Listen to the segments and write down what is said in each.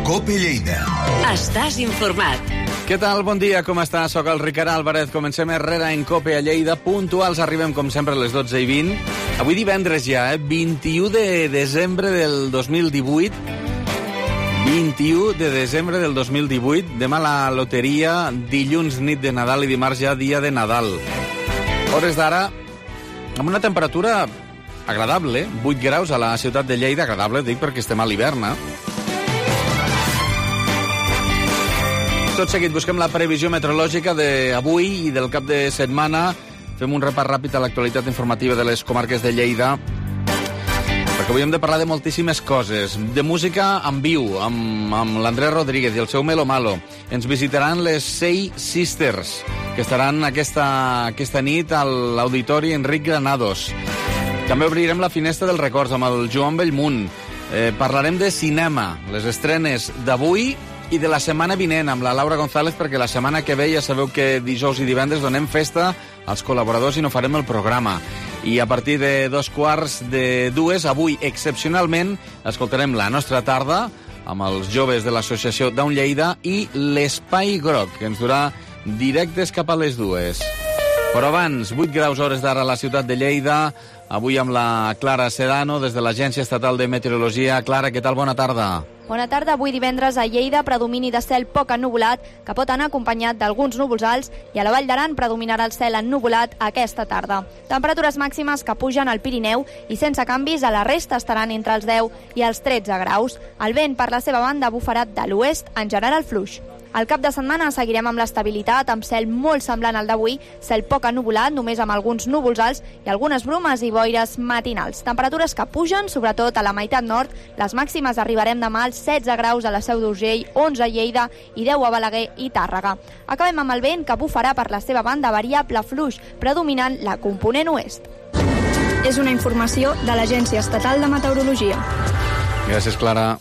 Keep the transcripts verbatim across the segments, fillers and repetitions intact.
COPE Lleida. Estàs informat. Què tal? Bon dia, com estàs? Soc el Ricard Álvarez. Comencem Herrera en COPE a Lleida. Puntuals, arribem com sempre a les dotze i vint. Avui divendres ja, eh? vint-i-u de desembre del dos mil divuit. vint-i-u de desembre del dos mil divuit. Demà la loteria, dilluns nit de Nadal i dimarts ja dia de Nadal. Hores d'ara, amb una temperatura agradable, vuit graus a la ciutat de Lleida. Agradable, dic, perquè estem a l'hivern, eh? Tot seguit busquem la previsió meteorològica d'avui i del cap de setmana. Fem un repàs ràpid a l'actualitat informativa de les comarques de Lleida, perquè avui hem de parlar de moltíssimes coses. De música en viu, amb, amb l'Andrés Rodríguez i el seu Melo Malo. Ens visitaran les Sei Sisters, que estaran aquesta, aquesta nit a l'Auditori Enric Granados. També obrirem la finestra dels records amb el Joan Bellmunt. Eh, parlarem de cinema, les estrenes d'avui i de la setmana vinent amb la Laura González, perquè la setmana que ve ja sabeu que dijous i divendres donem festa als col·laboradors i no farem el programa. I a partir de dos quarts de dues, avui excepcionalment, escoltarem la nostra tarda amb els joves de l'associació Down Lleida i l'Espai Groc, que ens durà directes cap a les dues. Però abans, vuit graus hores d'ara a la ciutat de Lleida, avui amb la Clara Sedano des de l'Agència Estatal de Meteorologia. Clara, què tal? Bona tarda. Bona tarda. Avui divendres a Lleida, predomini de cel poc ennuvolat, que pot anar acompanyat d'alguns núvols alts, i a la Vall d'Aran predominarà el cel ennuvolat aquesta tarda. Temperatures màximes que pugen al Pirineu i sense canvis a la resta estaran entre els deu i els tretze graus. El vent, per la seva banda, bufarà de l'oest, en general fluix. Al cap de setmana seguirem amb l'estabilitat, amb cel molt semblant al d'avui, cel poc ennuvolat, només amb alguns núvols alts i algunes brumes i boires matinals. Temperatures que pugen, sobretot a la meitat nord. Les màximes arribarem demà als setze graus a la Seu d'Urgell, onze a Lleida i deu a Balaguer i Tàrrega. Acabem amb el vent, que bufarà per la seva banda variable fluix, predominant la component oest. És una informació de l'Agència Estatal de Meteorologia. Gràcies, Clara.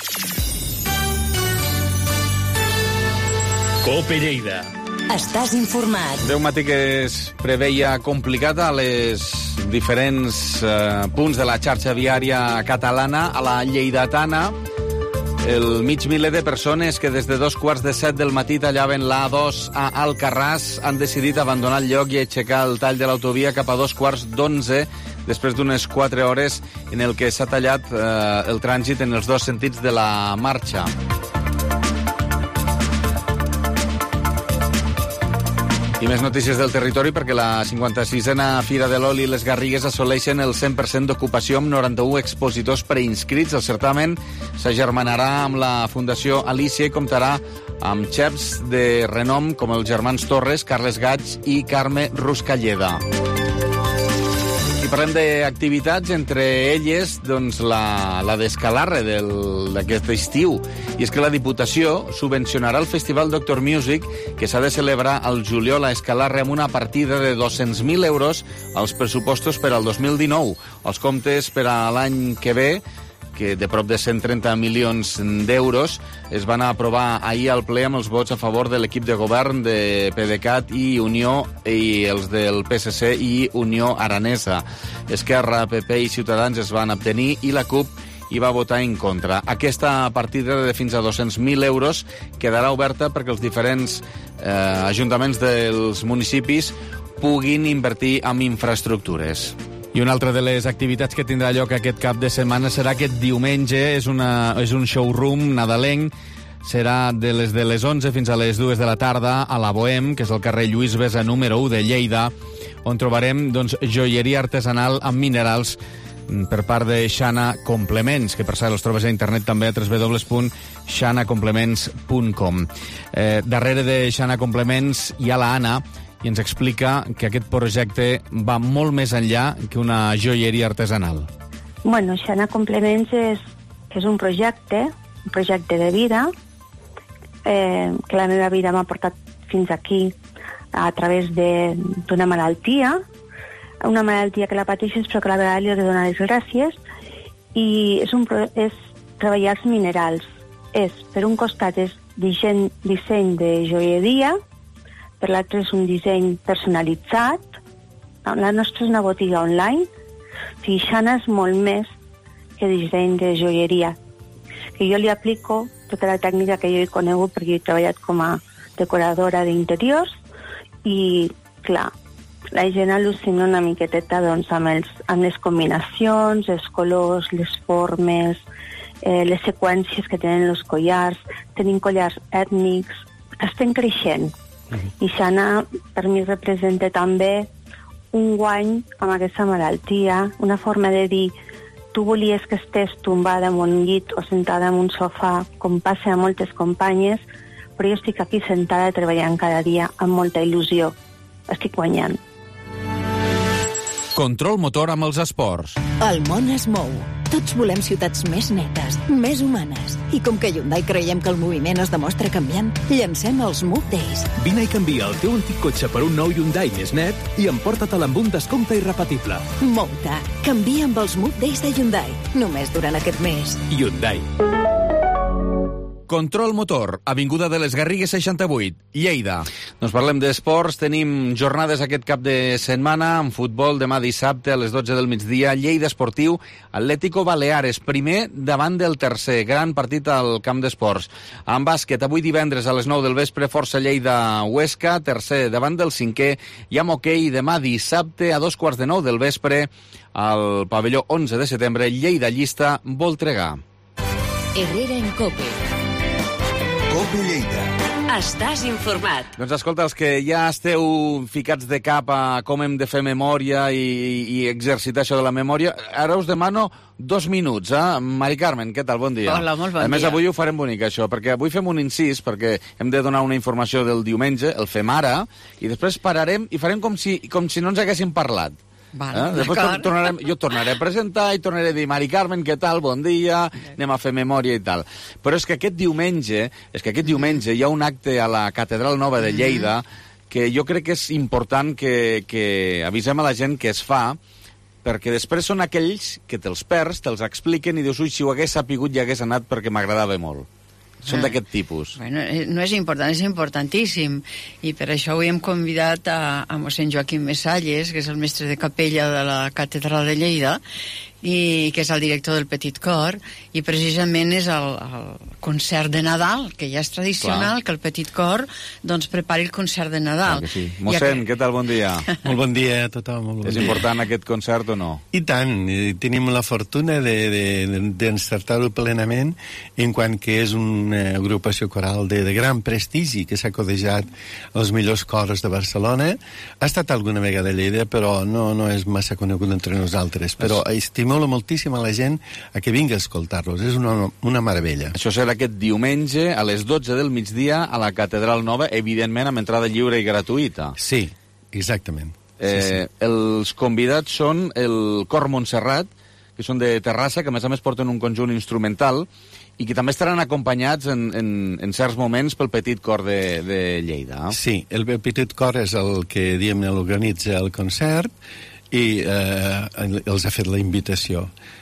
COPE Lleida. Estàs informat. Déu matí que es preveia complicat a les diferents eh, punts de la xarxa viària catalana. A la lleidatana, el mig miler de persones que des de dos quarts de set del matí tallaven l'A dos a Alcarràs han decidit abandonar el lloc i aixecar el tall de l'autovia cap a dos quarts d'onze, després d'unes quatre hores en el que s'ha tallat eh, el trànsit en els dos sentits de la marxa. I més notícies del territori, perquè la cinquanta-sisena Fira de l'Oli i les Garrigues assoleixen el cent per cent d'ocupació amb noranta-u expositors preinscrits. El certamen s'agermanarà amb la Fundació Alícia i comptarà amb xefs de renom com els germans Torres, Carles Gaig i Carme Ruscalleda. I parlem d'activitats, entre elles doncs, la, la d'Escalarre d'aquest estiu. I és que la Diputació subvencionarà el Festival Doctor Music, que s'ha de celebrar al juliol a Escalarre amb una partida de dos-cents mil euros als pressupostos per al dos mil dinou. Els comptes per a l'any que ve, que de prop de cent trenta milions d'euros, es van aprovar ahir al ple amb els vots a favor de l'equip de govern de PDeCAT i Unió i els del P S C i Unió Aranesa. Esquerra, P P i Ciutadans es van abstenir i la CUP hi va votar en contra. Aquesta partida de fins a dos-cents mil euros quedarà oberta perquè els diferents eh, ajuntaments dels municipis puguin invertir en infraestructures. I una altra de les activitats que tindrà lloc aquest cap de setmana serà aquest diumenge. És, una, és un showroom nadalenc. Serà de les de les onze fins a les dues de la tarda a la Bohem, que és el carrer Lluís Besa número u de Lleida, on trobarem doncs, joieria artesanal amb minerals per part de Xana Complements, que per cert els trobes a internet també a w w w punt xana complements punt com. Eh, darrere de Xana Complements hi ha la Anna, i ens explica que aquest projecte va molt més enllà que una joieria artesanal. Bueno, Xana Complements és, és un projecte, un projecte de vida, eh, que la meva vida m'ha portat fins aquí a través d'una malaltia, una malaltia que la pateixes però que a la vegada li has de donar les gràcies, i és, un, és treballar els minerals. És, per un costat, és disseny, disseny de joieria, per l'altre és un disseny personalitzat. La nostra és una botiga online. O sigui, Xana és molt més que disseny de joieria. Que jo li aplico tota la tècnica que jo he conegut, perquè jo he treballat com a decoradora d'interiors, i, clar, la gent al·lucina una miqueteta doncs, amb, els, amb les combinacions, els colors, les formes, eh, les seqüències que tenen els collars. Tenim collars ètnics, estem creixent. Uh-huh. I Xana, per mi, representa també un guany amb aquesta malaltia, una forma de dir, tu volies que estés tombada en un llit o sentada en un sofà, com passa a moltes companyes, però jo estic aquí sentada treballant cada dia amb molta il·lusió. Estic guanyant. Control motor amb els esports. El món es mou. Tots volem ciutats més netes, més humanes. I com que a Hyundai creiem que el moviment es demostra canviant, llancem els Move Days. Vine i canvia el teu antic cotxe per un nou Hyundai més net i emporta-te'l amb un descompte irrepetible. Mou-te. Canvia amb els Move Days de Hyundai. Només durant aquest mes. Hyundai. Control motor, Avinguda de les Garrigues seixanta-vuit, Lleida. Doncs parlem d'esports, tenim jornades aquest cap de setmana, en futbol demà dissabte a les dotze del migdia, Lleida Esportiu, Atlético Baleares, primer davant del tercer, gran partit al camp d'esports. En bàsquet, avui divendres a les nou del vespre, Força Lleida Huesca, tercer davant del cinquè, i amb hoquei demà dissabte a dos quarts de nou del vespre, al pavelló onze de setembre, Lleida Llista, Voltregà. Herrera en Cope. Cope Lleida. Estàs informat. Doncs escolta, els que ja esteu ficats de cap a com hem de fer memòria i, i exercitar això de la memòria, ara us demano dos minuts, eh? Mari Carmen, què tal? Bon dia. Hola, molt bon dia. A més, avui ho farem bonic, això, perquè avui fem un incís, perquè hem de donar una informació del diumenge, el fem ara, i després pararem i farem com si, com si no ens haguéssim parlat. Vale, eh? Després tor tornarem, jo tornaré a presentar i tornaré a dir, Mari Carmen, què tal? Bon dia, anem a fer memòria i tal. Però és que aquest diumenge, és que aquest diumenge hi ha un acte a la Catedral Nova de Lleida que jo crec que és important que, que avisem a la gent que es fa, perquè després són aquells que te'ls perds, te'ls expliquen i dius, ui, si ho hagués sapigut i hagués anat perquè m'agradava molt. Són d'aquest tipus. Bueno, no és important, és importantíssim. I per això avui hem convidat a, a mossèn Joaquim Mesalles, que és el mestre de capella de la Catedral de Lleida, i que és el director del Petit Cor, i precisament és el, el concert de Nadal, que ja és tradicional. Clar. Que el Petit Cor doncs, prepari el concert de Nadal. Clar que sí. Mossèn, que... què tal? Bon dia. Molt bon dia a tothom. Molt bon és dia. Important aquest concert o no? I tant. Tenim la fortuna d'encertar-ho de, de, plenament en quant que és una agrupació coral de, de gran prestigi que s'ha codejat els millors cors de Barcelona. Ha estat alguna vegada a Lleida, però no, no és massa conegut entre nosaltres. Però estimo moltíssim a la gent a que vingui a escoltar-los. És una, una meravella. Això serà aquest diumenge a les dotze del migdia a la Catedral Nova, evidentment amb entrada lliure i gratuïta. Sí, exactament. Eh, sí, sí. Els convidats són el Cor Montserrat, que són de Terrassa, que a més a més porten un conjunt instrumental i que també estaran acompanyats en, en, en certs moments pel Petit Cor de, de Lleida. Sí, el Petit Cor és el que, diguem-ne, l'organitza el concert i eh, els ha fet la invitació.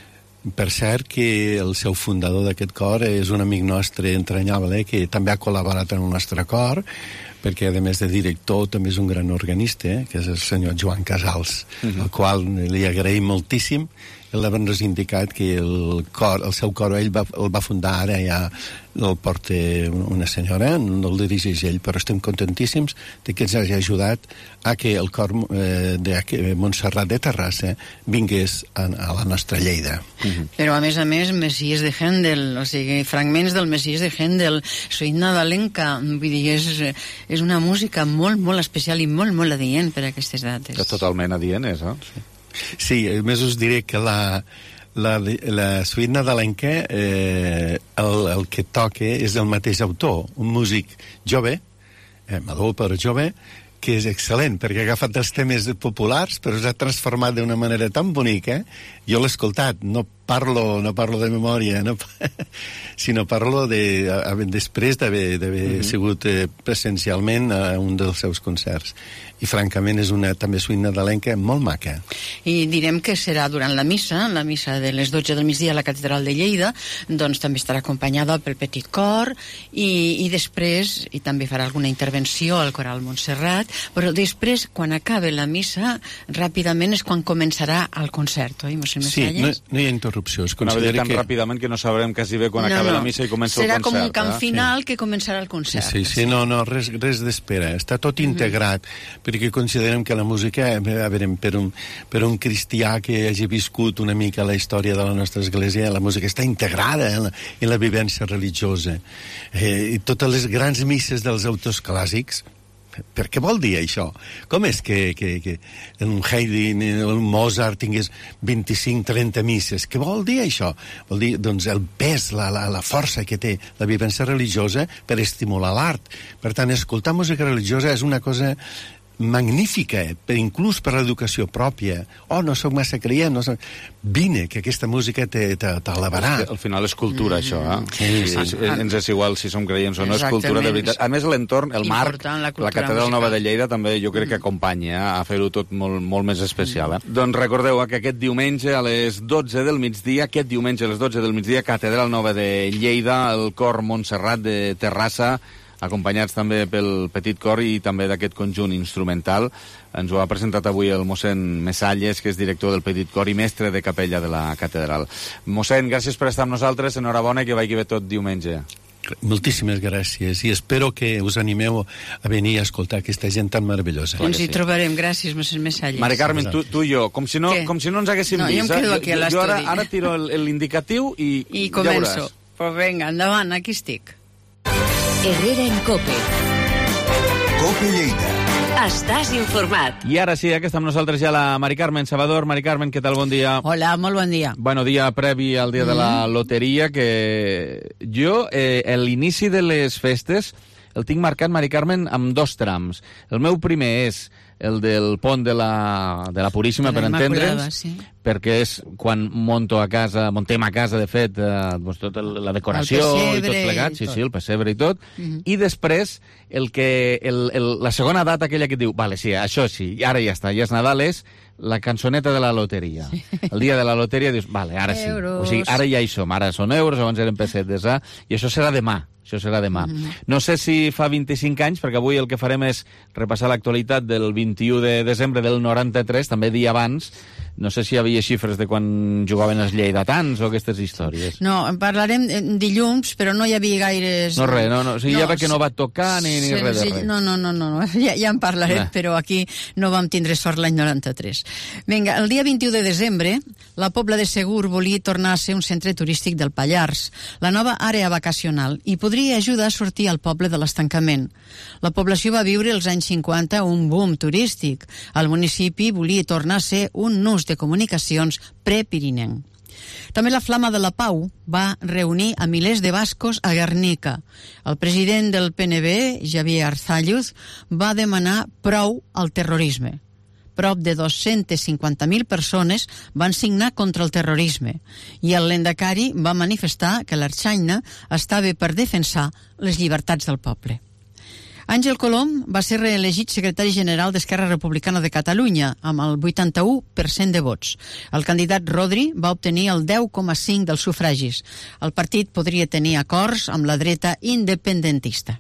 Per cert que el seu fundador d'aquest cor és un amic nostre entranyable que també ha col·laborat en el nostre cor, perquè a més de director també és un gran organista, eh, que és el senyor Joan Casals, uh-huh. al qual li agraïm moltíssim l'haver-nos indicat que el, cor, el seu cor ell va, el va fundar, ara ja el porta una senyora, no el dirigeix ell, però estem contentíssims de que ens hagi ajudat a que el cor eh, de Montserrat de Terrassa vingués a, a la nostra Lleida. Uh-huh. Però a més a més, Messies de Händel, o sigui, fragments del Messies de Händel, Suite nadalenca, vull dir, és, és una música molt, molt especial i molt, molt adient per a aquestes dates. És totalment adient, és, eh? Sí. Sí, a més us diré que la, la, la suite nadalenca eh, el, el que toca és el mateix autor, un músic jove, eh, madur però jove, que és excel·lent, perquè ha agafat els temes populars, però s'ha transformat d'una manera tan bonica. Jo l'he escoltat, no parlo, no parlo de memòria, no, sinó parlo de, després d'haver uh-huh. sigut eh, presencialment a un dels seus concerts. I francament és una també suite nadalenca molt maca. I direm que serà durant la missa, la missa de les dotze del migdia a la Catedral de Lleida, doncs també estarà acompanyada pel Petit Cor i, i després, i també farà alguna intervenció al Coral Montserrat, però després, quan acabe la missa, ràpidament és quan començarà el concert, oi, mossèn Mesalles? Sí, no, no hi ha interrupció. interrupció. Es Anava a dir considera tan que... ràpidament que no sabrem quasi bé quan No, acaba no. la missa i comença Serà el concert. com un camp eh? final que començarà el concert. Sí, sí, no, no, res, res d'espera. Està tot integrat, perquè considerem que la música, a veure, per un, per un cristià que hagi viscut una mica la història de la nostra església, la música està integrada en la, en la vivència religiosa. Eh, I totes les grans misses dels autors clàssics, per què vol dir això? Com és que, que, que un Haydn o un Mozart tingués vint-i-cinc trenta misses? Què vol dir això? Vol dir, doncs, el pes, la, la, la força que té la vivència religiosa per estimular l'art. Per tant, escoltar música religiosa és una cosa magnífica, per, inclús per l'educació pròpia. Oh, no soc massa creient, no soc... Vine, que aquesta música t'elevarà. Al final és cultura, mm. això, eh? Sí, sí. sí. Ens és igual si som creients o no, és cultura de veritat. A més, l'entorn, el marc, la, la Catedral Nova de Lleida també jo crec que acompanya eh, a fer-ho tot molt, molt més especial. Eh? Mm. Doncs recordeu eh, que aquest diumenge a les dotze del migdia, aquest diumenge a les dotze del migdia, Catedral Nova de Lleida, el cor Montserrat de Terrassa, acompanyats també pel Petit Cor i també d'aquest conjunt instrumental. Ens ho ha presentat avui el mossèn Mesalles, que és director del Petit Cor i mestre de capella de la catedral. Mossèn, gràcies per estar amb nosaltres, enhorabona i que vagi bé tot diumenge. Moltíssimes gràcies i espero que us animeu a venir a escoltar aquesta gent tan meravellosa. Ens hi trobarem, gràcies, mossèn Mesalles. Mare Carmen, tu, tu i jo, com si no, com si no ens haguéssim no, vist. Jo em quedo aquí a l'estudi. Jo ara, ara tiro l'indicatiu i, I començo. Ja pues venga, endavant, aquí estic. Herrera en Cope. Cope Lleida. Estàs informat. I ara sí, aquí està amb nosaltres ja la Mari Carmen Salvador. Mari Carmen, què tal? Bon dia. Hola, molt bon dia. Bueno, dia previ al dia mm. de la loteria, que jo, eh, a l'inici de les festes, el tinc marcat, Mari Carmen, amb dos trams. El meu primer és el del pont de la, de la Puríssima, de la per entendre'ns, sí. perquè és quan monto a casa, montem a casa, de fet, eh, doncs tota la decoració i tot plegat, sí, tot. sí, el pessebre i tot, uh -huh. i després el que, el, el, la segona data, aquella que diu, vale, sí, això sí, ara ja està, ja és Nadal, és la cançoneta de la loteria. Sí. El dia de la loteria dius, vale, ara sí. Euros. O sigui, ara ja hi som, ara són euros, abans eren pessetes, eh? I això serà demà. Això serà demà. Mm -hmm. No sé si fa vint-i-cinc anys, perquè avui el que farem és repassar l'actualitat del vint-i-u de desembre del noranta-tres, també dia abans. No sé si hi havia xifres de quan jugaven els lleidatans o aquestes històries. No, en parlarem dilluns, però no hi havia gaires... No, res, no, no. O sigui, no, ja ve que no va tocar ni, ni res de res. No, no, no, no. Ja, ja en parlarem, ah. però aquí no vam tindre sort l'any noranta-tres. Vinga, el dia vint-i-u de desembre, la Pobla de Segur volia tornar a ser un centre turístic del Pallars, la nova àrea vacacional, i podria ajudar a sortir al poble de l'estancament. La població va viure als anys cinquanta un boom turístic. El municipi volia tornar a ser un nus de comunicacions pre-pirinenc. També la Flama de la Pau va reunir a milers de bascos a Guernica. El president del P N B, Javier Arzalluz, va demanar prou al terrorisme. Prop de dos-centes cinquanta mil persones van signar contra el terrorisme i el Lendakari va manifestar que l'Arxaina estava per defensar les llibertats del poble. Àngel Colom va ser reelegit secretari general d'Esquerra Republicana de Catalunya amb el vuitanta-u per cent de vots. El candidat Rodri va obtenir el deu coma cinc dels sufragis. El partit podria tenir acords amb la dreta independentista.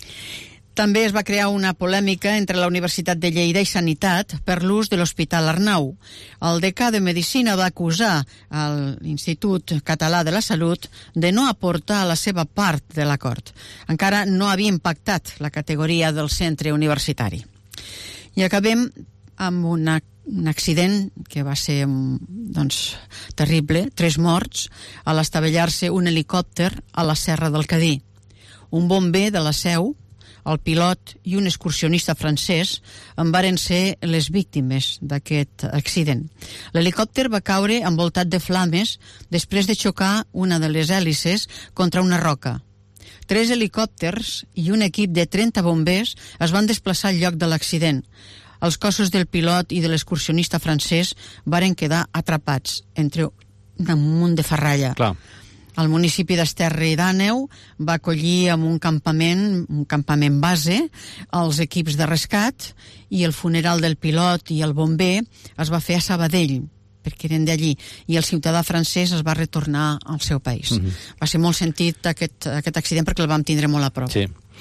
També es va crear una polèmica entre la Universitat de Lleida i Sanitat per l'ús de l'Hospital Arnau. El decà de Medicina va acusar a l'Institut Català de la Salut de no aportar la seva part de l'acord. Encara no havia impactat la categoria del centre universitari. I acabem amb una un accident que va ser doncs, terrible, tres morts, a l'estavellar-se un helicòpter a la Serra del Cadí. Un bomber de la Seu, el pilot i un excursionista francès en varen ser les víctimes d'aquest accident. L'helicòpter va caure envoltat de flames després de xocar una de les hèlices contra una roca. Tres helicòpters i un equip de trenta bombers es van desplaçar al lloc de l'accident. Els cossos del pilot i de l'excursionista francès varen quedar atrapats entre un munt de ferralla. Clar. El municipi d'Esterri d'Àneu va acollir amb un campament, un campament base, els equips de rescat, i el funeral del pilot i el bomber es va fer a Sabadell, perquè eren d'allí, i el ciutadà francès es va retornar al seu país. Mm-hmm. Va ser molt sentit aquest, aquest accident perquè el vam tindre molt a prop. Sí.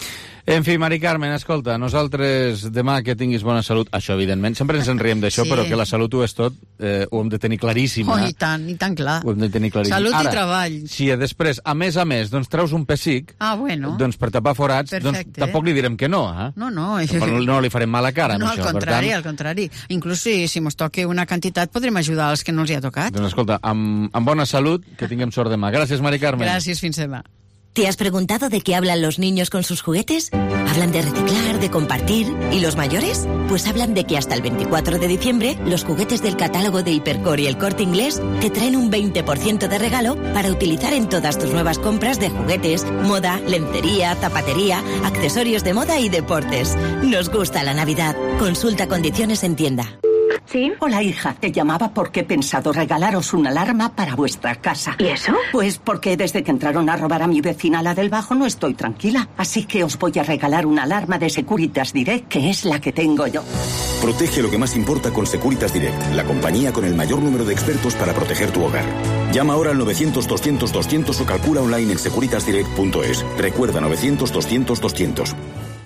En fi, Mari Carmen, escolta, nosaltres demà que tinguis bona salut, això evidentment, sempre ens en riem d'això, sí. Però que la salut ho és tot, eh, ho hem de tenir claríssim. Oh, eh? i tant, i tant clar. Ho hem de tenir claríssim. Salut Ara, i treball. Si després, a més a més, doncs treus un pessic, ah, bueno. doncs per tapar forats, perfecte, doncs tampoc li direm que no, eh? No, no. No, no li farem mala cara no, amb això. No, al contrari, per tant, al contrari. Inclús si, si mos toque una quantitat podrem ajudar als que no els hi ha tocat. Doncs escolta, amb, amb bona salut, que tinguem sort demà. Gràcies, Mari Carmen. Gràcies, fins demà. ¿Te has preguntado de qué hablan los niños con sus juguetes? ¿Hablan de reciclar, de compartir? ¿Y los mayores? Pues hablan de que hasta el veinticuatro de diciembre los juguetes del catálogo de Hipercor y El Corte Inglés te traen un veinte por ciento de regalo para utilizar en todas tus nuevas compras de juguetes, moda, lencería, zapatería, accesorios de moda y deportes. Nos gusta la Navidad. Consulta condiciones en tienda. ¿Sí? Hola, hija. Te llamaba porque he pensado regalaros una alarma para vuestra casa. ¿Y eso? Pues porque desde que entraron a robar a mi vecina, la del Bajo, no estoy tranquila. Así que os voy a regalar una alarma de Securitas Direct, que es la que tengo yo. Protege lo que más importa con Securitas Direct, la compañía con el mayor número de expertos para proteger tu hogar. Llama ahora al novecientos doscientos doscientos o calcula online en securitas direct punto es. Recuerda, novecientos doscientos doscientos.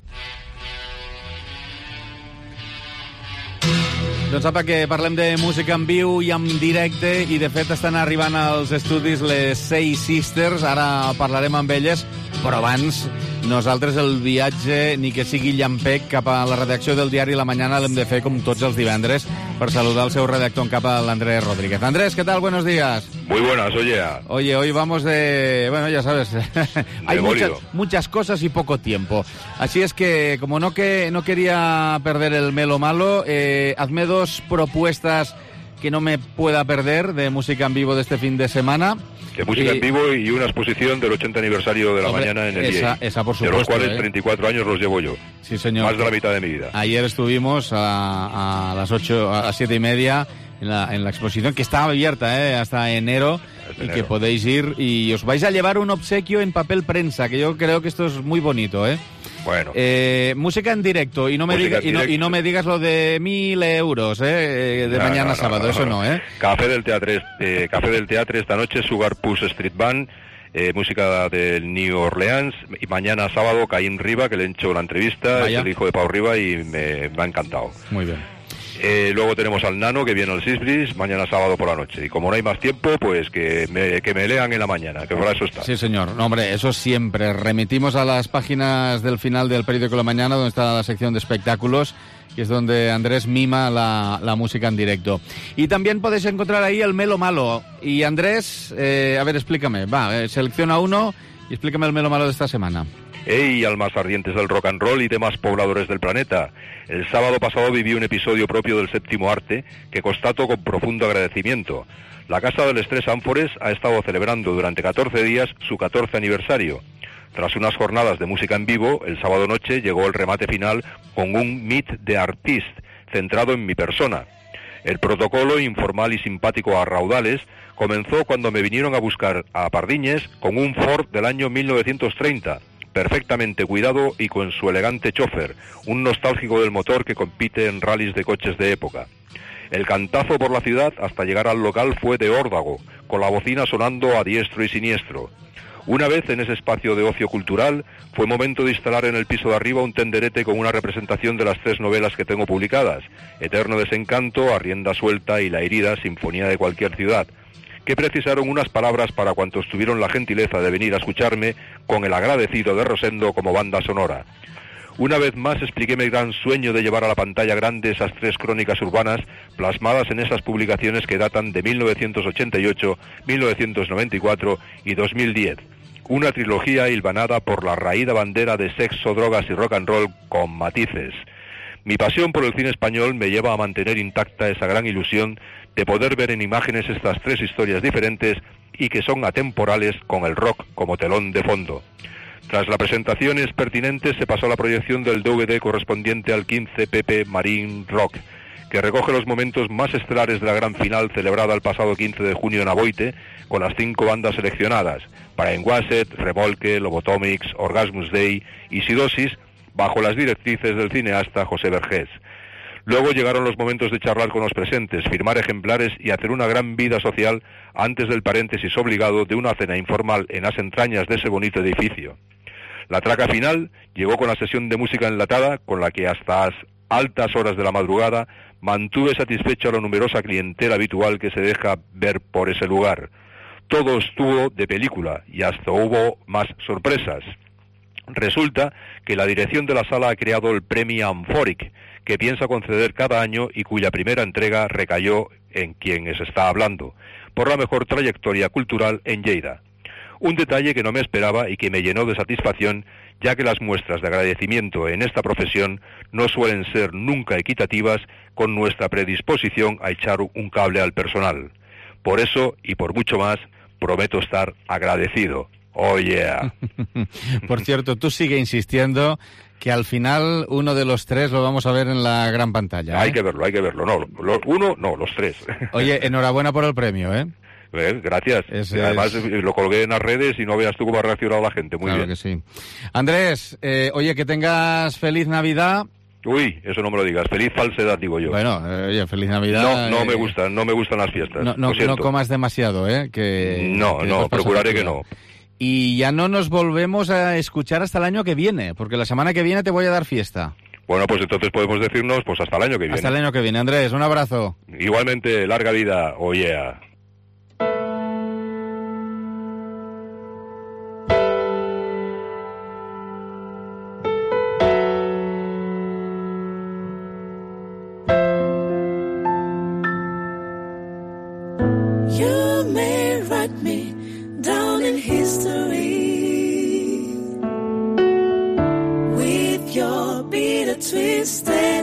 Doncs apa, que parlem de música en viu i en directe, i de fet estan arribant als estudis les Seis Sisters, ara parlarem amb elles, però abans nosaltres el viatge, ni que sigui llampec, cap a la redacció del diari La Mañana l'hem de fer com tots els divendres per saludar el seu redactor en cap, a l'Andrés Rodríguez. Andrés, ¿qué tal? Buenos días. Muy buenas, oye. Oye, hoy vamos de... Bueno, ya sabes, hay muchas, muchas cosas y poco tiempo. Así es que, como no que no quería perder el Melo Malo, eh, hazme dos propuestas que no me pueda perder de música en vivo de este fin de semana. De música y... en vivo y una exposición del ochenta aniversario de La Hombre, Mañana en el esa, D A. esa por supuesto, de los cuales ¿eh? treinta y cuatro años los llevo yo. Sí, señor. Más de la mitad de mi vida. Ayer estuvimos a, a las ocho, a las siete y media en la, en la exposición, que está abierta ¿eh? hasta enero, hasta y enero. Que podéis ir y os vais a llevar un obsequio en papel prensa, que yo creo que esto es muy bonito, ¿eh? Bueno. Eh, música en directo, y no, me diga, y, no, y no me digas lo de mil euros, ¿eh? De no, mañana no, no, sábado, no, eso no, ¿eh? Café del Teatro, eh, Café del Teatro esta noche, Sugar Puss Street Band, eh, música del New Orleans, y mañana sábado Caín Riba, que le he hecho la entrevista, Vaya. Es el hijo de Pau Riba y me, me ha encantado. Muy bien. Eh, luego tenemos al Nano, que viene al Sisbris mañana sábado por la noche. Y como no hay más tiempo, pues que me, que me lean en la mañana, que para eso está. Sí, señor. No, hombre, eso siempre. Remitimos a las páginas del final del periódico La Mañana, donde está la sección de espectáculos, que es donde Andrés mima la, la música en directo. Y también podéis encontrar ahí el Melo Malo. Y Andrés, eh, a ver, explícame. Va, eh, selecciona uno y explícame el Melo Malo de esta semana. ¡Ey, almas ardientes del rock and roll y demás pobladores del planeta! El sábado pasado viví un episodio propio del séptimo arte que constato con profundo agradecimiento. La Casa de los Tres Ánfores ha estado celebrando durante catorce días su catorce aniversario. Tras unas jornadas de música en vivo, el sábado noche llegó el remate final con un Meet the Artist centrado en mi persona. El protocolo, informal y simpático a raudales, comenzó cuando me vinieron a buscar a Pardiñes con un Ford del año mil novecientos treinta. Perfectamente cuidado y con su elegante chofer, un nostálgico del motor que compite en rallies de coches de época. El cantazo por la ciudad hasta llegar al local fue de órdago, con la bocina sonando a diestro y siniestro. Una vez en ese espacio de ocio cultural, fue momento de instalar en el piso de arriba un tenderete con una representación de las tres novelas que tengo publicadas: Eterno Desencanto, A Rienda Suelta y La Herida, Sinfonía de Cualquier Ciudad, que precisaron unas palabras para cuantos tuvieron la gentileza de venir a escucharme, con el agradecido de Rosendo como banda sonora. Una vez más expliqué mi gran sueño de llevar a la pantalla grande esas tres crónicas urbanas plasmadas en esas publicaciones que datan de mil novecientos ochenta y ocho, mil novecientos noventa y cuatro y dos mil diez. Una trilogía hilvanada por la raída bandera de sexo, drogas y rock and roll con matices. Mi pasión por el cine español me lleva a mantener intacta esa gran ilusión de poder ver en imágenes estas tres historias diferentes y que son atemporales, con el rock como telón de fondo. Tras las presentaciones pertinentes se pasó a la proyección del D V D correspondiente al quince Pepe Marín Rock, que recoge los momentos más estelares de la gran final celebrada el pasado quince de junio en Aboite, con las cinco bandas seleccionadas: Brian Wasset, Remolque, Lobotomics, Orgasmus Day y Sidosis, bajo las directrices del cineasta José Vergés. Luego llegaron los momentos de charlar con los presentes, firmar ejemplares y hacer una gran vida social antes del paréntesis obligado de una cena informal en las entrañas de ese bonito edificio. La traca final llegó con la sesión de música enlatada, con la que hasta altas horas de la madrugada mantuve satisfecha a la numerosa clientela habitual que se deja ver por ese lugar. Todo estuvo de película y hasta hubo más sorpresas. Resulta que la dirección de la sala ha creado el premio Amphoric, que piensa conceder cada año y cuya primera entrega recayó en quien se está hablando, por la mejor trayectoria cultural en Lleida. Un detalle que no me esperaba y que me llenó de satisfacción, ya que las muestras de agradecimiento en esta profesión no suelen ser nunca equitativas con nuestra predisposición a echar un cable al personal. Por eso, y por mucho más, prometo estar agradecido. Oh, yeah. Por cierto, tú sigue insistiendo que al final uno de los tres lo vamos a ver en la gran pantalla, ¿eh? Hay que verlo, hay que verlo. No, lo, uno, no, los tres. Oye, enhorabuena por el premio, ¿eh? Eh, gracias. Es, Además, es... lo colgué en las redes y no veas tú cómo ha reaccionado la gente. Muy claro bien. Que sí. Andrés, eh, oye, que tengas feliz Navidad. Uy, eso no me lo digas. Feliz falsedad, digo yo. Bueno, eh, oye, feliz Navidad. No, no eh, me gustan, no me gustan las fiestas. No, no, no comas demasiado, ¿eh? Que, no, que no, procuraré que no. Y ya no nos volvemos a escuchar hasta el año que viene, porque la semana que viene te voy a dar fiesta. Bueno, pues entonces podemos decirnos pues hasta el año que viene. Hasta el año que viene. Andrés, un abrazo. Igualmente, larga vida. Oh, yeah. You may write me down in history with your bitter twisted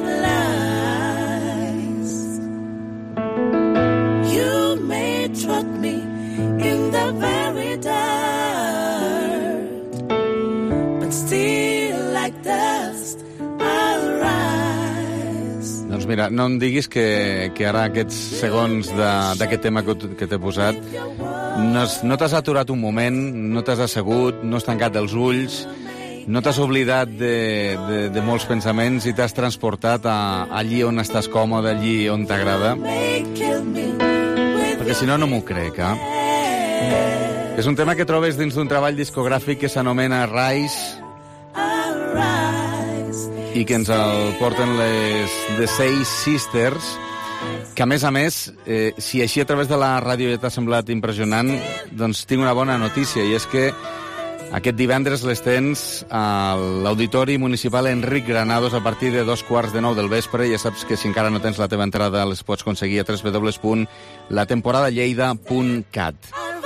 lies. You may trot me in the very dirt, but still like dust I'll rise. Doncs mira, no em diguis que, que ara aquests segons d'aquest tema que, que t'he posat no, no t'has aturat un moment, no t'has assegut, no has tancat els ulls, no t'has oblidat de, de, de molts pensaments i t'has transportat a, allí on estàs còmode, allí on t'agrada. Perquè si no, no m'ho crec, eh? És un tema que trobes dins d'un treball discogràfic que s'anomena Rise i que ens el porten les The Seis Sisters, que a més a més, eh, si així a través de la ràdio ja t'ha semblat impressionant, doncs tinc una bona notícia, i és que aquest divendres les tens a l'Auditori Municipal Enric Granados a partir de dos quarts de nou del vespre. Ja saps que si encara no tens la teva entrada les pots aconseguir a w w w punt la temporada lleida punt cat.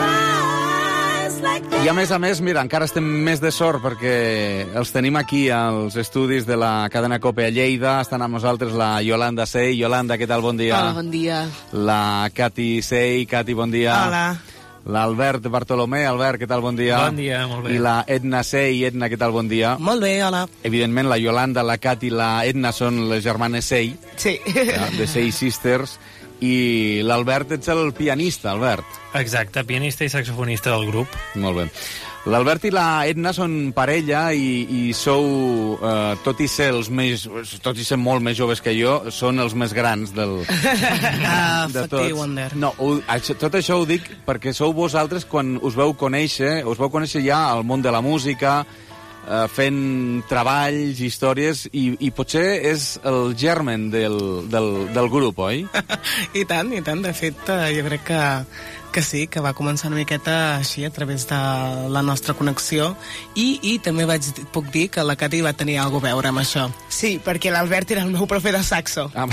I a més a més, mira, encara estem més de sort perquè els tenim aquí als estudis de la cadena COPE a Lleida. Estan amb nosaltres la Yolanda Sey. Yolanda, què tal? Bon dia. Hola, bon dia. La Cati Sey. Cati, bon dia. Hola. L'Albert Bartolomé. Albert, què tal? Bon dia. Bon dia, molt bé. I la Edna Sey. Edna, què tal? Bon dia. Molt bé, hola. Evidentment, la Yolanda, la Cati i la Edna són les germanes Sey. Sí. De Sey Sisters. I l'Albert, ets el pianista, Albert. Exacte, pianista i saxofonista del grup. Molt bé. L'Albert i la Edna són parella i, i sou, eh, tot i ser els més, tot i ser molt més joves que jo, són els més grans del, uh, de tots. Wonder. No, ho, això, tot això ho dic perquè sou vosaltres quan us veu conèixer, us veu conèixer ja al món de la música, eh, fent treballs, històries, i, i potser és el germen del, del, del grup, oi? I tant, i tant. De fet, jo crec que, que sí, que va començar una miqueta així, a través de la nostra connexió, i, i també vaig, puc dir que la Cati va tenir alguna a veure amb això. Sí, perquè l'Albert era el meu profe de saxo. Ah,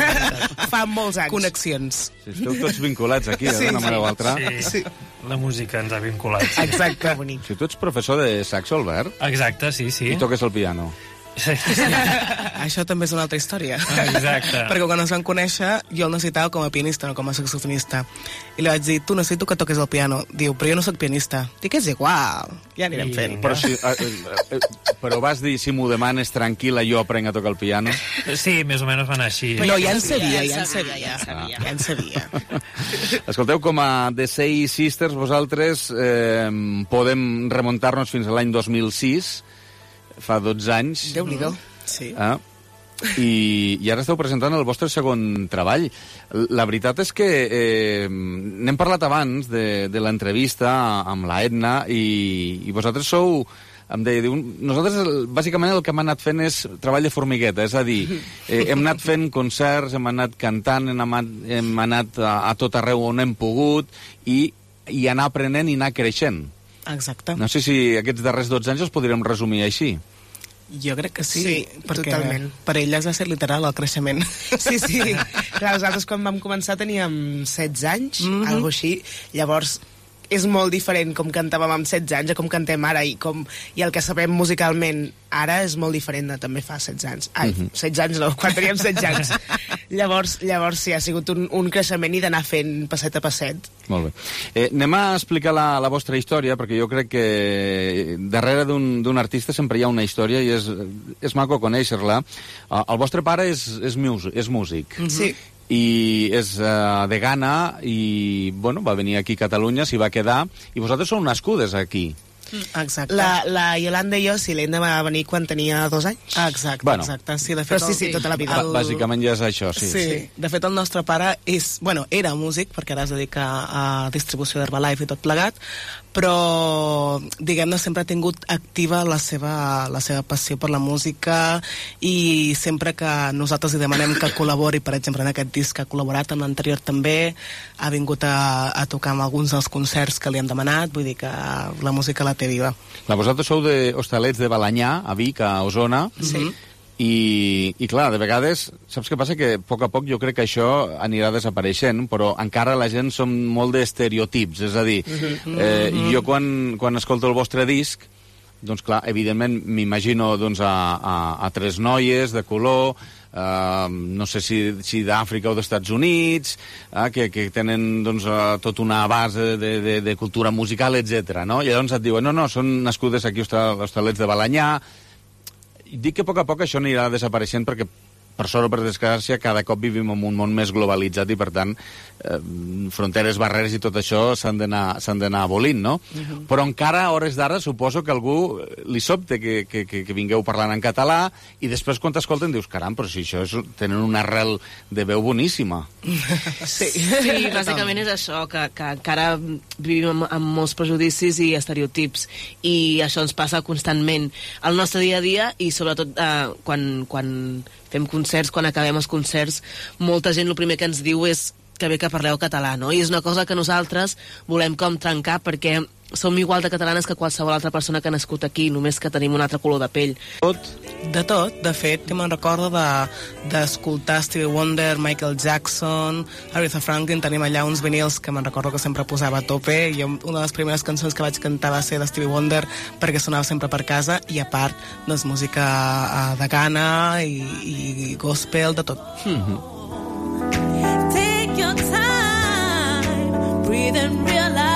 fa molts anys. Connexions. Sí, esteu tots vinculats aquí, eh, d'una manera o altra. Sí, sí. La música ens ha vinculat. Sí. Exacte, bonic. Si tu ets professor de saxo, Albert? Exacte, sí, sí. I toques el piano? Sí, sí. Això també és una altra història. Ah, exacte. Perquè quan ens vam conèixer, jo el necessitava com a pianista, no com a saxofonista. I li vaig dir, tu necessito que toques el piano. Diu, però jo no sóc pianista. Dic, és igual, ja anirem I... fent. Però, si, eh, eh, però vas dir, si m'ho demanes tranquil·la, jo aprenc a tocar el piano? Sí, més o menys va anar així. No, ja en sabia, ja en sabia. Ja en sabia. Ja en sabia. Escolteu, com a The Seis Sisters, vosaltres eh, podem remuntar-nos fins a l'any dos mil sis, fa dotze anys. Déu-n'hi-do, sí. Ah, i, I ara esteu presentant el vostre segon treball. La veritat és que eh, n'hem parlat abans de, de l'entrevista amb la Edna, i, i vosaltres sou em deia, diu, nosaltres bàsicament el que hem anat fent és treball de formigueta, és a dir, eh, hem anat fent concerts, hem anat cantant, hem anat, hem anat a, a tot arreu on hem pogut i, i anar aprenent i anar creixent. Exacte. No sé si aquests darrers dotze anys els podríem resumir així. Jo crec que sí, sí perquè totalment. Per elles va ser literal el creixement. Sí, sí. Clar, nosaltres quan vam començar teníem setze anys, Mhm. algo així. Llavors, és molt diferent com cantàvem amb setze anys a com cantem ara, i, com, i el que sabem musicalment ara és molt diferent de també fa setze anys. Ai, Mhm. setze anys no, quan teníem setze anys. Llavors, llavors sí, ha sigut un, un creixement i d'anar fent passet a passet. Molt bé. Eh, anem a explicar la, la vostra història, perquè jo crec que darrere d'un d'un artista sempre hi ha una història i és, és maco conèixer-la. Uh, el vostre pare és, és, mus, és músic. Sí. I és uh, de Ghana i, bueno, va venir aquí a Catalunya, s'hi va quedar, i vosaltres sou nascudes aquí. Exacte. La, la Yolanda i jo, sí, l'Enda va venir quan tenia dos anys. Exacte, Bueno. exacte. Sí, de fet, Però sí, sí, tota la vida. Ba- Bàsicament ja és això, sí. Sí. sí, de fet el nostre pare és, bueno, era músic, perquè ara es dedica a distribució d'Herbalife i tot plegat, però diguem-ne sempre ha tingut activa la seva, la seva passió per la música, i sempre que nosaltres li demanem que col·labori, per exemple en aquest disc, que ha col·laborat amb l'anterior també, ha vingut a, a tocar amb alguns dels concerts que li han demanat, vull dir que la música la té viva. Clar, vosaltres sou de Hostalets de Balanyà, a Vic, a Osona, Sí. i, i clar, de vegades, saps què passa? Que a poc a poc jo crec que això anirà desapareixent, però encara la gent som molt d'estereotips, és a dir, eh, jo quan, quan escolto el vostre disc, doncs clar, evidentment m'imagino doncs, a, a, a tres noies de color, Uh, no sé si, si d'Àfrica o d'Estats Units, uh, que, que tenen doncs, uh, tota una base de, de, de cultura musical, etcètera. No? I llavors et diuen, no, no, són nascudes aquí als Hostalets de Balanyà. I dic que a poc a poc això anirà desapareixent perquè, per sort o per desgràcia, cada cop vivim en un món més globalitzat i, per tant, eh, fronteres, barreres i tot això s'han d'anar s'han d'anar abolint, no? Uh-huh. Però encara, a hores d'ara, suposo que algú li sobte que, que, que, que vingueu parlant en català i després, quan t'escolten, dius, caram, però si això és, tenen una arrel de veu boníssima. Sí, sí, bàsicament és això, que, que encara vivim amb, amb molts prejudicis i estereotips, i això ens passa constantment al nostre dia a dia, i sobretot eh, quan, quan fem concerts, quan acabem els concerts, molta gent el primer que ens diu és que bé que parleu català, no? I és una cosa que nosaltres volem com trencar, perquè som igual de catalanes que qualsevol altra persona que ha nascut aquí, només que tenim un altre color de pell. Tot? De tot. De fet, jo me'n recordo d'escoltar de, Stevie Wonder, Michael Jackson, Aretha Franklin. Tenim allà uns vinils que me'n recordo que sempre posava a tope, i una de les primeres cançons que vaig cantar va ser de Stevie Wonder, perquè sonava sempre per casa, i a part, doncs, música uh, de Ghana i, i gospel, de tot. Mm-hmm. Take your time, breathe and realize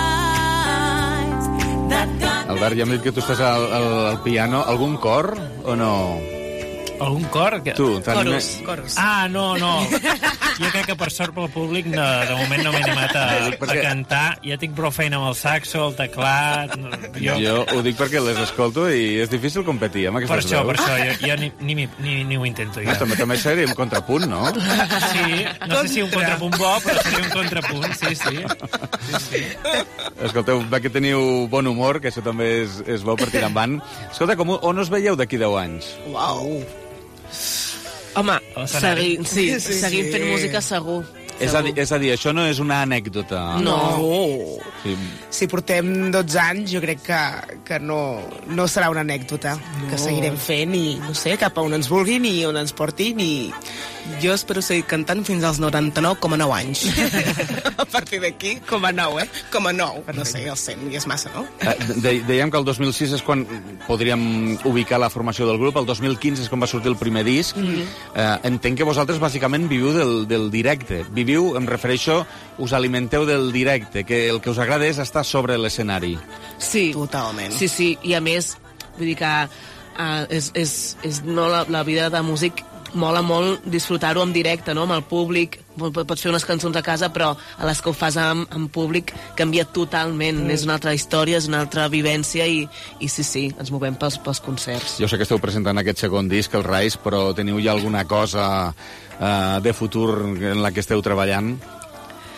that God... Albert, ja m'he dit que tu estàs al, al, al piano. Algun cor o no? Algun cor? Que... Tu, t'animes... Coros. Ah, no, no. Jo crec que per sort pel públic no, de moment no m'he animat a, a cantar. Ja tinc prou feina amb el saxo, el teclat... No, jo... jo ho dic perquè les escolto i és difícil competir amb Per aquestes això, veus. per això, jo, jo ni, ni, ni, ni ho intento. No, Jo. també, també seria un contrapunt, no? Sí, no sé si un contrapunt bo, però seria un contrapunt, sí, sí. sí, sí. Escolteu, va que teniu bon humor, que això també és, és bo per tirar endavant. Escolta, com, on us veieu d'aquí deu anys? Uau. Home, A l'escenari. seguim, sí, Sí, sí, seguim sí. fent música segur. És a, dir, és a dir, això no és una anècdota. No. Sí. Si portem dotze anys, jo crec que, que no, no serà una anècdota, no. Que seguirem fent i, no sé, cap a on ens vulguin i on ens portin i... Jo espero seguir cantant fins als noranta-nou coma nou anys. A partir d'aquí, com a nou, eh? Com a nou. No sé, el cent ja és massa, no? Eh, de, dèiem que el dos mil sis és quan podríem ubicar la formació del grup, el dos mil quinze és quan va sortir el primer disc. Mm-hmm. eh, entenc que vosaltres bàsicament viviu del, del directe. Viviu, em refereixo, us alimenteu del directe, que el que us agrada és estar sobre l'escenari. Sí. Totalment. Sí, sí, i a més, vull dir que uh, és, és, és no, la, la vida de músic mola molt disfrutar-ho en directe, no? Amb el públic. Pots fer unes cançons a casa, però a les que ho fas amb, amb públic canvia totalment. Mm. És una altra història, és una altra vivència i, i sí, sí, ens movem pels, pels concerts. Jo sé que esteu presentant aquest segon disc, el Rise, però teniu ja alguna cosa eh, de futur en la que esteu treballant?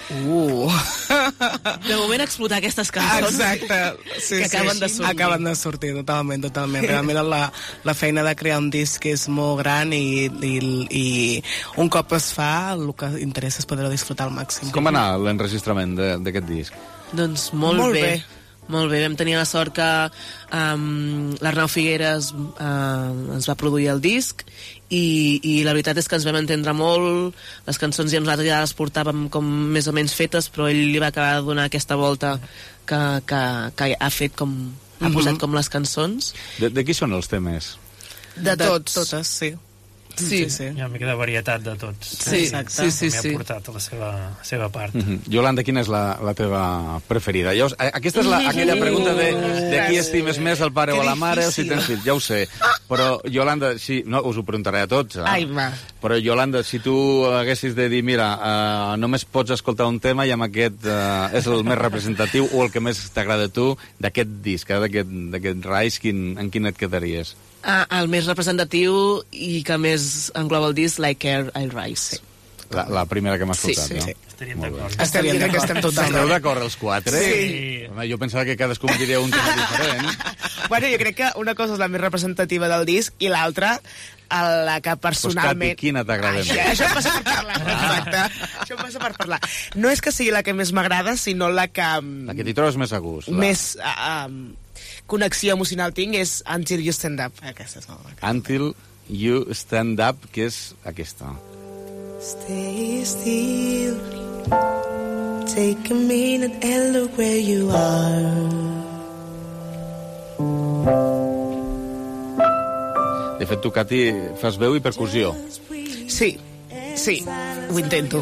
Uh. De moment explotar aquestes cançons. Exacte. Sí, que acaben sí, de sortir. Acaben de sortir, totalment, totalment. Realment la, la feina de crear un disc és molt gran i, i, i un cop es fa, el que interessa és poder-ho disfrutar al màxim. Com va anar l'enregistrament d'aquest disc? Doncs molt, Molt bé. bé. Molt bé, vam tenir la sort que um, l'Arnau Figueres uh, ens va produir el disc i, i la veritat és que ens vam entendre molt, les cançons ja nosaltres ja les portàvem com més o menys fetes, però ell li va acabar de donar aquesta volta que, que, que ha fet com, ha Mhm. posat com les cançons. De, de qui són els temes? De tots. De totes, sí. Sí. sí, sí. Hi ha una mica de varietat de tots. Sí, exacte. sí, sí, També sí. ha portat la seva, la seva part. Mm -hmm. Yolanda, quina és la, la teva preferida? Ja us, aquesta és la, aquella pregunta de, de qui estimes més, el pare Que o la mare, o si difícil. tens fills, ja ho sé. Però, Yolanda, si, no, us ho preguntaré a tots. Eh? Ai, va. Però, Yolanda, si tu haguessis de dir, mira, uh, només pots escoltar un tema i amb aquest uh, és el més representatiu o el que més t'agrada a tu d'aquest disc, eh, d'aquest Rise, quin, en quin et quedaries? Ah, el més representatiu i que més engloba el disc, Like Air, I'll Rise. Sí. La, la primera que hem escoltat, sí, no? sí. Estaríem d'acord. Estaríem d'acord. Estem totalment. Esteu d'acord els quatre? Sí. Home, jo pensava que cadascú em diria un tema diferent. Bueno, jo crec que una cosa és la més representativa del disc i l'altra la que personalment... Pues, Cati, quina t'agrada Això, més? això em passa per parlar, exacte. Això em passa per parlar. No és que sigui la que més m'agrada, sinó la que... La que t'hi trobes més a gust. La... Més uh, um, connexió emocional tinc és Until You Stand Up. Aquesta és la Until You Stand Up, que és aquesta. Stay still. Take a minute and look where you are. De fet, tu, Cati, fas veu i percussió. Sí, sí, ho intento.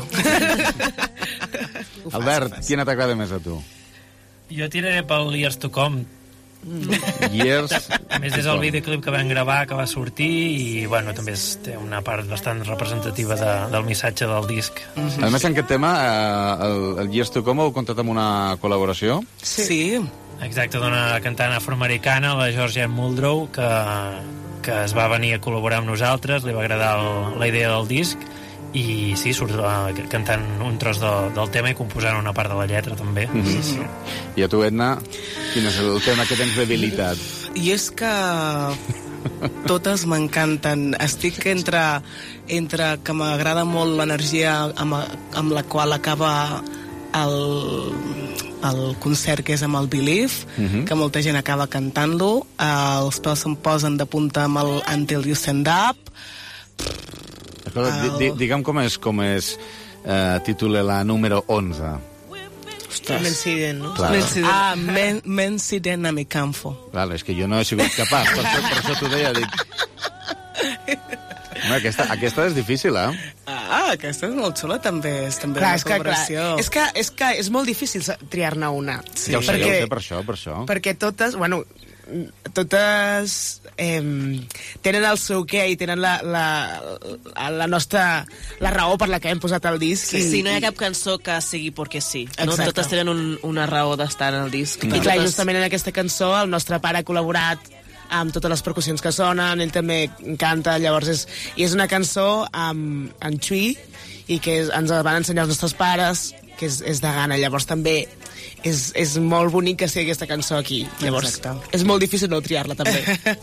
Albert, quina t'agrada més a tu? Jo tiraré pel Years to Come. Years... A més, és el videoclip que vam gravar, que va sortir, i, bueno, també és, té una part bastant representativa de, del missatge del disc. Mm-hmm. A més, en aquest tema, eh, el, el Years to Come heu comptat amb una col·laboració? Sí. sí. Exacte, d'una cantant afroamericana, la Georgia Muldrow, que, que es va venir a col·laborar amb nosaltres, li va agradar el, la idea del disc, i sí, surt uh, cantant un tros de, del tema i composant una part de la lletra també. Mm-hmm. Sí, sí. I a tu, Edna, quin és el tema que tens debilitat? I és que totes m'encanten. Estic entre, entre que m'agrada molt l'energia amb, amb la qual acaba el, el concert, que és amb el Believe, Mhm. que molta gent acaba cantant-lo. Eh, els pèls se'm posen de punta amb el Until You Stand Up. Escolta, di, di, digue'm com és, com és eh, titula la número onze. Mencident, no? Claro. Ah, men, Mencident a mi campo. Clar, és que jo no he sigut capaç, per això, per això t'ho deia, dic... Home, aquesta, aquesta és difícil, eh? Ah, aquesta és molt xula, també. És també Clar, una és que, clar, col·laboració. és, que, és que és molt difícil triar-ne una. Sí, ja ho sé, perquè, ja ho sé, per això, per això. Perquè totes, bueno, totes eh, tenen el seu què i tenen la, la, la nostra la raó per la que hem posat el disc. Sí, i, sí, no hi ha cap cançó que sigui perquè sí. No? Exacte. Totes tenen un, una raó d'estar en el disc. I clar, justament en aquesta cançó el nostre pare ha col·laborat amb totes les percussions que sonen, ell també canta, llavors és, i és una cançó amb, amb Chui, i que és, ens van ensenyar els nostres pares, que és, és de Ghana, llavors també és, és molt bonic que sigui aquesta cançó aquí, llavors Exacte. és molt difícil no triar-la també.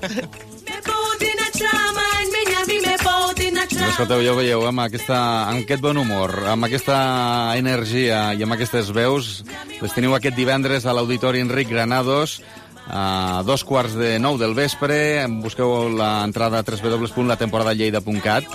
Doncs escolteu, ja ho veieu, amb, aquesta, amb aquest bon humor, amb aquesta energia i amb aquestes veus, les teniu aquest divendres a l'Auditori Enric Granados, a dos quarts de nou del vespre. Busqueu l'entrada a w w w punt la temporada lleida punt cat.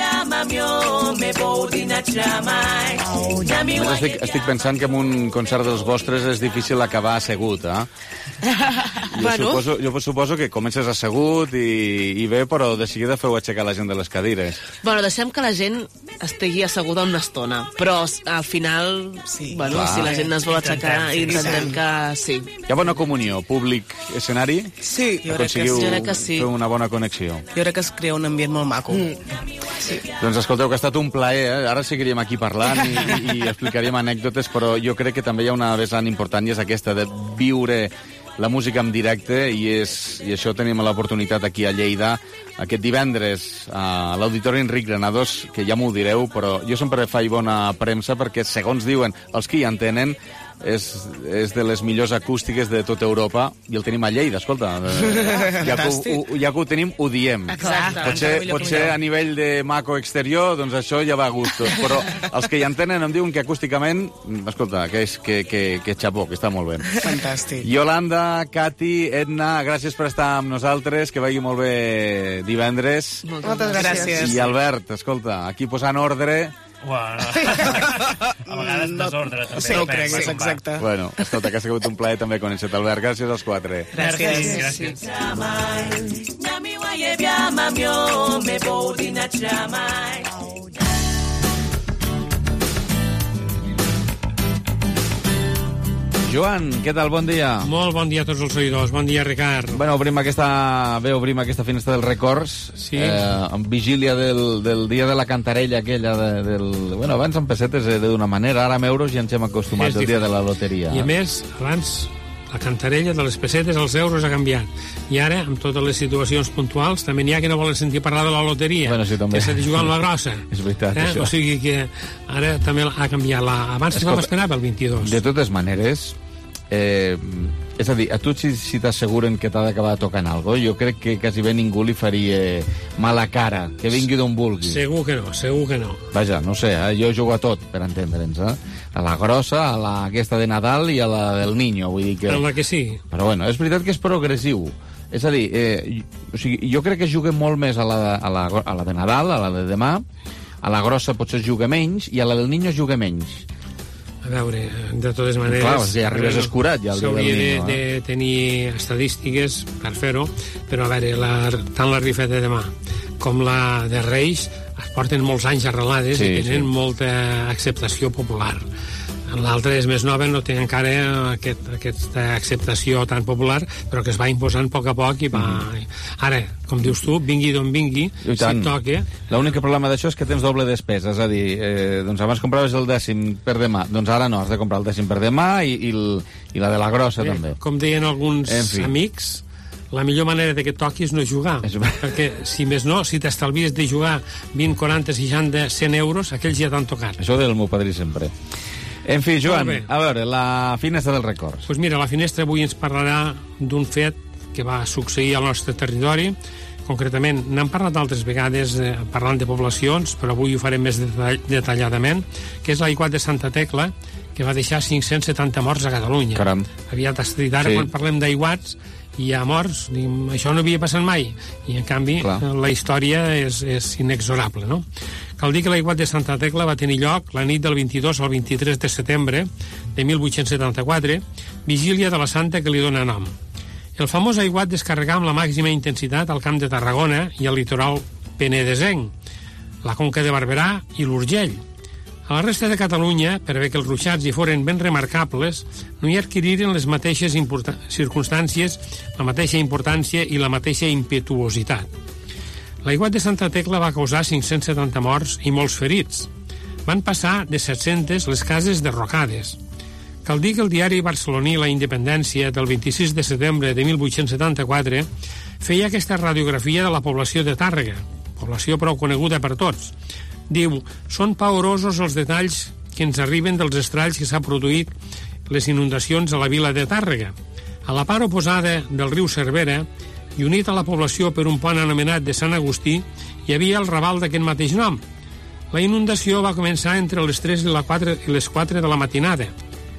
Estic, estic pensant que en un concert dels vostres és difícil acabar assegut, eh? Jo, Bueno. suposo, jo suposo que comences assegut i, i bé, però de seguida feu aixecar la gent de les cadires. Bueno, deixem que la gent estigui asseguda una estona, però al final, sí, bueno, Clar. si la gent es vol aixecar, Intentem, sí, intentem sí. que sí. Hi ha bona comunió, públic-escenari? Sí, jo crec que Aconseguiu sí. Jo crec que sí. fer una bona connexió. Jo crec que es crea un ambient molt maco. Mm. Sí. Doncs escolteu, que ha estat un plaer, eh? Ara seguiríem aquí parlant i, i, i explicaríem anècdotes, però jo crec que també hi ha una vessant important i és aquesta de viure la música en directe, i, és, i això tenim l'oportunitat aquí a Lleida, aquest divendres a l'Auditori Enric Granados, que ja m'ho direu, però jo sempre faig bona premsa perquè, segons diuen els que hi entenen, és, és de les millors acústiques de tota Europa, i el tenim a Lleida, escolta. Ja que, ho, ja que ho tenim, ho diem. Exacte. Potser, potser a nivell de maco exterior, doncs això ja va a gustos, però els que hi entenen em diuen que acústicament, escolta, que, és, que, que, que xapó, que està molt bé. Fantàstic. Yolanda, Cati, Edna, gràcies per estar amb nosaltres, que vagi molt bé divendres. Moltes gràcies. I Albert, escolta, aquí posant ordre... Bueno, a vegades desordre, també. Sí, ho crec, és exacte. Bueno, escolta, que ha sigut un plaer també conèixer-te, Albert. Gràcies als quatre. Gràcies. Gràcies. Joan, què tal? Bon dia. Molt bon dia a tots els oïdors. Bon dia, Ricard. Bueno, obrim aquesta, bé, obrim aquesta finestra dels records, sí. eh, amb vigília del, del dia de la cantarella aquella, de, del... Bueno, abans amb pessetes d'una manera, ara amb euros ja ens hem acostumat del dia de la loteria. I a més, abans la cantarella de les pessetes als euros ha canviat. I ara, amb totes les situacions puntuals, també n'hi ha que no volen sentir parlar de la loteria, bueno, sí, també. que s'ha de jugar amb la grossa. És veritat, eh? això. O sigui que ara també ha canviat. La... Abans es vam esperar pel vint-i-dos. De totes maneres, eh, és a dir, a tu si, si t'asseguren que t'ha d'acabar tocant alguna cosa, jo crec que quasi bé ningú li faria mala cara, que vingui d'on vulgui. Segur que no, segur que no. Vaja, no sé, eh? Jo jugo a tot, per entendre'ns, eh? A la grossa, a la aquesta de Nadal i a la del Niño, vull dir que... En la que sí. Però bueno, és veritat que és progressiu. És a dir, eh, o sigui, jo crec que juguem molt més a la, a, la, a la de Nadal, a la de demà, a la grossa potser juga menys, i a la del Niño juga menys. A veure, de totes maneres... Clar, si arribes escurat ja el dia del Niño. S'hauria de, de tenir estadístiques per fer-ho, però a veure, la, tant la rifa de demà com la de Reis es porten molts anys arrelades, sí, i tenen sí. molta acceptació popular. L'altra és més nova, no té encara aquest, aquesta acceptació tan popular, però que es va imposant a poc a poc i va... Mm. Ara, com dius tu, vingui d'on vingui, si toca... L'únic problema d'això és que tens doble despesa, és a dir, eh, doncs abans compraves el dècim per demà, doncs ara no, has de comprar el dècim per demà i, i, el, i la de la grossa eh, també. Com deien alguns en fi. amics, la millor manera de que toqui és no jugar, és... perquè si més no, si t'estalvies de jugar vint, quaranta, seixanta, cent euros, aquells ja t'han tocat. Això del meu padrí sempre. En fi, Joan, a veure, la finestra dels records. Doncs pues mira, la finestra avui ens parlarà d'un fet que va succeir al nostre territori. Concretament, n'hem parlat altres vegades eh, parlant de poblacions, però avui ho farem més detall detalladament, que és l'aiguat de Santa Tecla, que va deixar cinc-cents setanta morts a Catalunya. Caram. Aviat has dit, ara sí. Quan parlem d'aiguats hi ha morts, diguem, això no havia passat mai, i en canvi Clar. La història és, és inexorable, no? Cal dir que l'aiguat de Santa Tecla va tenir lloc la nit del vint-i-dos al vint-i-tres de setembre de mil vuit-cents setanta-quatre, vigília de la Santa que li dóna nom. El famós aiguat descarregà amb la màxima intensitat al Camp de Tarragona i al litoral penedesenc, la Conca de Barberà i l'Urgell. A la resta de Catalunya, per bé que els ruixats hi foren ben remarcables, no hi adquiriren les mateixes circumstàncies, la mateixa importància i la mateixa impetuositat. L'aiguat de Santa Tecla va causar cinc-cents setanta morts i molts ferits. Van passar de set-centes les cases derrocades. Cal dir que el diari barceloní La Independència del vint-i-sis de setembre de mil vuit-cents setanta-quatre feia aquesta radiografia de la població de Tàrrega, població prou coneguda per tots. Diu, són paorosos els detalls que ens arriben dels estralls que s'ha produït les inundacions a la vila de Tàrrega. A la part oposada del riu Cervera, i unit a la població per un pont anomenat de Sant Agustí, hi havia el raval d'aquest mateix nom. La inundació va començar entre les tres i les quatre de la matinada.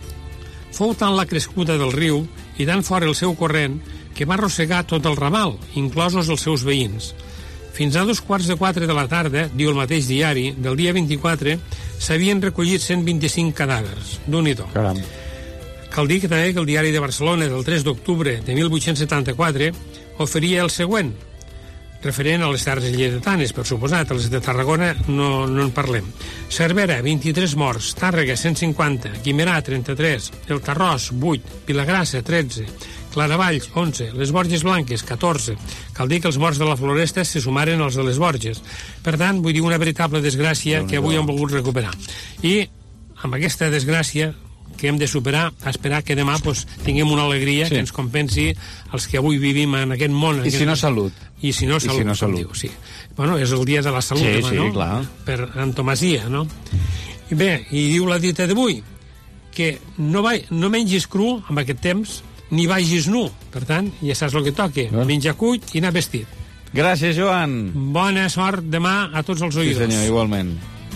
Fou tant la crescuda del riu i tan fora el seu corrent que va arrossegar tot el raval, inclosos els seus veïns. Fins a dos quarts de quatre de la tarda, diu el mateix diari, del dia vint-i-quatre, s'havien recollit cent vint-i-cinc cadàvers. Déu-n'hi-do. Caram. Cal dir que també que el diari de Barcelona del tres d'octubre de mil vuit-cents setanta-quatre oferia el següent, referent a les terres lleidatanes, per suposat, els de Tarragona no, no en parlem. Cervera, vint-i-tres morts, Tàrrega, cent cinquanta, Guimerà, trenta-tres, El Tarròs, vuit, Vilagrassa, tretze, Claravalls, onze, les Borges Blanques, catorze. Cal dir que els morts de la Floresta se sumaren als de les Borges. Per tant, vull dir una veritable desgràcia que avui hem volgut recuperar. I amb aquesta desgràcia que hem de superar, esperar que demà pues, tinguem una alegria sí. que ens compensi els que avui vivim en aquest món. I aquest... si no, salut. I si no, salut, I si no, salut. Diu, sí. Bueno, és el dia de la salut, sí, demà, sí, no? Clar. Per antomasia, no? I bé, i diu la dita d'avui, que no, va, no mengis cru en aquest temps, ni vagis nu. Per tant, ja saps el que toca. Bueno. Menjar cuit i anar vestit. Gràcies, Joan. Bona sort demà a tots els oïdors. Sí, senyor, igualment.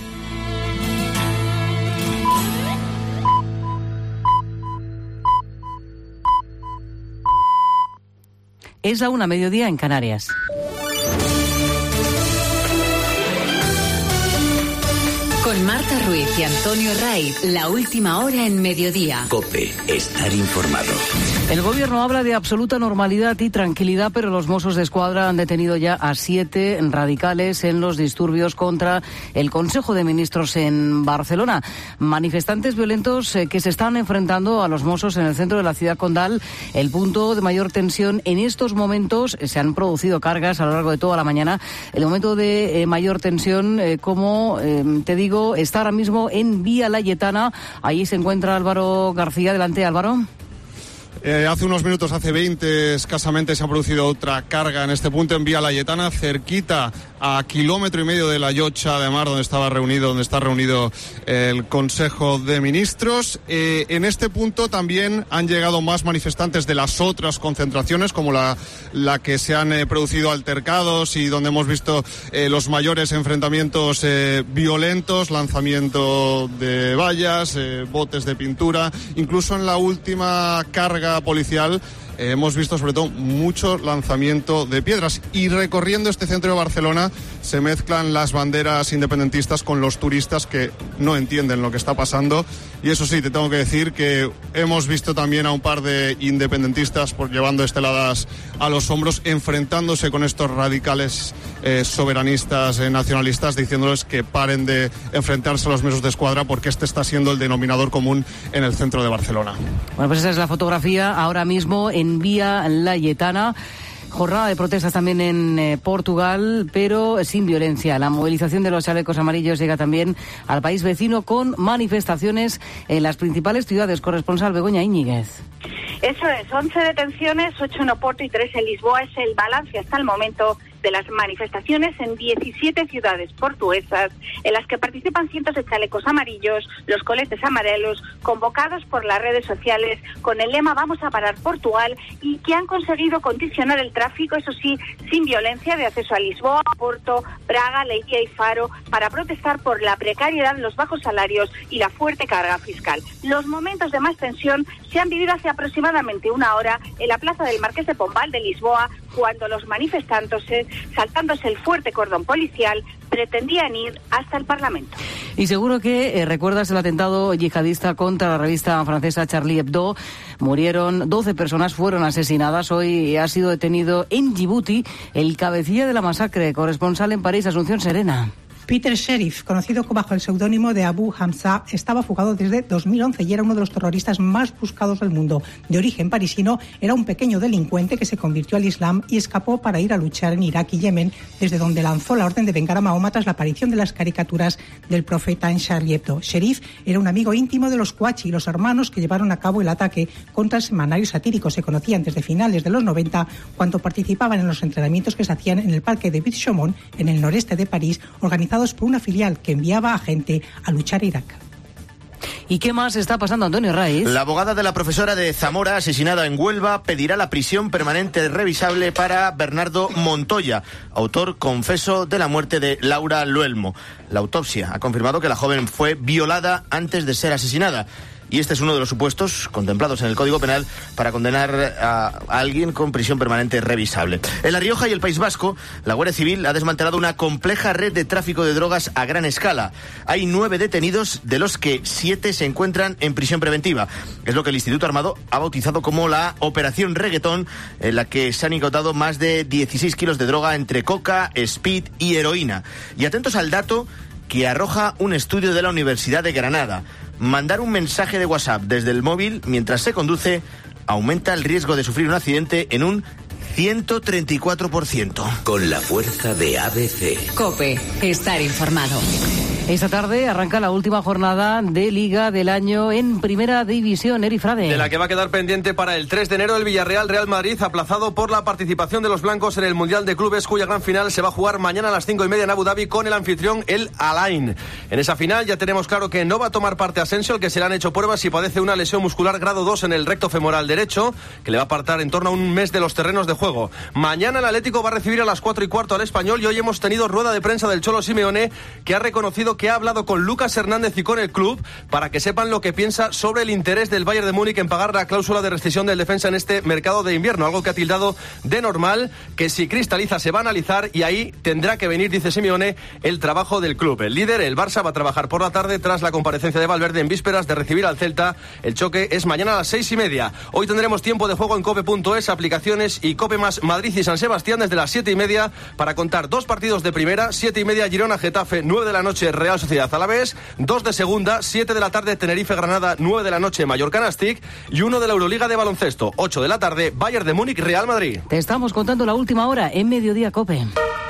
Es la una, mediodía en Canarias. Con Marta Ruiz y Antonio Raiz, la última hora en mediodía. COPE, estar informado. El gobierno habla de absoluta normalidad y tranquilidad, pero los Mossos de Escuadra han detenido ya a siete radicales en los disturbios contra el Consejo de Ministros en Barcelona. Manifestantes violentos eh, que se están enfrentando a los Mossos en el centro de la ciudad condal. El punto de mayor tensión en estos momentos, eh, se han producido cargas a lo largo de toda la mañana. El momento de eh, mayor tensión, eh, como eh, te digo, está ahora mismo en Vía Layetana. Ahí se encuentra Álvaro García. Adelante, Álvaro. Eh, hace unos minutos, hace veinte escasamente, se ha producido otra carga en este punto en Vía Layetana, cerquita a kilómetro y medio de la Llotja de Mar, donde estaba reunido, donde está reunido el Consejo de Ministros. Eh, en este punto también han llegado más manifestantes de las otras concentraciones, como la, la que se han eh, producido altercados y donde hemos visto eh, los mayores enfrentamientos eh, violentos, lanzamiento de vallas, eh, botes de pintura, incluso en la última carga policial eh, hemos visto sobre todo mucho lanzamiento de piedras, y recorriendo este centro de Barcelona se mezclan las banderas independentistas con los turistas que no entienden lo que está pasando. Y eso sí, te tengo que decir que hemos visto también a un par de independentistas por llevando esteladas a los hombros, enfrentándose con estos radicales eh, soberanistas, eh, nacionalistas, diciéndoles que paren de enfrentarse a los Mossos de Escuadra, porque este está siendo el denominador común en el centro de Barcelona. Bueno, pues esa es la fotografía ahora mismo en Vía Layetana. Jornada de protestas también en eh, Portugal, pero sin violencia. La movilización de los chalecos amarillos llega también al país vecino, con manifestaciones en las principales ciudades. Corresponsal Begoña Íñiguez. Eso es, once detenciones, ocho en Oporto y tres en Lisboa. Es el balance hasta el momento de las manifestaciones en diecisiete ciudades portuguesas, en las que participan cientos de chalecos amarillos, los coletes amarelos, convocados por las redes sociales con el lema "Vamos a parar Portugal", y que han conseguido condicionar el tráfico, eso sí, sin violencia, de acceso a Lisboa, Porto, Braga, Leiria y Faro, para protestar por la precariedad, los bajos salarios y la fuerte carga fiscal. Los momentos de más tensión se han vivido hace aproximadamente una hora en la plaza del Marqués de Pombal de Lisboa, cuando los manifestantes, saltándose el fuerte cordón policial, pretendían ir hasta el Parlamento. Y seguro que eh, recuerdas el atentado yihadista contra la revista francesa Charlie Hebdo. Murieron doce personas, fueron asesinadas. Hoy ha sido detenido en Djibouti el cabecilla de la masacre. Corresponsal en París, Asunción Serena. Peter Sherif, conocido bajo el seudónimo de Abu Hamza, estaba fugado desde dos mil once y era uno de los terroristas más buscados del mundo. De origen parisino, era un pequeño delincuente que se convirtió al Islam y escapó para ir a luchar en Irak y Yemen, desde donde lanzó la orden de vengar a Mahoma tras la aparición de las caricaturas del profeta en Charlie Hebdo. Sherif era un amigo íntimo de los Kouachi, los hermanos que llevaron a cabo el ataque contra el semanario satírico. Se conocían desde finales de los noventa, cuando participaban en los entrenamientos que se hacían en el parque de Bit-Chaumont, en el noreste de París, organizados por una filial que enviaba a gente a luchar a Irak. ¿Y qué más está pasando, Antonio Raiz? La abogada de la profesora de Zamora, asesinada en Huelva, pedirá la prisión permanente revisable para Bernardo Montoya, autor confeso de la muerte de Laura Luelmo. La autopsia ha confirmado que la joven fue violada antes de ser asesinada. Y este es uno de los supuestos contemplados en el Código Penal para condenar a alguien con prisión permanente revisable. En La Rioja y el País Vasco, la Guardia Civil ha desmantelado una compleja red de tráfico de drogas a gran escala. Hay nueve detenidos, de los que siete se encuentran en prisión preventiva. Es lo que el Instituto Armado ha bautizado como la Operación Reggaetón, en la que se han incautado más de dieciséis kilos de droga entre coca, speed y heroína. Y atentos al dato que arroja un estudio de la Universidad de Granada. Mandar un mensaje de WhatsApp desde el móvil mientras se conduce aumenta el riesgo de sufrir un accidente en un ciento treinta y cuatro por ciento. Con la fuerza de A B C. COPE. Estar informado. Esta tarde arranca la última jornada de Liga del año en Primera División. Eri Frade. De la que va a quedar pendiente para el tres de enero el Villarreal-Real Madrid, aplazado por la participación de los blancos en el Mundial de Clubes, cuya gran final se va a jugar mañana a las cinco y media en Abu Dhabi con el anfitrión, el Al-Ain. En esa final ya tenemos claro que no va a tomar parte Asensio, el que se le han hecho pruebas y padece una lesión muscular grado dos en el recto femoral derecho, que le va a apartar en torno a un mes de los terrenos de juego. Mañana el Atlético va a recibir a las cuatro y cuarto al Español y hoy hemos tenido rueda de prensa del Cholo Simeone, que ha reconocido que ha hablado con Lucas Hernández y con el club para que sepan lo que piensa sobre el interés del Bayern de Múnich en pagar la cláusula de rescisión del defensa en este mercado de invierno, algo que ha tildado de normal, que si cristaliza se va a analizar y ahí tendrá que venir, dice Simeone, el trabajo del club. El líder, el Barça, va a trabajar por la tarde tras la comparecencia de Valverde en vísperas de recibir al Celta. El choque es mañana a las seis y media. Hoy tendremos tiempo de juego en cope punto es, aplicaciones y Cope más Madrid y San Sebastián desde las siete y media para contar dos partidos de primera, siete y media Girona Getafe, nueve de la noche Real Sociedad Alavés, dos de segunda, siete de la tarde Tenerife Granada, nueve de la noche Mallorca Nastic y uno de la Euroliga de baloncesto, ocho de la tarde Bayern de Múnich Real Madrid. Te estamos contando la última hora en Mediodía Cope.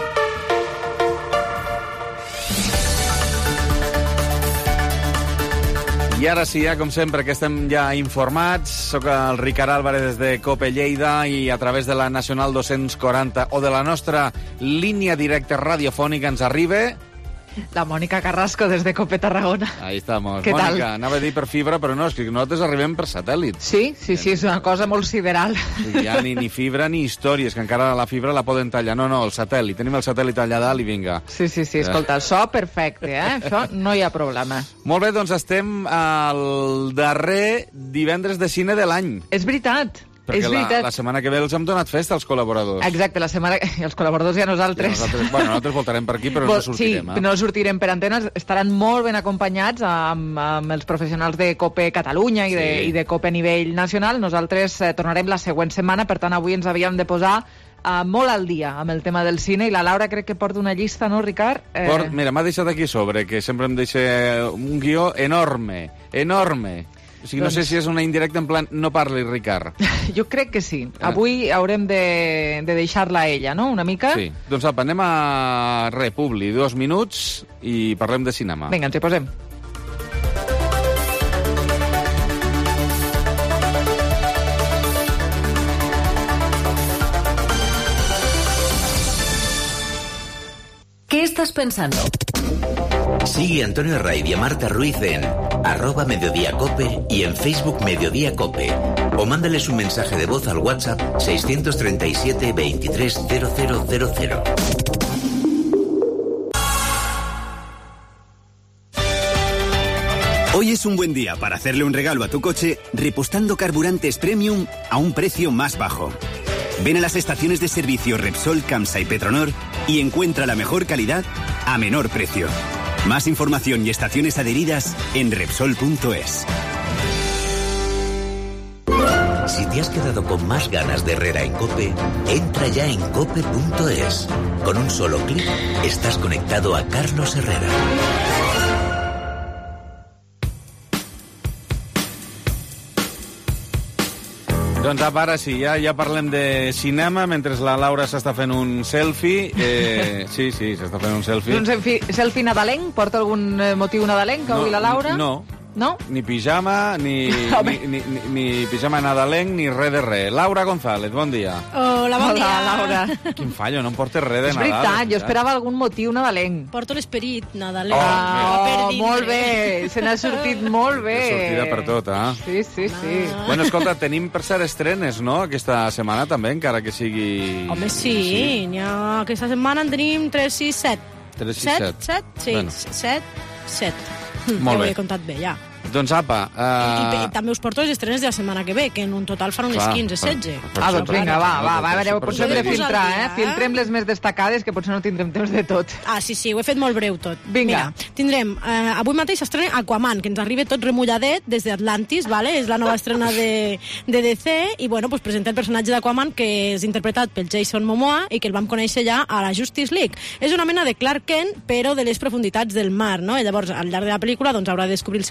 I ara sí, ja, com sempre, que estem ja informats. Soc el Ricard Álvarez des de COPE Lleida i a través de la Nacional dos-cents quaranta o de la nostra línia directa radiofònica ens arriba... La Mònica Carrasco des de COPE Tarragona. Ahí estamos. Què Mònica, tal? anava a dir per fibra, però no, és que nosaltres arribem per satèl·lit. Sí, sí, sí, és una cosa molt sideral. Sí, ja ni, ni fibra ni històries, que encara la fibra la poden tallar. No, no, el satèl·lit. Tenim el satèl·lit allà dalt i vinga. Sí, sí, sí, escolta, el so perfecte, eh? Això no hi ha problema. Molt bé, doncs estem al darrer divendres de cine de l'any. És veritat. Perquè és veritat. la, la setmana que ve els hem donat festa als col·laboradors. Exacte, la setmana... I els col·laboradors i a nosaltres. I nosaltres, bueno, nosaltres voltarem per aquí, però Vol, no sortirem. Sí, eh? no sortirem per antenes. Estaran molt ben acompanyats amb, amb els professionals de COPE Catalunya i de, Sí. i de COPE a nivell nacional. Nosaltres eh, tornarem la següent setmana, per tant, avui ens havíem de posar eh, molt al dia amb el tema del cine, i la Laura crec que porta una llista, no, Ricard? Eh... Port, mira, m'ha deixat aquí sobre, que sempre em deixa un guió enorme, enorme. O sigui, Doncs- no sé si és una indirecta en plan, no parli, Ricard. Jo crec que sí. Ah. Avui haurem de, de deixar-la a ella, no?, una mica. Sí. Doncs apa, anem a Republi, dos minuts i parlem de cinema. Vinga, ens hi posem. ¿Qué estás pensando? Sigue a Antonio Raid y a Marta Ruiz en arroba Mediodía Cope y en Facebook Mediodía Cope. O mándales un mensaje de voz al WhatsApp seiscientos treinta y siete veintitrés cero cero cero cero. Hoy es un buen día para hacerle un regalo a tu coche repostando carburantes premium a un precio más bajo. Ven a las estaciones de servicio Repsol, Camsa y Petronor y encuentra la mejor calidad a menor precio. Más información y estaciones adheridas en Repsol punto es. Si te has quedado con más ganas de Herrera en Cope, entra ya en cope punto es. Con un solo clic estás conectado a Carlos Herrera. Doncs apa, ara sí, ja, ja parlem de cinema, mentre la Laura s'està fent un selfie. Eh, sí, sí, s'està fent un selfie. Un selfie, selfie nadalenc? Porta algun eh, motiu nadalenc avui la Laura? No. No? Ni pijama, ni, ni, ni, ni, ni pijama nadalenc, ni res de res. Laura González, bon dia. Hola, bon dia. Laura. Quin fallo, no em portes res de És Nadal. veritat, jo esperava algun motiu nadalenc. Porto l'esperit nadalenc. Oh, Ah, oh, molt bé, se n'ha sortit molt bé. Que sortida per tot, eh? Sí, sí, sí. Bueno, escolta, tenim per cert estrenes, no?, aquesta setmana també, encara que sigui... Home, sí, sí. N'hi ha... aquesta setmana en tenim tres, sis, set. tres, sis, set. set? Sí, Bueno. set, set. Molt ja bé. ho he comptat bé, ja. Doncs apa... I, Uh... i també us porto les estrenes de la setmana que ve, que en un total fan unes Clar, quinze, per- setze. per Ah, doncs vinga, va, va, va, a veure, per potser hem de això he dit. filtrar, eh? Posar al dia, eh? Filtrem les més destacades, que potser no tindrem temps de tot. Ah, sí, sí, ho he fet molt breu tot. Vinga. Mira, tindrem, eh, avui mateix s'estrena Aquaman, que ens arriba tot remulladet des d'Atlantis, vale? És la nova estrena de, de D C, i bueno, pues presenta el personatge d'Aquaman, que és interpretat pel Jason Momoa, i que el vam conèixer ja a la Justice League. És una mena de Clark Kent, però de les profunditats del mar, no? I llavors, al llarg de la pel·lícula, doncs, haurà de descobrir els seus orígens,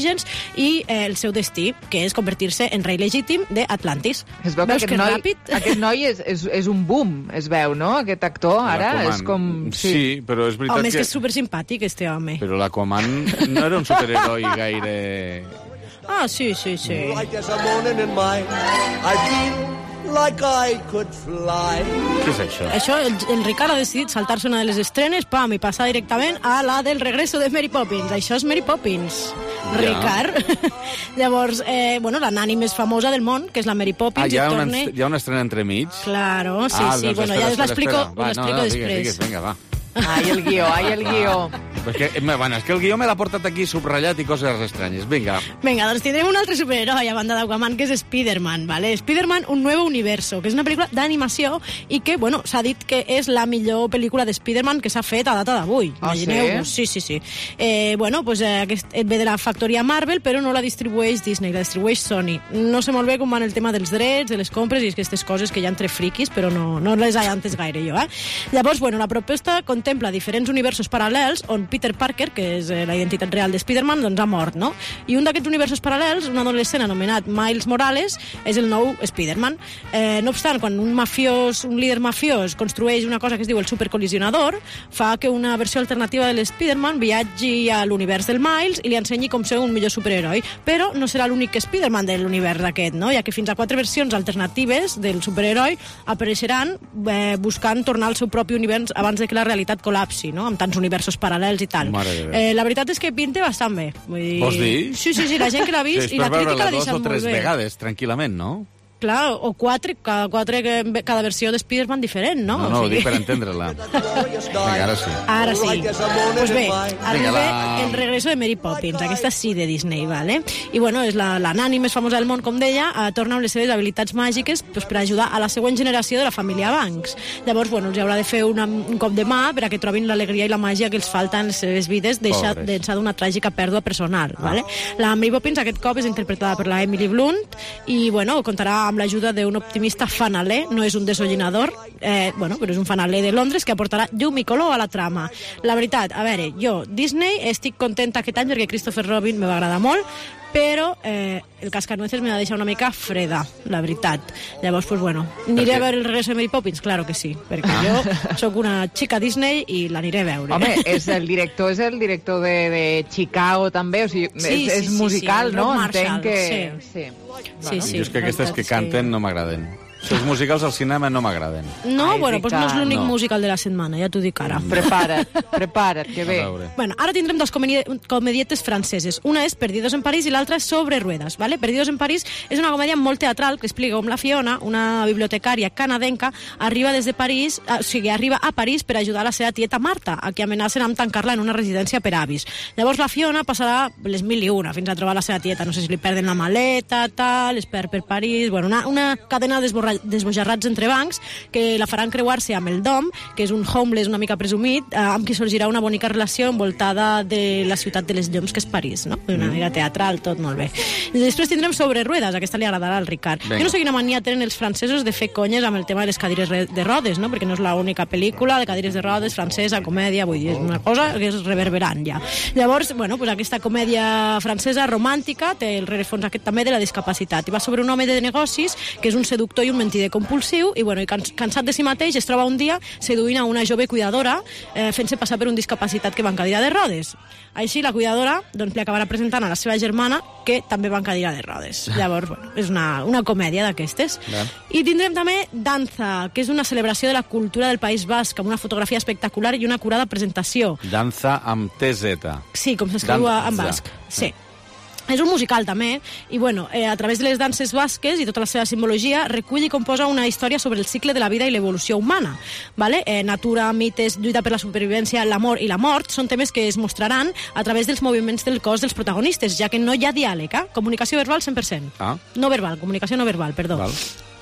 orígens i eh, el seu destí, que és convertir-se en rei legítim d'Atlantis. Es veu que Veus aquest que noi, ràpid? aquest noi és, és, és un boom, es veu, no? Aquest actor, ara, L'Aquaman. és com... Sí. sí, però és veritat Home, és que... que és supersimpàtic, este home. Però l'Aquaman no era un superheroi gaire... Ah, sí, sí, sí. Light as a morning in my I feel like I could fly. Què és això? Això, el, el Ricard ha decidit saltar-se una de les estrenes, pam, i passar directament a la del regreso de Mary Poppins. Això és Mary Poppins. Ja. Ricard. Llavors, eh, bueno, la nani més famosa del món, que és la Mary Poppins, Ah, hi ha, i una, torne... hi ha una estrena entremig? Claro, sí, ah, sí. Doncs Bueno, espera, ja us espera, l'explico espera. Va, us l'explico no, no, després. Digues, digues, vinga, va. Ai, el guió, ai, el guió. Perquè, eh, bueno, és que el guió me l'ha portat aquí subratllat i coses estranyes. Vinga. Vinga, doncs tindrem un altre superheroi a banda d'Aquaman, que és Spider-Man, ¿vale? Spider-Man, un nuevo universo, que és una pel·lícula d'animació i que, bueno, s'ha dit que és la millor pel·lícula de Spider-Man que s'ha fet a data d'avui. Ah, Imagineu-vos. Sí, sí, sí. Eh, bueno, pues, eh, aquest ve de la factoria Marvel, però no la distribueix Disney, la distribueix Sony. No sé molt bé com van el tema dels drets, de les compres i aquestes coses que hi ha entre friquis, però no, no les he antes gaire jo, eh? Llavors, bueno, la proposta contempla diferents universos paral·lels on Peter Parker, que és eh, la identitat real de Spider-Man, doncs ha mort, no? I un d'aquests universos paral·lels, un adolescent anomenat Miles Morales, és el nou Spider-Man. Eh, no obstant, quan un mafiós, un líder mafiós construeix una cosa que es diu el supercolisionador, fa que una versió alternativa de l'Spider-Man viatgi a l'univers del Miles i li ensenyi com ser un millor superheroi. Però no serà l'únic Spider-Man de l'univers aquest, no? Ja que fins a quatre versions alternatives del superheroi apareixeran eh, buscant tornar al seu propi univers abans de que la realitat col·lapsi, no? Amb tants universos paral·lels i tal. Eh, la veritat és que pinta bastant bé. Vull dir... Vols dir? Sí, sí, sí, la gent que l'ha vist Sí, i la crítica l'ha dos deixat o molt tres bé. vegades, tranquil·lament, no? Clar, o quatre, cada, quatre, cada versió de Spider-Man diferent, no? No, no, O ho sigui... dic per entendre-la. Vinga, ara sí. Ara sí. Pues bé, ara Vinga, ve la- el regreso de Mary Poppins, aquesta sí de Disney, ¿vale? I bueno, és la, la nani més famosa del món, com deia, eh, torna amb les seves habilitats màgiques pues, per ajudar a la següent generació de la família Banks. Llavors, bueno, els haurà de fer una, un cop de mà per a que trobin l'alegria i la màgia que els falta en les seves vides d'ençà Pobres. d'una tràgica pèrdua personal, ¿vale? La Mary Poppins aquest cop és interpretada per la Emily Blunt i, bueno, contarà amb l'ajuda d'un optimista fanaler, no és un desollinador, eh, bueno, però és un fanaler de Londres que aportarà llum i color a la trama. La veritat, a veure, jo, Disney, estic contenta aquest any perquè Christopher Robin me va agradar molt, però eh, el Cascanueces me va deixar una mica freda, la veritat. Llavors, pues bueno, aniré a veure el regreso de Mary Poppins? Claro que sí, perquè Ah. jo sóc una xica Disney i l'aniré a veure. Home, és el director és el director de, de Chicago, també, o sigui, Sí, és, sí, és sí, musical, sí, el no? Rock Marshall, Entenc que... sí. Sí. Sí, sí. Jo és que aquestes que sí. canten no m'agraden. Els musicals al cinema no m'agraden. No, Ai, bueno, doncs no és Ricard. l'únic No. musical de la setmana, ja t'ho dic ara. Prepara't, prepara't, que bé. A veure. Bueno, ara tindrem dos comedi comedietes franceses. Una és Perdidos en París i l'altra és Sobre ruedas, ¿vale? Perdidos en París és una comèdia molt teatral que explica com la Fiona, una bibliotecària canadenca, arriba des de París, o sigui, arriba a París per ajudar la seva tieta Marta, a qui amenacen amb tancar-la en una residència per avis. Llavors la Fiona passarà les mil i una fins a trobar la seva tieta. No sé si li perden la maleta, tal, es perd per París... Bueno, una, una cadena d'esbojarrats entre bancs que la faran creuar-se amb el Dom, que és un homeless una mica presumit, eh, amb qui sorgirà una bonica relació envoltada de la ciutat de les llums, que és París, no? Una manera teatral, tot molt bé. I després tindrem Sobre ruedas, aquesta li agradarà al Ricard. Vinga. Jo no sé quina mania tenen els francesos de fer conyes amb el tema de les cadires re- de rodes, no? Perquè no és l'única pel·lícula de cadires de rodes francesa, comèdia, vull dir, és una cosa que és reverberant ja. Llavors, bueno, pues aquesta comèdia francesa romàntica té el rerefons aquest també de la discapacitat i va sobre un home de negocis que és un seductor i un mentider compulsiu i, bueno, i cans cansat de si mateix es troba un dia seduint a una jove cuidadora eh, fent-se passar per un discapacitat que va en cadira de rodes. Així la cuidadora doncs, li acabarà presentant a la seva germana que també va en cadira de rodes. Llavors, bueno, és una, una comèdia d'aquestes. I tindrem també Danza, que és una celebració de la cultura del País Basc, amb una fotografia espectacular i una curada presentació. Danza amb T Z. Sí, com s'escriu Danza. en basc. Sí. És un musical també, i bueno, eh, a través de les danses basques i tota la seva simbologia recull i composa una història sobre el cicle de la vida i l'evolució humana. Vale? Eh, natura, mites, lluita per la supervivència, l'amor i la mort són temes que es mostraran a través dels moviments del cos dels protagonistes, ja que no hi ha diàleg, eh? Comunicació verbal cent per cent. Ah. No verbal, comunicació no verbal, perdó. Val.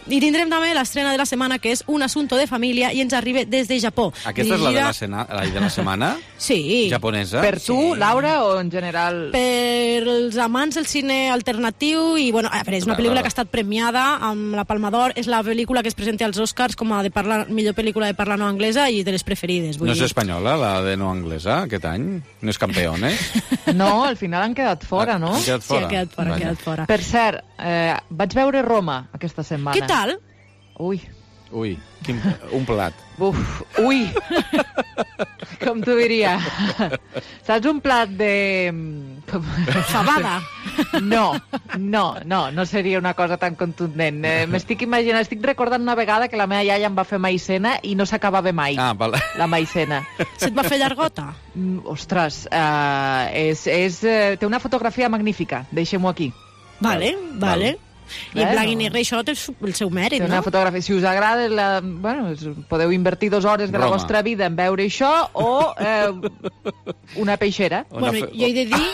I tindrem també l'estrena de la setmana, que és Un assunto de família, i ens arriba des de Japó. Aquesta dirigida... és la de la, sena... la de la setmana? Sí. Japonesa? Per tu, sí. Laura, o en general? Per els amants del cine alternatiu, i bueno, a veure, és una pel·lícula que ha estat premiada amb la Palma d'Or, és la pel·lícula que es presenta als Oscars com a de parla... millor pel·lícula de parla no anglesa i de les preferides. Vull no és dir... espanyola, la de no anglesa, aquest any? No és campeones? No, al final han quedat fora, no? Han quedat fora? Sí, ha quedat fora, ha quedat fora. Per cert, eh, vaig veure Roma aquesta setmana. Què tal? Ui. Ui, quin... un plat. Uf, ui. Com t'ho diria? Saps un plat de... Fabada. No, no, no, no seria una cosa tan contundent. Eh, M'estic imaginant, estic recordant una vegada que la meva iaia em va fer maicena i no s'acabava mai, ah, vale. la maicena. Se't va fer llargota? Mm, ostres, uh, és, és, uh, té una fotografia magnífica, deixem-ho aquí. Vale, vale. vale. I en Eh, blanc i no. negre això té el seu mèrit, Té una no? fotografia, si us agrada, la, bueno, es- podeu invertir dues hores de la Roma. vostra vida en veure això o eh, una peixera. Una Bueno, fe- jo he de dir...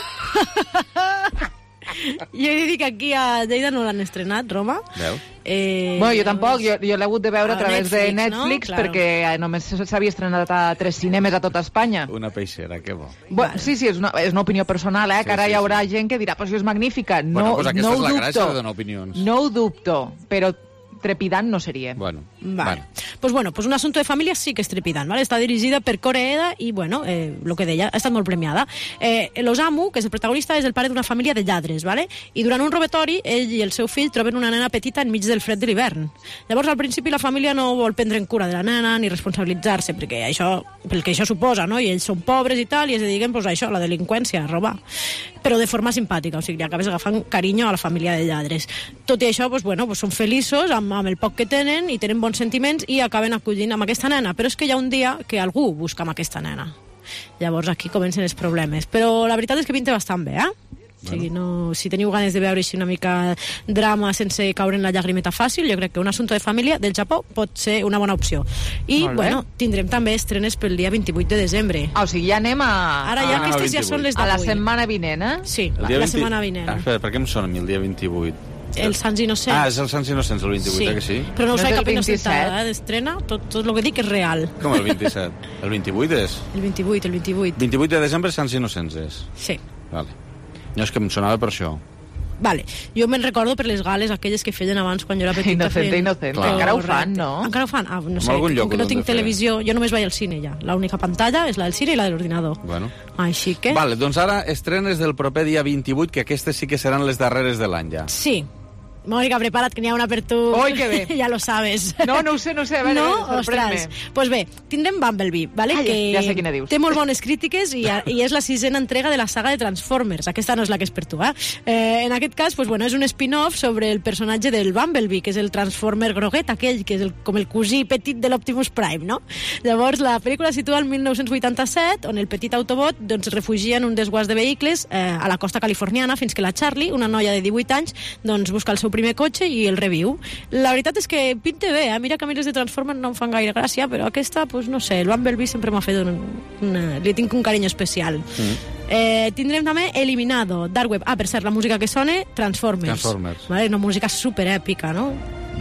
jo he de dir que aquí a Lleida no l'han estrenat, Roma. Veus? Eh, Bueno, jo tampoc, jo, jo l'he hagut de veure a, A través de Netflix, no? Netflix, Claro. perquè eh, només s'havia estrenat a tres cinemes a tota Espanya. Una peixera, que bo. Bueno, sí, sí, és una, és una opinió personal, eh? Sí, que ara sí, hi haurà gent que dirà, però si és magnífica. No, Bueno, pues aquesta no és ho la dubto. gràcia de donar opinions. No ho dubto, però trepidant no seria. Bueno, Vale. Pues bueno, pues un asunto de família sí que és trepidant, ¿vale? Està dirigida per Koreeda i, bueno, eh, lo que deia, ha estat molt premiada. Eh, L'Osamu, que és el protagonista, és el pare d'una família de lladres, ¿vale? I durant un robatori, ell i el seu fill troben una nena petita enmig del fred de l'hivern. Llavors, al principi, la família no vol prendre en cura de la nena ni responsabilitzar-se, perquè això, pel que això suposa, no? I ells són pobres i tal, i es dediquen, pues, a això, a la delinqüència, a robar. Però de forma simpàtica, o sigui, li acabes agafant carinyo a la família de lladres. Tot i això, pues, bueno, pues, són feliços amb, amb el poc que tenen i tenen bons sentiments i acaben acollint amb aquesta nena. Però és que hi ha un dia que algú busca amb aquesta nena. Llavors aquí comencen els problemes. Però la veritat és que pinta bastant bé, eh? O sigui, no, si teniu ganes de veure així una mica drama sense caure en la llagrimeta fàcil, jo crec que Un assunto de família del Japó pot ser una bona opció. I, Molt bé. bueno, tindrem també estrenes pel dia vint-i-vuit de desembre. Ah, o sigui, ja anem a... Ara ja Ah, aquestes ja vint-i-vuit. són les a la d'avui. setmana vinent, eh? Sí, El la, dia la vint- setmana vinent. Ah, espera, per què em sona a mi el dia vint-i-vuit? Els Sants Innocents. Ah, és el Sants Innocents, el vint-i-vuit, Sí. eh, que sí? Però no No us és faig el cap vint-i-set? innocentada, eh, d'estrena. Tot, tot el que dic és real. Com el vint-i-set? El vint-i-vuit és? El vint-i-vuit, el vint-i-vuit. vint-i-vuit de desembre, Sants Innocents és. Sí. Vale. No, és que em sonava per això. Vale. Jo me'n recordo per les gales aquelles que feien abans quan jo era petita. Inocente, feien- inocente. Clar. Encara ho fan, no? Encara ho fan? Ah, no En sé, algun lloc com que ho no han tinc de fer. televisió, jo només vaig al cine ja. L'única pantalla és la del cine i la de l'ordinador. Bueno. Així que... Vale, doncs ara estrenes del proper dia vint-i-vuit, que aquestes sí que seran les darreres de l'any ja. Sí. Mònica, prepara't, que n'hi ha una per tu. Oi, que bé. Ja lo sabes. No, no ho sé, no ho sé. A veure, no? a veure, sorprèn-me. Ostres. Pues bé, tindrem Bumblebee, vale? Ah, ja- que ja sé quina dius. té molt bones crítiques i, i és la sisena entrega de la saga de Transformers. Aquesta no és la que és per tu, eh? eh en aquest cas, pues, bueno, és un spin-off sobre el personatge del Bumblebee, que és el Transformer groguet, aquell que és el, com el cosí petit de l'Optimus Prime, no? Llavors, la pel·lícula es situa el mil nou-cents vuitanta-set, on el petit Autobot doncs, es refugia en un desguàs de vehicles eh, a la costa californiana, fins que la Charlie, una noia de divuit anys, doncs, busca el seu primer cotxe i el reviu. La veritat és que pinta bé, eh? Mira que a mi les de Transformers no em fan gaire gràcia, però aquesta, pues, no sé, el Bumblebee sempre m'ha fet un, una... li tinc un carinyo especial. Mm. Eh, tindrem també Eliminado, Dark Web. Ah, per cert, la música que sona, Transformers. Transformers. Vale, una música super èpica, no?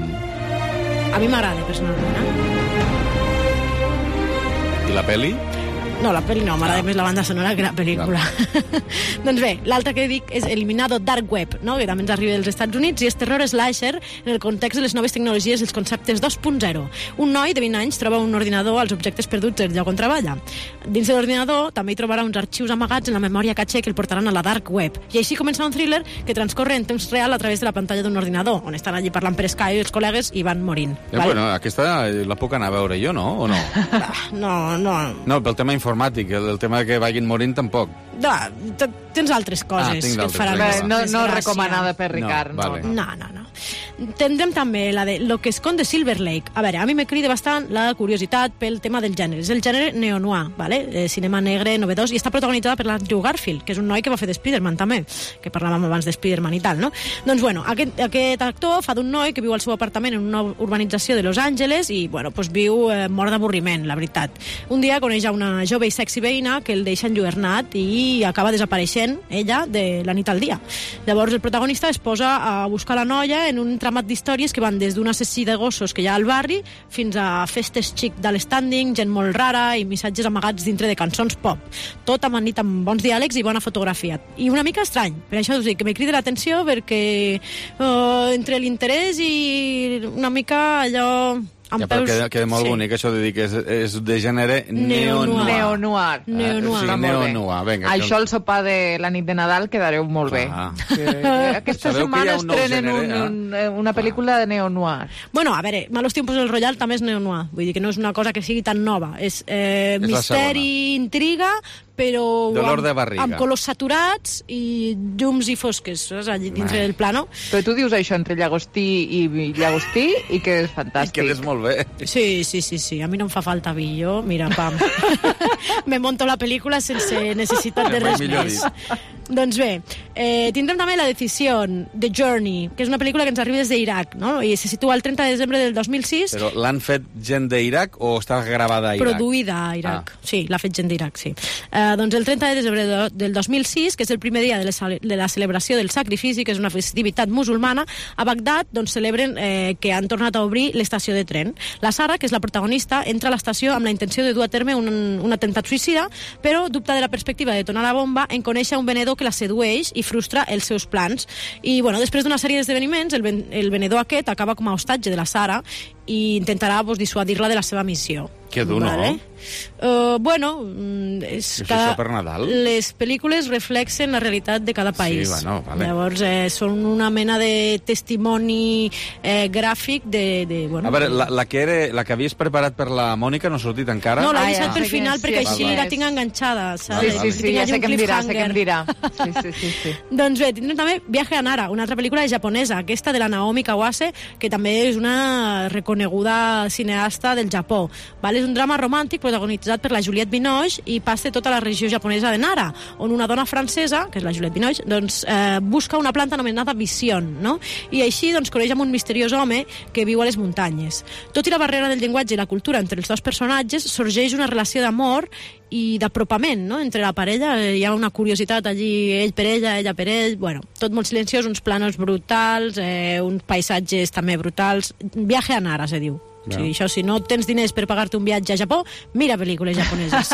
Mm. A mi m'agrada, personalment, eh? I la peli? No, la pel·li no, m'agrada més la banda sonora que la pel·lícula. Doncs bé, l'altre que dic és Eliminado Dark Web, no? Que també ens arriba dels Estats Units, i és terror slasher en el context de les noves tecnologies i els conceptes dos punt zero. Un noi de vint anys troba un ordinador als objectes perduts del lloc on treballa. Dins de l'ordinador també hi trobarà uns arxius amagats en la memòria caché que el portaran a la Dark Web. I així comença un thriller que transcorre en temps real a través de la pantalla d'un ordinador, on estan allí parlant per Skype els col·legues i van morint. Eh, vale? bueno, aquesta la puc anar a veure jo, no? O no? No, no... No, pel tema informàtic, el, el tema que vagin morint tampoc. No, t- tens altres coses Ah, tinc que et d'altres, faran vinga, més, va. No, més no gràcia. recomanada per Ricard, No, vale. No, no, no. Tindrem també la de Lo que esconde Silver Lake. A veure, a mi me crida bastant la curiositat pel tema del gènere. És el gènere neo-noir, vale? Eh, cinema negre, novedós, i està protagonitzada per l'Andrew Garfield, que és un noi que va fer de Spider-Man també, que parlàvem abans de Spider-Man i tal, no? Doncs, bueno, aquest, aquest actor fa d'un noi que viu al seu apartament en una urbanització de Los Angeles i, bueno, doncs viu eh, mort d'avorriment, la veritat. Un dia coneix a una jove i sexy veïna que el deixa enlluernat i acaba desapareixent, ella, de la nit al dia. Llavors el protagonista es posa a buscar la noia en un tramat d'històries que van des d'un assassí de gossos que hi ha al barri fins a festes xic de l'standing, gent molt rara i missatges amagats dintre de cançons pop. Tot amanit amb bons diàlegs i bona fotografia. I una mica estrany, per això us dic que me crida l'atenció perquè uh, entre l'interès i una mica allò... Ja, però queda, queda molt sí. bonic això de dir que és, és de gènere neo-noir. Neo-noir. Neo-noir. Sí, neo-noir. Vinga, això al sopar de la nit de Nadal quedareu molt bé. Que, aquesta Sabeu setmana un estrenen gènere, un, un, una pel·lícula de neo-noir. Bueno, a veure, Malos tiempos del Royal també és neo-noir. Vull dir que no és una cosa que sigui tan nova. És, eh, és misteri, intriga, però dolor amb, de barriga. amb colors saturats i llums i fosques, saps? Allí dintre del plano. Però tu dius això entre llagostí i llagostí i que és fantàstic. I quedes molt bé. Sí, sí, sí, sí. A mi no em fa falta vi. Jo, mira, pam. Me monto la pel·lícula sense necessitat de res més. Doncs bé, eh, tindrem també La Decisió, The Journey, que és una pel·lícula que ens arriba des d'Iraq, no? I se situa el trenta de desembre del dos mil sis. Però l'han fet gent d'Iraq o està gravada a Iraq? Produïda a Iraq, ah. sí, l'ha fet gent d'Iraq, sí. Eh, doncs el trenta de desembre de, del dos mil sis, que és el primer dia de, les, de la celebració del sacrifici, que és una festivitat musulmana, a Bagdad doncs, celebren eh, que han tornat a obrir l'estació de tren. La Sara, que és la protagonista, entra a l'estació amb la intenció de dur a terme un, un atemptat suïcida, però dubta de la perspectiva de detonar la bomba en conèixer un venedor que la sedueix i frustra els seus plans. I, bueno, després d'una sèrie d'esdeveniments, el, ven el venedor aquest acaba com a hostatge de la Sara i intentarà pues, dissuadir-la de la seva missió. Que dur, vale? no? Uh, bueno, és és cada... això per Nadal? Les pel·lícules reflexen la realitat de cada país. Sí, bueno, vale. Llavors, eh, són una mena de testimoni eh, gràfic de... de bueno, a veure, la, la, que era, la que havies preparat per la Mònica no ha sortit encara? No, l'he ah, deixat ja. per final sí, perquè sí, així sí, la tinc enganxada, saps? Sí, sí, sí, ja sé què em dirà, sé què em dirà. Sí, sí, sí, sí. Doncs bé, tindrem també Viaje a Nara, una altra pel·lícula japonesa, aquesta de la Naomi Kawase, que també és una reconeguda cineasta del Japó. Vale? És un drama romàntic protagonitzat per la Juliette Binoche i passa tota la regió japonesa de Nara, on una dona francesa, que és la Juliette Binoche, doncs, eh, busca una planta anomenada Vision, no? I així doncs, coneix amb un misteriós home que viu a les muntanyes. Tot i la barrera del llenguatge i la cultura entre els dos personatges, sorgeix una relació d'amor i d'apropament, no?, entre la parella. Hi ha una curiositat allí, ell per ella, ella per ell, bueno, tot molt silenciós, uns planos brutals, eh, uns paisatges també brutals. Viaje a Nara, se diu. No. Sí, això, si no tens diners per pagar-te un viatge a Japó, mira pel·lícules japoneses.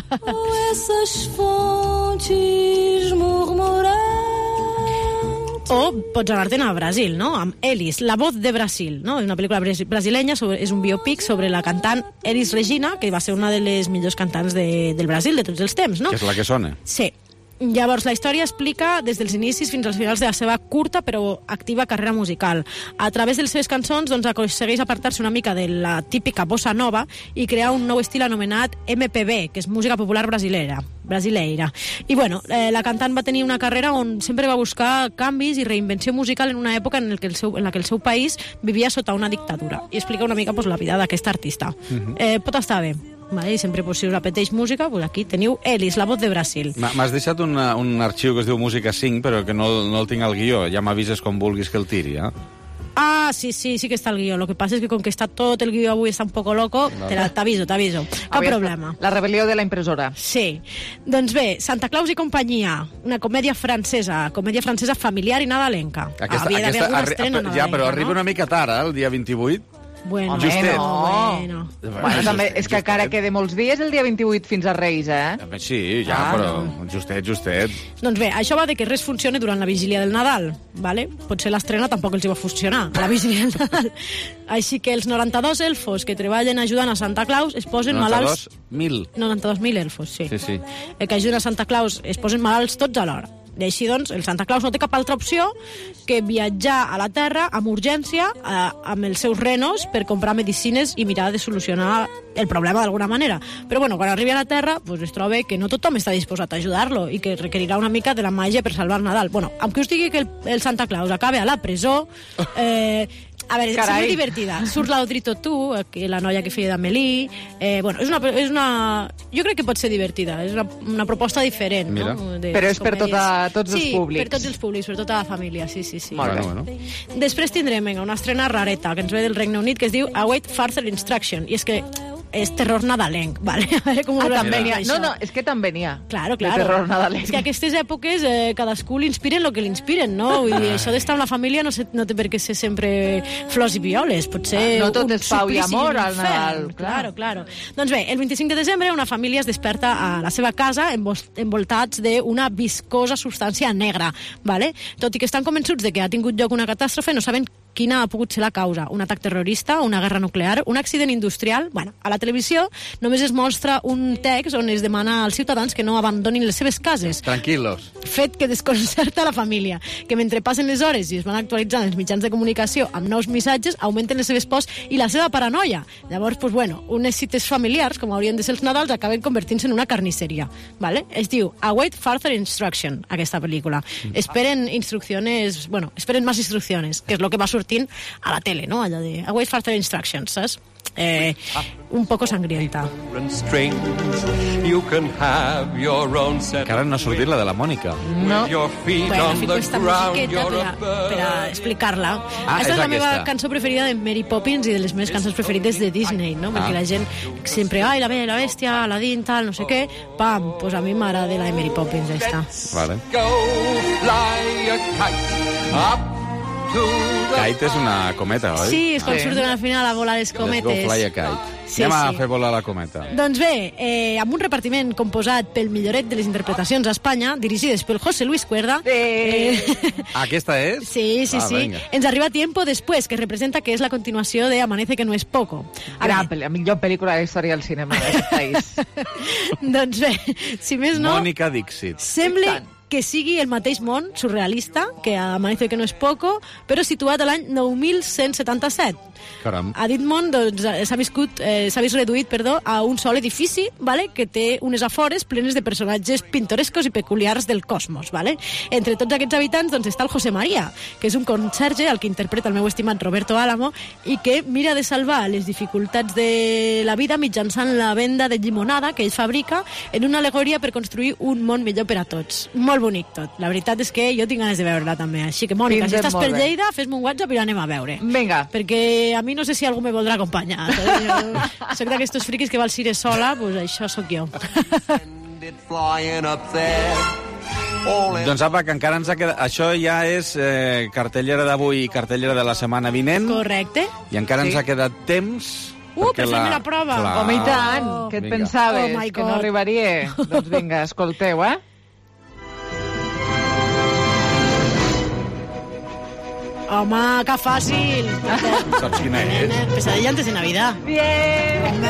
O pots anar-te'n a Brasil, no?, amb Elis, La voz de Brasil, no? És una pel·lícula brasilenya, sobre, és un biopic sobre la cantant Elis Regina, que va ser una de les millors cantants de, del Brasil de tots els temps, no? Que és la que sona. Sí. Llavors, la història explica des dels inicis fins als finals de la seva curta però activa carrera musical. A través de les seves cançons doncs, aconsegueix apartar-se una mica de la típica bossa nova i crear un nou estil anomenat M P B, que és música popular brasilera. brasileira. I bueno, eh, la cantant va tenir una carrera on sempre va buscar canvis i reinvenció musical en una època en, el que el seu, en la que el seu país vivia sota una dictadura. I explica una mica pues, la vida d'aquesta artista. Uh-huh. eh, pot estar bé. Vale? I sempre, pues, si us apeteix música, pues aquí teniu Elis, La voz de Brasil. M'has deixat una, un arxiu que es diu Música cinc, però que no, no el tinc al guió. Ja m'avises com vulguis que el tiri, eh? Ah, sí, sí, sí que està el guió. Lo que passa és que com que està tot el guió avui està un poco loco, te t'aviso, t'aviso. Cap Avui problema. La rebel·lió de la impressora. Sí. Doncs bé, Santa Claus i companyia, una comèdia francesa, comèdia francesa familiar i nadalenca. Aquesta, Havia d'haver alguna arri- estrena nadalenca, ja, però arriba no? una mica tard, eh, el dia vint-i-vuit. Bueno, Home, Justet. no. Bueno. Bueno, també, és que encara queda molts dies el dia vint-i-vuit fins a Reis, eh? Sí, ja, Ah, però justet, justet. Doncs bé, això va de que res funcioni durant la vigília del Nadal, vale? Potser l'estrena tampoc els hi va funcionar, a la vigília del Nadal. Així que els noranta-dos elfos que treballen ajudant a Santa Claus es posen malalts... noranta-dos mil. noranta-dos mil elfos, sí. Sí, sí. El que ajuden a Santa Claus es posen malalts tots alhora. I així, doncs, el Santa Claus no té cap altra opció que viatjar a la Terra amb urgència eh, amb els seus renos per comprar medicines i mirar de solucionar el problema d'alguna manera. Però, bueno, quan arribi a la Terra, pues, es troba que no tothom està disposat a ajudar-lo i que requerirà una mica de la màgia per salvar Nadal. Bueno, amb que us digui que el, el Santa Claus acabe a la presó... Eh, A veure, és molt divertida. Surt l'Audrito Tu, que la noia que feia d'Amélie. Eh, bueno, és una, és una... Jo crec que pot ser divertida. És una, una proposta diferent. Mira. No? De, Però és per tota, tots sí, els públics. Sí, per tots els públics, per tota la família. Sí, sí, sí. Molt bé. Bueno, bueno. Després tindrem venga, una estrena rareta que ens ve del Regne Unit que es diu Await Further Instruction. I és que és terror nadalenc, vale? A veure com ah, ho també explico, n'hi ha. No, no, és que també n'hi ha. Claro, De claro. terror nadalenc. És que aquestes èpoques eh, cadascú l'inspiren el que l'inspiren, no? Vull dir, això d'estar amb la família no, sé, no té per què ser sempre flors i violes, pot ser Ah, no tot un és pau i suplici amor un al infern. Nadal, clar. Claro, claro. Doncs bé, el vint-i-cinc de desembre una família es desperta a la seva casa envol- envoltats d'una viscosa substància negra, vale? Tot i que estan convençuts de que ha tingut lloc una catàstrofe, no saben quina ha pogut ser la causa. Un atac terrorista, una guerra nuclear, un accident industrial... Bueno, a la televisió només es mostra un text on es demana als ciutadans que no abandonin les seves cases. Tranquilos. Fet que desconcerta la família, que mentre passen les hores i es van actualitzant els mitjans de comunicació amb nous missatges, augmenten les seves pors i la seva paranoia. Llavors, pues bueno, unes cites familiars, com haurien de ser els Nadals, acaben convertint-se en una carnisseria. ¿Vale? Es diu Await Further Instruction, aquesta pel·lícula. Esperen instrucciones... Bueno, esperen más instrucciones, que és lo que va sortint a la tele, no? Allò de Await Further Instructions, saps? Eh, un poco sangrienta. Encara no ha sortit la de la Mònica. No. Bueno, fico esta musiqueta per a, per a explicar-la. Ah, Aquesta és és la meva aquesta. cançó preferida de Mary Poppins i de les meves cançons preferides de Disney, no? Perquè Ah. la gent sempre, ai, la Bella i la Bèstia, Aladdin, tal, no sé què, pam, pues a mi m'agrada la de Mary Poppins, ja està. Vale. Kite és una cometa, oi? Sí, és quan Ah. surten al final a volar les Let's go cometes. fly a kite. Sí, Anem a sí. fer volar la cometa. Doncs bé, eh, amb un repartiment composat pel milloret de les interpretacions a Espanya, dirigides pel José Luis Cuerda, eh, Aquesta és? sí, sí, Ah, sí, venga. ens arriba Tiempo Después, que representa que és la continuació de Amanece que no és poco. Gran pel·li, la millor pel·lícula de la història del cinema d'aquest país. Doncs bé, si més no, Mònica Dixit. sembla que sigui el mateix món surrealista que Amanece que no és poco, però situat a l'any nou mil cent setanta-set. Caram. A dit món doncs, eh, s'ha viscut, eh, s'ha vist reduït perdó, a un sol edifici, vale, que té unes afores plenes de personatges pintorescos i peculiars del cosmos. Vale? Entre tots aquests habitants doncs, està el José María, que és un conserge, el que interpreta el meu estimat Roberto Álamo, i que mira de salvar les dificultats de la vida mitjançant la venda de llimonada que ell fabrica en una alegoria per construir un món millor per a tots. Molt bonic tot. La veritat és que jo tinc ganes de veure-la també. Així que, Mònica, si Tindrem estàs molt per bé. Lleida, fes-me un WhatsApp i l'anem a veure. Vinga. Perquè a mi no sé si algú me voldrà acompanyar. Jo soc d'aquestos friquis que va al cine sola, doncs això sóc jo. Doncs apa, que encara ens ha quedat... Això ja és eh, cartellera d'avui i cartellera de la setmana vinent. Correcte. I encara Sí. ens ha quedat temps... Uh, perquè per fer-me la prova. Clar. Home, i tant, què et Vinga. pensaves? Oh my que no God. arribaria? Doncs vinga, escolteu, eh? Home, que fàcil. Saps quina és? Pesadilla antes de Navidad. Bien!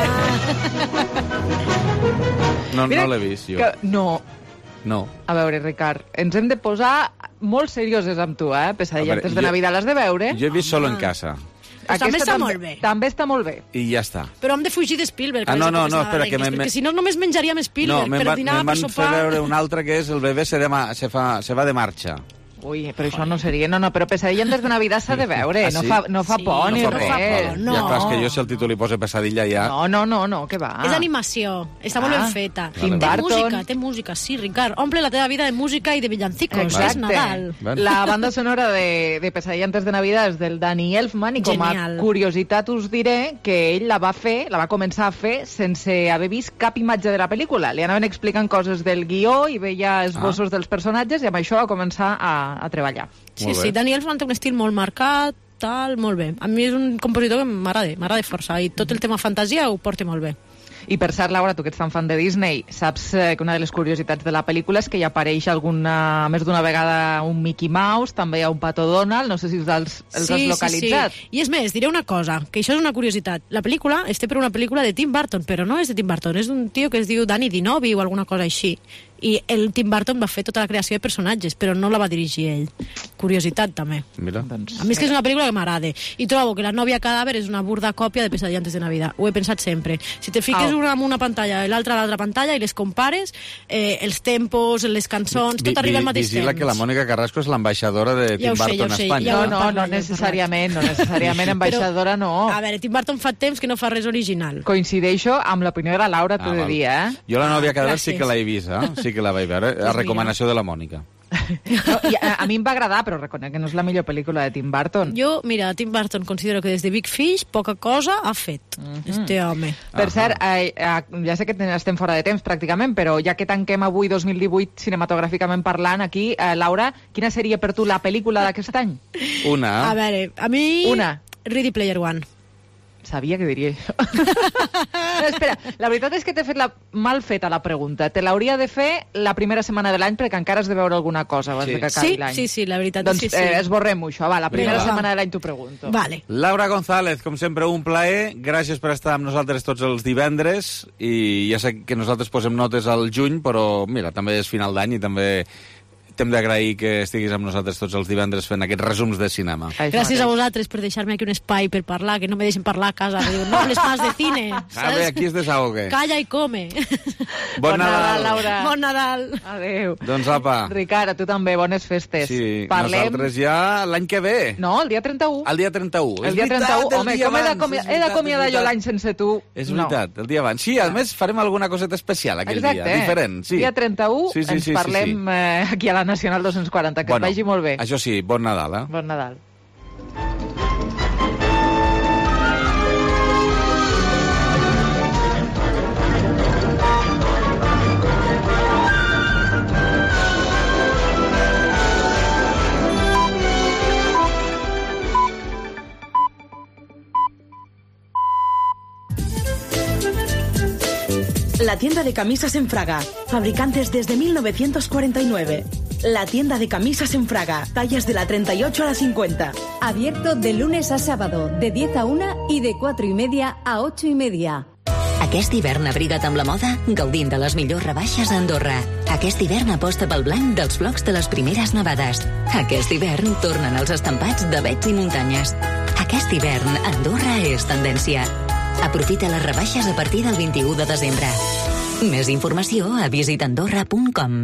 No, Mira no l'he vist, jo. Que, no, No. a veure, Ricard, ens hem de posar molt serioses amb tu, eh? Pesadilla A veure, antes de jo- Navidad l'has de veure. Jo he vist Solo en casa. Pues també està molt bé. També està molt bé. I ja està. Però hem de fugir de Spielberg. Ah, no, no, no, perquè espera, que perquè me- si no només menjaríem Spielberg No, me'n per va, dinar, me'n per van fer sopar. veure un altre que és El bebè se, dema, se, fa, se va de marxa. Ui, però això no seria... No, no, però Pesadilla antes de Navidad s'ha de veure. Ah, No sí? fa, no fa Sí, por ni no res. fa por, no. Ja, clar, és que jo si el títol li posa pesadilla ja... No, no, no, no, que va. És animació, està molt Ah. ben feta. Tim té Burton. música, té música, sí, Ricard. Omple la teva vida de música i de villancicos, Exacte. és Nadal. Bueno. La banda sonora de, de Pesadilla antes de Navidad és del Danny Elfman i com Genial. a curiositat us diré que ell la va fer, la va començar a fer sense haver vist cap imatge de la pel·lícula. Li anaven explicant coses del guió i veia esbossos Ah. dels personatges i amb això va començar a, a treballar. Sí, Molt bé. sí, Dani Elfman té un estil molt marcat, tal, molt bé. A mi és un compositor que m'agrada, m'agrada força, i tot el tema fantasia ho porta molt bé. I per cert, Laura, tu que ets tan fan de Disney, saps eh, que una de les curiositats de la pel·lícula és que hi apareix alguna, més d'una vegada un Mickey Mouse, també hi ha un Pato Donald, no sé si els, els has localitzat. Sí, sí. I és més, diré una cosa, que això és una curiositat. La pel·lícula es té per una pel·lícula de Tim Burton, però no és de Tim Burton, és d'un tio que es diu Danny Dinovi o alguna cosa així. I el Tim Burton va fer tota la creació de personatges, però no la va dirigir ell. Curiositat, també. Mira. Doncs, A mi és que és una pel·lícula que m'agrada. I trobo que La nòvia cadàver és una burda còpia de Pesadilla antes de Navidad. Ho he pensat sempre. Si te fiques Au. una en una pantalla i l'altra a l'altra pantalla i les compares, eh, els tempos, les cançons, tot arriba al mateix Vigila temps. que la Mònica Carrasco és l'ambaixadora de Tim Ja ho sé, Burton ja ho sé, a Espanya. ja ho No, no, parlat, no ja he necessàriament, no necessàriament ambaixadora, no. A veure, Tim Burton fa temps que no fa res original. Coincideixo amb l'opinió de la Laura, t'ho Ah, he de val. dir, eh? Jo la nòvia cadàver sí gràcies. que l'he vist, eh? Sí que la vaig veure, a recomanació de la Mònica. No, i a, a mi em va agradar, però reconec que no és la millor pel·lícula de Tim Burton. Jo, mira, Tim Burton considero que des de Big Fish poca cosa ha fet, mm-hmm. este home. Per uh-huh. cert, eh, eh, ja sé que estem fora de temps pràcticament, però ja que tanquem avui dos mil divuit cinematogràficament parlant, aquí, eh, Laura, quina seria per tu la pel·lícula d'aquest any? Una. A veure, a mi... Una. Ready Player One. Sabia que diria això. No, espera, la veritat és que t'he fet la... mal feta la pregunta. Te l'hauria de fer la primera setmana de l'any perquè encara has de veure alguna cosa abans sí. de que acabi sí, l'any. Sí, sí, la veritat doncs, és que sí. Eh, esborrem-ho, això. Va, la primera Vinga, setmana va. de l'any t'ho pregunto. Vale. Laura González, com sempre, un plaer. Gràcies per estar amb nosaltres tots els divendres. I ja sé que nosaltres posem notes al juny, però mira, també és final d'any i també... t'hem d'agrair que estiguis amb nosaltres tots els divendres fent aquests resums de cinema. Gràcies a vosaltres per deixar-me aquí un espai per parlar, que no me deixen parlar a casa. Diu, no hables más de cine. A ver, aquí es desahogue. Calla i come. Bon, bon Nadal, Nadal, Laura. Bon Nadal. Adéu. Doncs apa. Ricard, a tu també, bones festes. Sí, Parlem... nosaltres ja l'any que ve. No, el dia trenta-u. El dia trenta-u. El dia trenta-u. Home, com he d'acomiadar he d'acomiadar jo l'any sense tu? És veritat, no. El dia abans. Sí, a més farem alguna coseta especial aquell Exacte, dia, diferent. Sí. Dia trenta-u sí, sí, ens sí, parlem sí, sí. Eh, aquí a la Nacional dos-cents quaranta. Que bueno, et vagi molt bé. Això sí, bon Nadal, eh? Bon Nadal. La tienda de camisas en Fraga, fabricantes desde mil novecientos cuarenta y nueve. La tienda de camisas en Fraga, tallas de la treinta y ocho a la cincuenta. Abierto de lunes a sábado, de diez a una y de cuatro y media a ocho y media. Aquest hivern abriga't amb la moda, gaudint de les millors rebaixes a Andorra. Aquest hivern aposta pel blanc dels flocs de les primeres nevades. Aquest hivern tornen els estampats de vets i muntanyes. Aquest hivern, Andorra és tendència. Aprofita les rebaixes a partir del vint-i-u de desembre. Més informació a visitandorra punt com.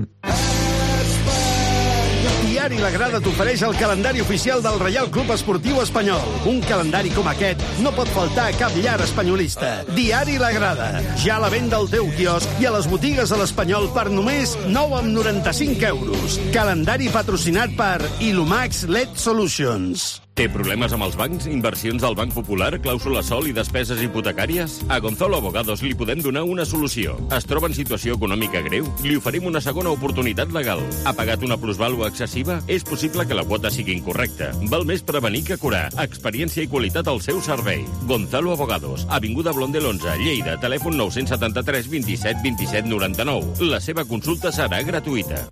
Diari La Grada t'ofereix el calendari oficial del Reial Club Esportiu Espanyol. Un calendari com aquest no pot faltar a cap llar espanyolista. Diari La Grada, ja a la venda al teu quiosc i a les botigues de l'Espanyol per només nou coma noranta-cinc euros. Calendari patrocinat per Ilumax L E D Solutions. Té problemes amb els bancs, inversions del Banc Popular, clàusula sol i despeses hipotecàries? A Gonzalo Abogados li podem donar una solució. Es troba en situació econòmica greu? Li oferim una segona oportunitat legal. Ha pagat una plusvàlua excessiva? És possible que la quota sigui incorrecta. Val més prevenir que curar. Experiència i qualitat al seu servei. Gonzalo Abogados, Avinguda Blondel onze, Lleida, telèfon nou set tres, vint-i-set, vint-i-set, noranta-nou. La seva consulta serà gratuïta.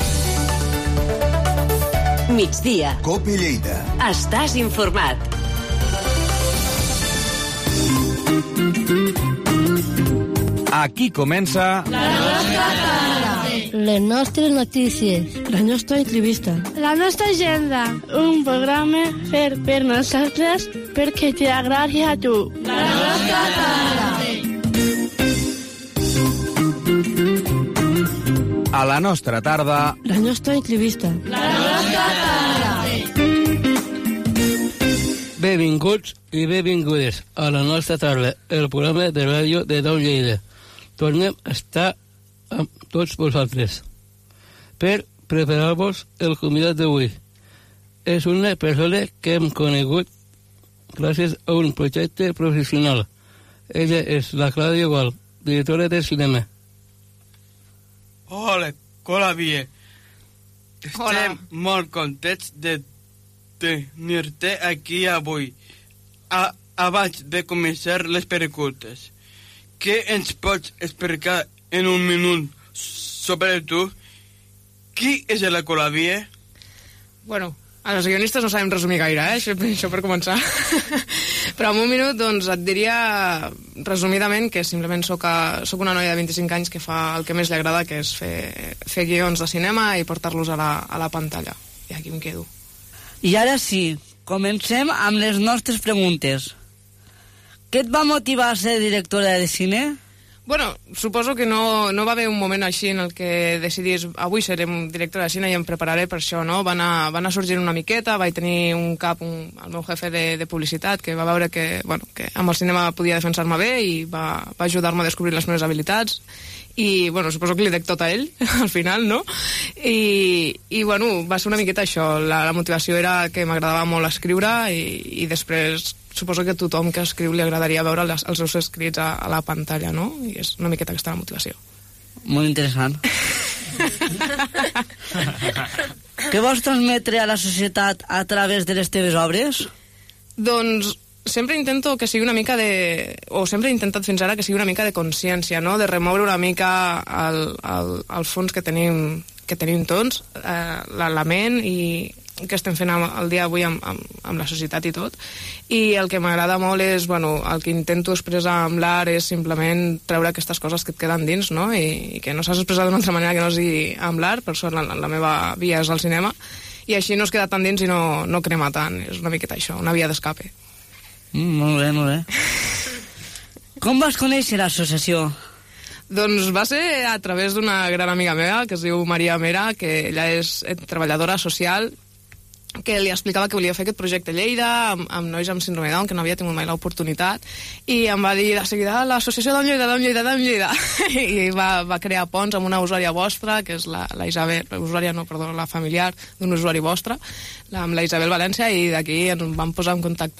Migdia. Cope Lleida. Estàs informat. Aquí comença... La nostra tarda. Les nostres notícies. La nostra entrevista. La nostra agenda. Un programa fer per nosaltres perquè t'agradi a tu. La nostra tarda. A la nostra tarda... La nostra entrevista. La nostra tarda. Benvinguts i benvingudes a la nostra tarda, el programa de ràdio de Dau Lleida. Tornem a estar amb tots vosaltres per preparar-vos el convidat d'avui. És una persona que hem conegut gràcies a un projecte professional. Ella és la Clàudia Gual, directora de cinema. Hola, hola, Vie. Estem Hola. molt contents de tenir-te aquí avui. A, abans de començar les preguntes, què ens pots explicar en un minut sobre tu? Qui és la Colavie? Bueno, els guionistes no sabem resumir gaire, eh? Això, això per començar. Però en un minut, doncs, et diria resumidament que simplement soc, a, soc una noia de vint-i-cinc anys que fa el que més li agrada, que és fer, fer guions de cinema i portar-los a, la, a la pantalla. I aquí em quedo. I ara sí, comencem amb les nostres preguntes. Què et va motivar a ser directora de cine? Bueno, suposo que no, no va haver un moment així en el que decidís avui serem director de cine i em prepararé per això, no? Va anar, va anar sorgint una miqueta, vaig tenir un cap, un, el meu jefe de, de publicitat, que va veure que, bueno, que amb el cinema podia defensar-me bé i va, va ajudar-me a descobrir les meves habilitats i, bueno, suposo que li dec tot a ell, al final, no? I, i bueno, va ser una miqueta això, la, la motivació era que m'agradava molt escriure i, i després suposo que a tothom que escriu li agradaria veure les, els seus escrits a, a la pantalla, no? I és una miqueta aquesta la motivació. Molt interessant. Què vols transmetre a la societat a través de les teves obres? Doncs sempre intento que sigui una mica de... o sempre he intentat fins ara que sigui una mica de consciència, no? De remoure una mica el, el, el fons que tenim, que tenim tots, eh, la, la ment i que estem fent el dia d'avui amb, amb, amb la societat i tot. I el que m'agrada molt és, bueno, el que intento expressar amb l'art és simplement treure aquestes coses que et queden dins, no? I, i que no s'has expressat d'una altra manera que no sigui amb l'art, per sort la, la meva via és al cinema, i així no es queda tan dins i no, no crema tant. És una miqueta això, una via d'escape. Mm, molt bé, molt bé. Com vas conèixer l'associació? Doncs va ser a través d'una gran amiga meva, que es diu Maria Mera, que ella és treballadora social, que li explicava que volia fer aquest projecte a Lleida amb, amb nois amb síndrome de Down, que no havia tingut mai l'oportunitat, i em va dir de seguida l'associació Down Lleida, Down Lleida, Down Lleida, i va, va crear ponts amb una usuària vostra, que és la, la Isabel, la usuària no, perdó, la familiar d'un usuari vostre, la, amb la Isabel València, i d'aquí ens vam posar en contacte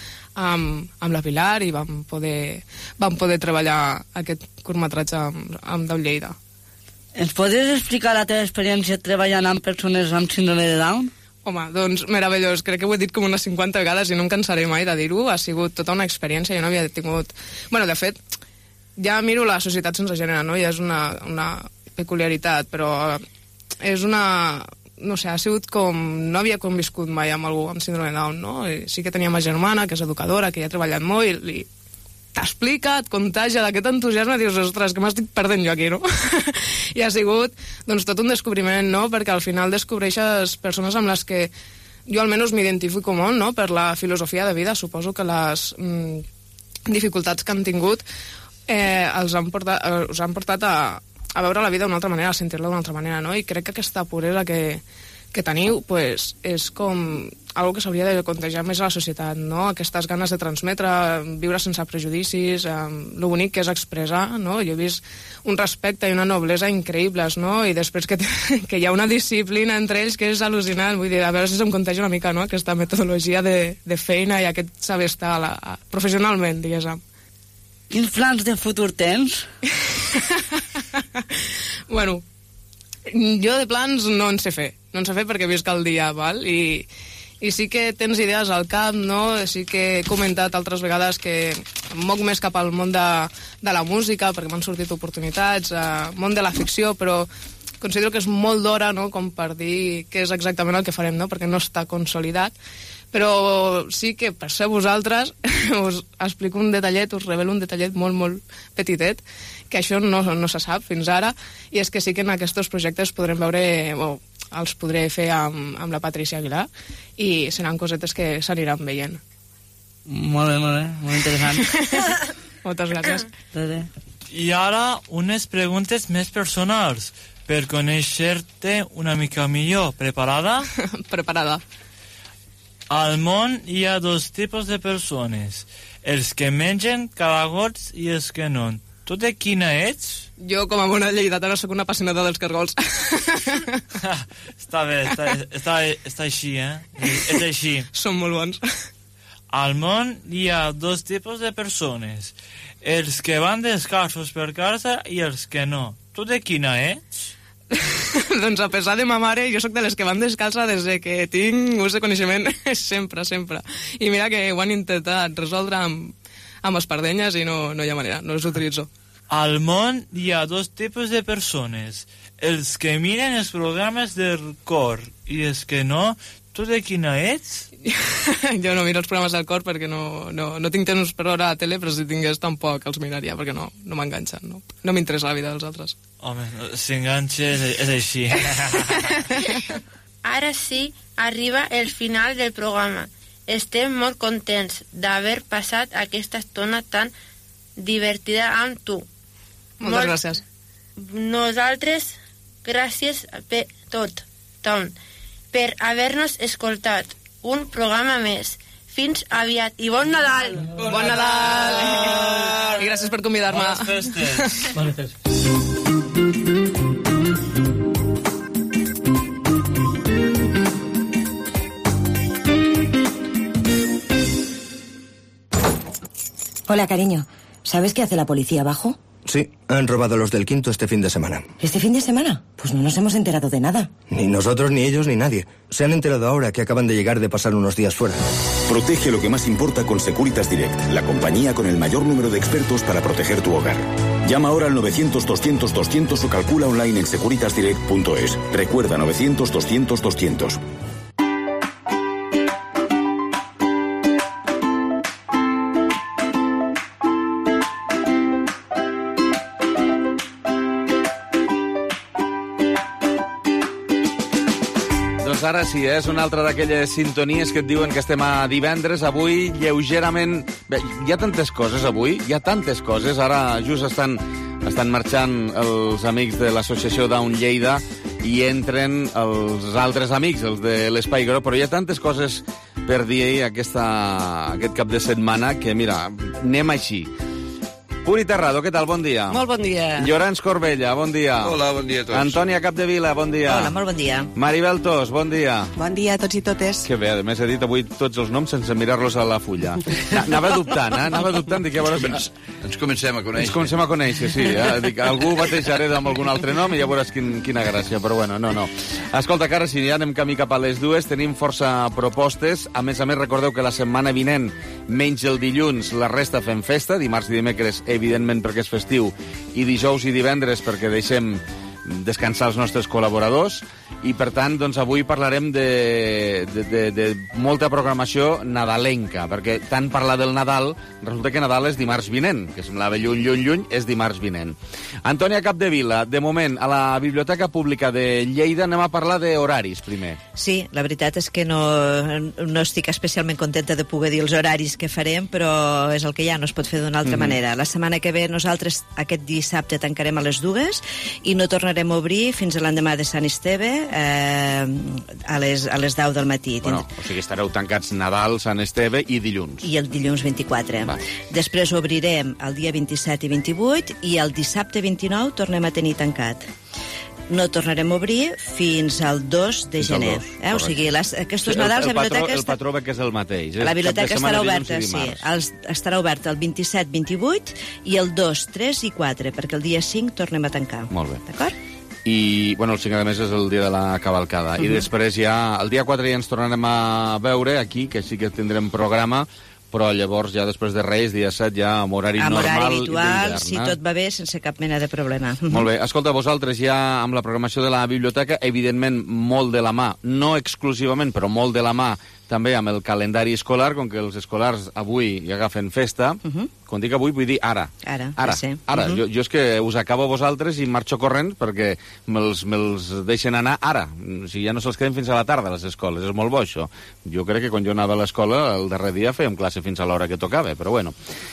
amb, amb la Pilar i vam poder, vam poder treballar aquest curtmetratge amb, amb Down Lleida. Ens podries explicar la teva experiència treballant amb persones amb síndrome de Down? Home, doncs meravellós, crec que ho he dit com unes cinquanta vegades i no em cansaré mai de dir-ho, ha sigut tota una experiència, jo no havia tingut... Bueno, de fet, ja miro la societat sense gènere, no? Ja és una, una peculiaritat, però és una... No sé, ha sigut com... No havia conviscut mai amb algú amb síndrome de Down, no? I sí que tenia ma germana, que és educadora, que ja ha treballat molt, i, i t'explica, et contagia d'aquest entusiasme, i dius, ostres, que m'estic perdent jo aquí, no? I ha sigut, doncs, tot un descobriment, no? Perquè al final descobreixes persones amb les que jo almenys m'identifico molt, no? Per la filosofia de vida, suposo que les mm, dificultats que han tingut eh, els han portat, eh, us han portat a, a veure la vida d'una altra manera, a sentir-la d'una altra manera, no? I crec que aquesta puresa que, que teniu, pues, és com algo que s'hauria de contagiar més a la societat, no? Aquestes ganes de transmetre, viure sense prejudicis, eh, lo bonic que és expressar, no? Jo he vist un respecte i una noblesa increïbles, no? I després que, que hi ha una disciplina entre ells que és al·lucinant, vull dir, a veure si se'm contagia una mica, no? Aquesta metodologia de, de feina i aquest saber estar a la, a, professionalment, diguéssim. Quins plans de futur tens? Bueno, jo de plans no en sé fer, no en sé fer perquè visc el dia, val? I, i sí que tens idees al cap, no? Sí que he comentat altres vegades que em moc més cap al món de, de la música, perquè m'han sortit oportunitats, al món de la ficció, però considero que és molt d'hora, no?, com per dir què és exactament el que farem, no?, perquè no està consolidat. Però sí que, per ser vosaltres, us explico un detallet, us revelo un detallet molt, molt petitet, que això no, no se sap fins ara, i és que sí que en aquests projectes podrem veure... Bueno, els podré fer amb, amb la Patricia Aguilar i seran cosetes que s'aniran veient. Molt bé, molt bé, molt interessant. Moltes gràcies. I ara unes preguntes més personals per conèixer-te una mica millor. Preparada? Preparada. Al món hi ha dos tipus de persones, els que mengen caragols i els que no. Tu de quina ets? Jo, com a bona lleidatana, sóc una apassionada dels cargols. Està bé, està, està, està així, eh? És així. Són molt bons. Al món hi ha dos tipus de persones, els que van descalços per casa i els que no. Tu de quina ets? Doncs a pesar de ma mare, jo sóc de les que van descalça des de que tinc ús de coneixement, sempre, sempre. I mira que ho han intentat resoldre amb, amb espardenyes i no, no hi ha manera, no les utilitzo. Al món hi ha dos tipus de persones, els que miren els programes del cor i els que no. Tu de quina ets? Jo no miro els programes del cor perquè no, no, no tinc temps per veure a la tele, però si tingués tampoc els miraria perquè no, no m'enganxen, no, no m'interessa la vida dels altres. Home, si enganxes és així. Ara sí, arriba el final del programa. Estem molt contents d'haver passat aquesta estona tan divertida amb tu. Moltes Molt... gràcies. Nosaltres, gràcies per tot, Tom, per haver-nos escoltat. Un programa més. Fins aviat i bon Nadal! Bon, bon Nadal! Nadal! I gràcies per convidar-me. Bones festes! Bones festes. Hola, cariño. ¿Sabes qué hace la policía abajo? Sí, han robado los del quinto este fin de semana. ¿Este fin de semana? Pues no nos hemos enterado de nada. Ni nosotros, ni ellos, ni nadie. Se han enterado ahora que acaban de llegar de pasar unos días fuera. Protege lo que más importa con Securitas Direct, la compañía con el mayor número de expertos para proteger tu hogar. Llama ahora al novecientos doscientos doscientos o calcula online en securitas direct punto es. Recuerda novecientos doscientos doscientos. Ara sí, eh? És una altra d'aquelles sintonies que et diuen que estem a divendres. Avui, lleugerament... Bé, hi ha tantes coses avui, hi ha tantes coses. Ara just estan, estan marxant els amics de l'associació Down Lleida i entren els altres amics, els de l'Espai Groc, però hi ha tantes coses per dir aquesta, aquest cap de setmana que, mira, anem així. Puri Terrado, què tal? Bon dia. Molt bon dia. Llorenç Corbella, bon dia. Hola, bon dia a tots. Antònia Capdevila, bon dia. Hola, molt bon dia. Maribel Tos, bon dia. Bon dia a tots i totes. Que bé, a més he dit avui tots els noms sense mirar-los a la fulla. Anava dubtant, eh? Anava dubtant, dic, llavors... Ens, ens comencem a conèixer. Ens comencem a conèixer, sí. Eh? Dic, algú batejaré amb algun altre nom i ja veuràs quin, quina gràcia, però bueno, no, no. Escolta, que ara sí, ja anem camí cap a les dues, tenim força propostes. A més a més, recordeu que la setmana vinent, menys el dilluns, la resta fem festa, dimarts i dimecres, evidentment perquè és festiu, i dijous i divendres perquè deixem descansar els nostres col·laboradors, i per tant doncs, avui parlarem de, de, de, de molta programació nadalenca, perquè tant parlar del Nadal, resulta que Nadal és dimarts vinent, que semblava lluny, lluny, lluny, és dimarts vinent. Antònia Capdevila, de moment, a la Biblioteca Pública de Lleida anem a parlar d'horaris primer. Sí, la veritat és que no, no estic especialment contenta de poder dir els horaris que farem, però és el que hi ha, no es pot fer d'una altra mm-hmm. manera. La setmana que ve nosaltres aquest dissabte tancarem a les dues i no tornarem a obrir fins a l'endemà de Sant Esteve eh, a, les, a les deu del matí. Bueno, o sigui, estareu tancats Nadal, Sant Esteve i dilluns. I el dilluns vint-i-quatre. Va. Després obrirem el dia vint-i-set i vint-i-vuit i el dissabte vint-i-nou tornem a tenir tancat. No tornarem a obrir fins al dos de gener. Eh? O sigui, les, aquests el, Nadals... El, el, patró, biblioteca el patró ve que és el mateix. Eh? La biblioteca estarà oberta, sí. Els, estarà oberta el vint-i-set vint-i-vuit i el dos, tres i quatre, perquè el dia cinc tornem a tancar. Molt bé. D'acord? I, bueno, el cinc de mes és el dia de la cavalcada. Uh-huh. I després ja, el dia quatre ja ens tornarem a veure aquí, que sí que tindrem programa, però llavors ja després de Reis, dia set, ja amb horari amb normal horari habitual, eh? si tot va bé, sense cap mena de problema. Molt bé. Escolta, vosaltres ja amb la programació de la biblioteca, evidentment molt de la mà, no exclusivament, però molt de la mà, també amb el calendari escolar, com que els escolars avui hi agafen festa. Uh-huh. Quan dic avui vull dir ara. Ara, ara. Sí. ara. Uh-huh. Jo, jo és que us acabo a vosaltres i marxo corrent perquè me'ls me deixen anar ara. O sigui, ja no se'ls queden fins a la tarda a les escoles. És molt bo, això. Jo crec que quan jo anava a l'escola, el darrer dia fèiem classe fins a l'hora que tocava, però bueno.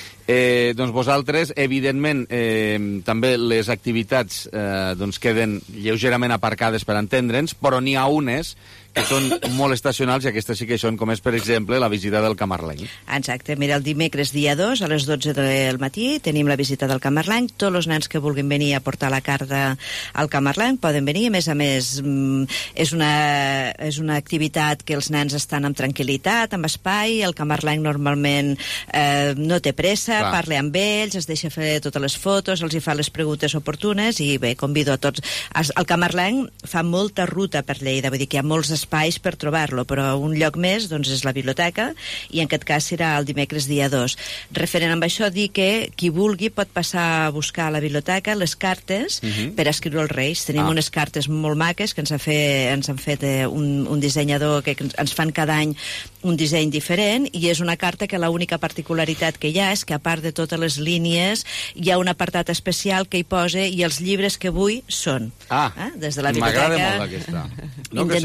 Eh, doncs vosaltres, evidentment, eh, també les activitats eh, doncs queden lleugerament aparcades per entendre'ns, però n'hi ha unes que són molt estacionals i aquestes sí que són, com és, per exemple, la visita del Camarlenc. Exacte. Mira, el dimecres dia dos, a les dotze del matí, tenim la visita del Camarlenc. Tots els nens que vulguin venir a portar la carta al Camarlenc poden venir. A més a més, és una, és una activitat que els nens estan amb tranquil·litat, amb espai. El Camarlenc normalment eh, no té pressa, Clar. parla amb ells, es deixa fer totes les fotos, els hi fa les preguntes oportunes i bé, convido a tots. El Camarlenc fa molta ruta per Lleida, vull dir que hi ha molts espais per trobar-lo, però un lloc més doncs, és la biblioteca i en aquest cas serà el dimecres dia dos. Referent amb això, dir que qui vulgui pot passar a buscar a la biblioteca les cartes uh-huh. per escriure als Reis. Tenim ah. unes cartes molt maques que ens ha fet, ens han fet eh, un, un dissenyador que ens fan cada any un disseny diferent i és una carta que l'única particularitat que hi ha és que a part de totes les línies hi ha un apartat especial que hi posa i els llibres que vull són. Ah, eh? Des de la biblioteca m'agrada molt aquesta. No, intentem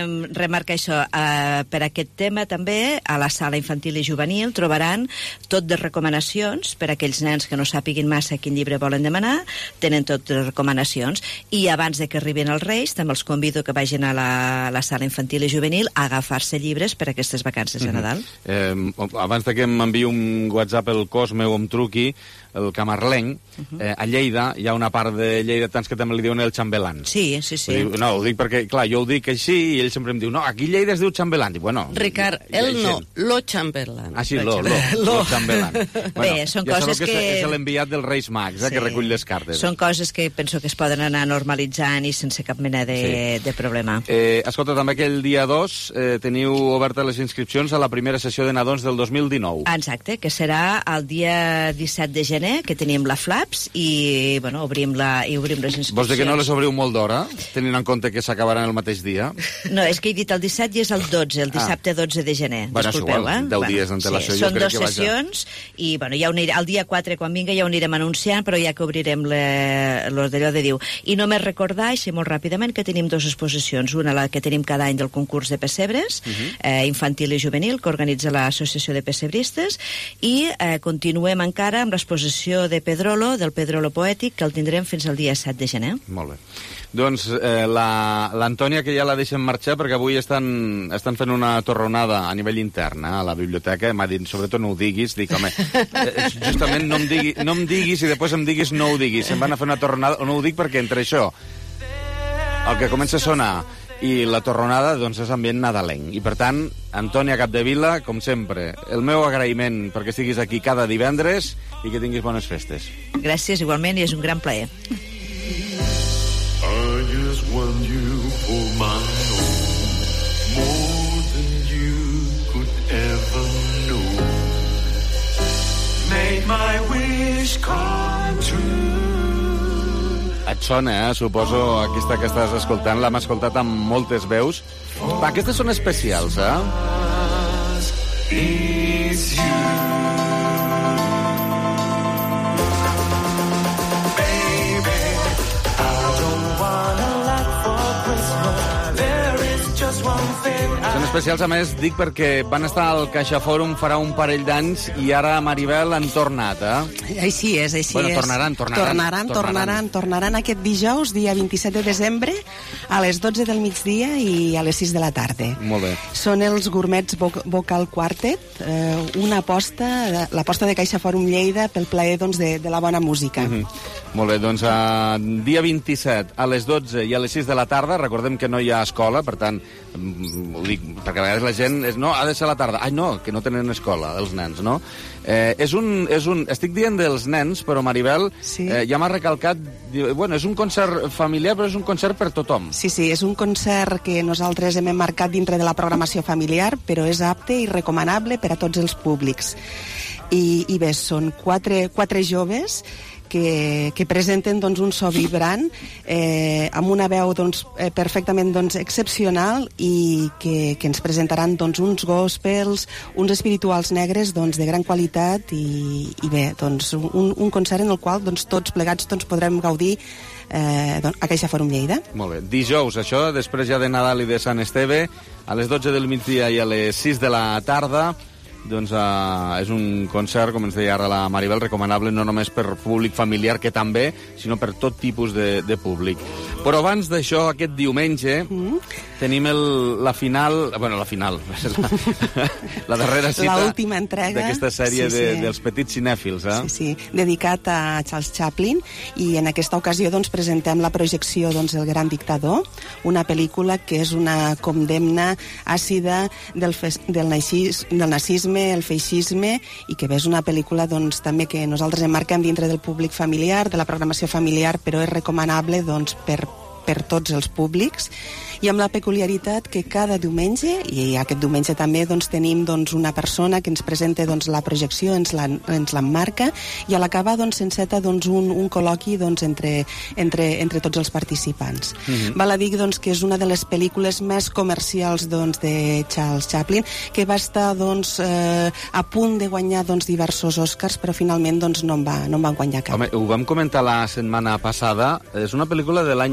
remarcar això. Uh, per aquest tema també, a la sala infantil i juvenil trobaran tot de recomanacions per a aquells nens que no sàpiguin massa quin llibre volen demanar, tenen tot de recomanacions. I abans de que arribin els Reis, també els convido que vagin a la, la sala infantil i juvenil a agafar-se llibres per a aquestes vacances de Nadal. Mm-hmm. eh, abans de que m'enviï un WhatsApp el Cosme o em truqui, el camarlenc, uh-huh. eh, a Lleida hi ha una part de lleidatans que també li diuen el xambelan. Sí, sí, sí. Dic, no, ho dic perquè, clar, jo ho dic així i ell sempre em diu, no, aquí a Lleida es diu xambelan. Dic, bueno, Ricard, el no, lo xambelan. Ah, sí, lo, lo, lo xambelan. Bueno, bé, són ja coses que... És l'enviat dels Reis Mags, eh, sí. que recull les cartes. Són coses que penso que es poden anar normalitzant i sense cap mena de, sí. de problema. Eh, escolta, també que el dia dos eh, teniu obertes les inscripcions a la primera sessió de nadons del dos mil dinou. Exacte, que serà el dia disset de gener, que tenim la Flaps i, bueno, obrim, la, i obrim les inscripcions. Vols dir que no les obriu molt d'hora, tenint en compte que s'acabaran el mateix dia? No, és que he dit el disset i és el dotze, el dissabte ah. dotze de gener. Bueno, disculpeu, igual, eh? deu bueno, dies d'antelació. Sí, són dues sessions i, bueno, ja aniré, el dia quatre, quan vinga, ja ho anirem anunciant, però ja que obrirem l'os d'allò de diu. I només recordar, així molt ràpidament, que tenim dues exposicions. Una, la que tenim cada any del concurs de pessebres, uh -huh. eh, infantil i juvenil, que organitza l'Associació de Pessebristes, i eh, continuem encara amb l'exposició de Pedrolo, del Pedrolo Poètic, que el tindrem fins al dia set de gener. Molt bé. Doncs eh, l'Antònia, la, que ja la deixem marxar, perquè avui estan, estan fent una torronada a nivell intern, eh, a la biblioteca, m'ha dit, sobretot no ho diguis, dic, home, eh, justament no em, digui, no em diguis i després em diguis no ho diguis, se'n van a fer una torronada, o no ho dic perquè entre això, el que comença a sonar i la torronada, doncs, és ambient nadalenc. I, per tant, Antònia Capdevila, com sempre, el meu agraïment perquè estiguis aquí cada divendres i que tinguis bones festes. Gràcies, igualment, i és un gran plaer. I just want you for my own, more than you could ever know. Make my wish come true. Et sona, eh? Suposo, aquesta que estàs escoltant, l'hem escoltat amb moltes veus. Va, aquestes són especials, eh? It's you. Són especials, a més, dic perquè van estar al CaixaForum farà un parell d'anys i ara, Maribel, han tornat, eh? Així és, així bueno, és. Tornaran, tornaran. Tornaran, tornaran, tornaran aquest dijous, dia vint-i-set de desembre, a les dotze del migdia i a les sis de la tarda. Molt bé. Són els Gourmets Vocal Quartet, eh, una aposta, l'aposta de CaixaForum Lleida pel plaer, doncs, de, de la bona música. Mm -hmm. Molt bé, doncs uh, dia vint-i-set a les dotze i a les sis de la tarda, recordem que no hi ha escola, per tant, ho dic, perquè a vegades la gent és, no, ha de ser a la tarda. Ai, no, que no tenen escola, els nens, no? Eh, és un, és un, estic dient dels nens, però Maribel sí. eh, ja m'ha recalcat, bueno, és un concert familiar, però és un concert per tothom. Sí, sí, és un concert que nosaltres hem marcat dintre de la programació familiar, però és apte i recomanable per a tots els públics. I, i bé, són quatre, quatre joves que, que presenten, doncs, un so vibrant eh, amb una veu, doncs, eh, perfectament, doncs, excepcional i que, que ens presentaran, doncs, uns gospels, uns espirituals negres, doncs, de gran qualitat i, i bé, doncs, un, un concert en el qual, doncs, tots plegats, doncs, podrem gaudir eh, doncs, a CaixaForum Lleida. Molt bé. Dijous, això, després ja de Nadal i de Sant Esteve, a les dotze del migdia i a les sis de la tarda, doncs uh, és un concert, com ens deia ara la Maribel, recomanable no només per públic familiar, que també, sinó per tot tipus de, de públic. Però abans d'això, aquest diumenge, mm. tenim el, la final, bueno, la final, la, la darrera cita l'última entrega d'aquesta sèrie sí, de, sí. dels petits cinèfils, eh? Sí, sí, dedicat a Charles Chaplin, i en aquesta ocasió, doncs, presentem la projecció, doncs, El gran dictador, una pel·lícula que és una condemna àcida del, fes, del, nazis, del nazisme, el feixisme, i que bé, és una pel·lícula, doncs, també que nosaltres emmarquem dintre del públic familiar, de la programació familiar, però és recomanable, doncs, per per tots els públics, i amb la peculiaritat que cada diumenge, i aquest diumenge també, doncs, tenim, doncs, una persona que ens presenta, doncs, la projecció, ens l'emmarca, i a l'acabar, doncs, s'enceta, doncs, un, un col·loqui, doncs, entre, entre, entre tots els participants. Mm-hmm. Val a dir, doncs, que és una de les pel·lícules més comercials, doncs, de Charles Chaplin, que va estar, doncs, eh, a punt de guanyar, doncs, diversos Oscars, però finalment, doncs, no en va, no en van guanyar cap. Home, ho vam comentar la setmana passada, és una pel·lícula de l'any mil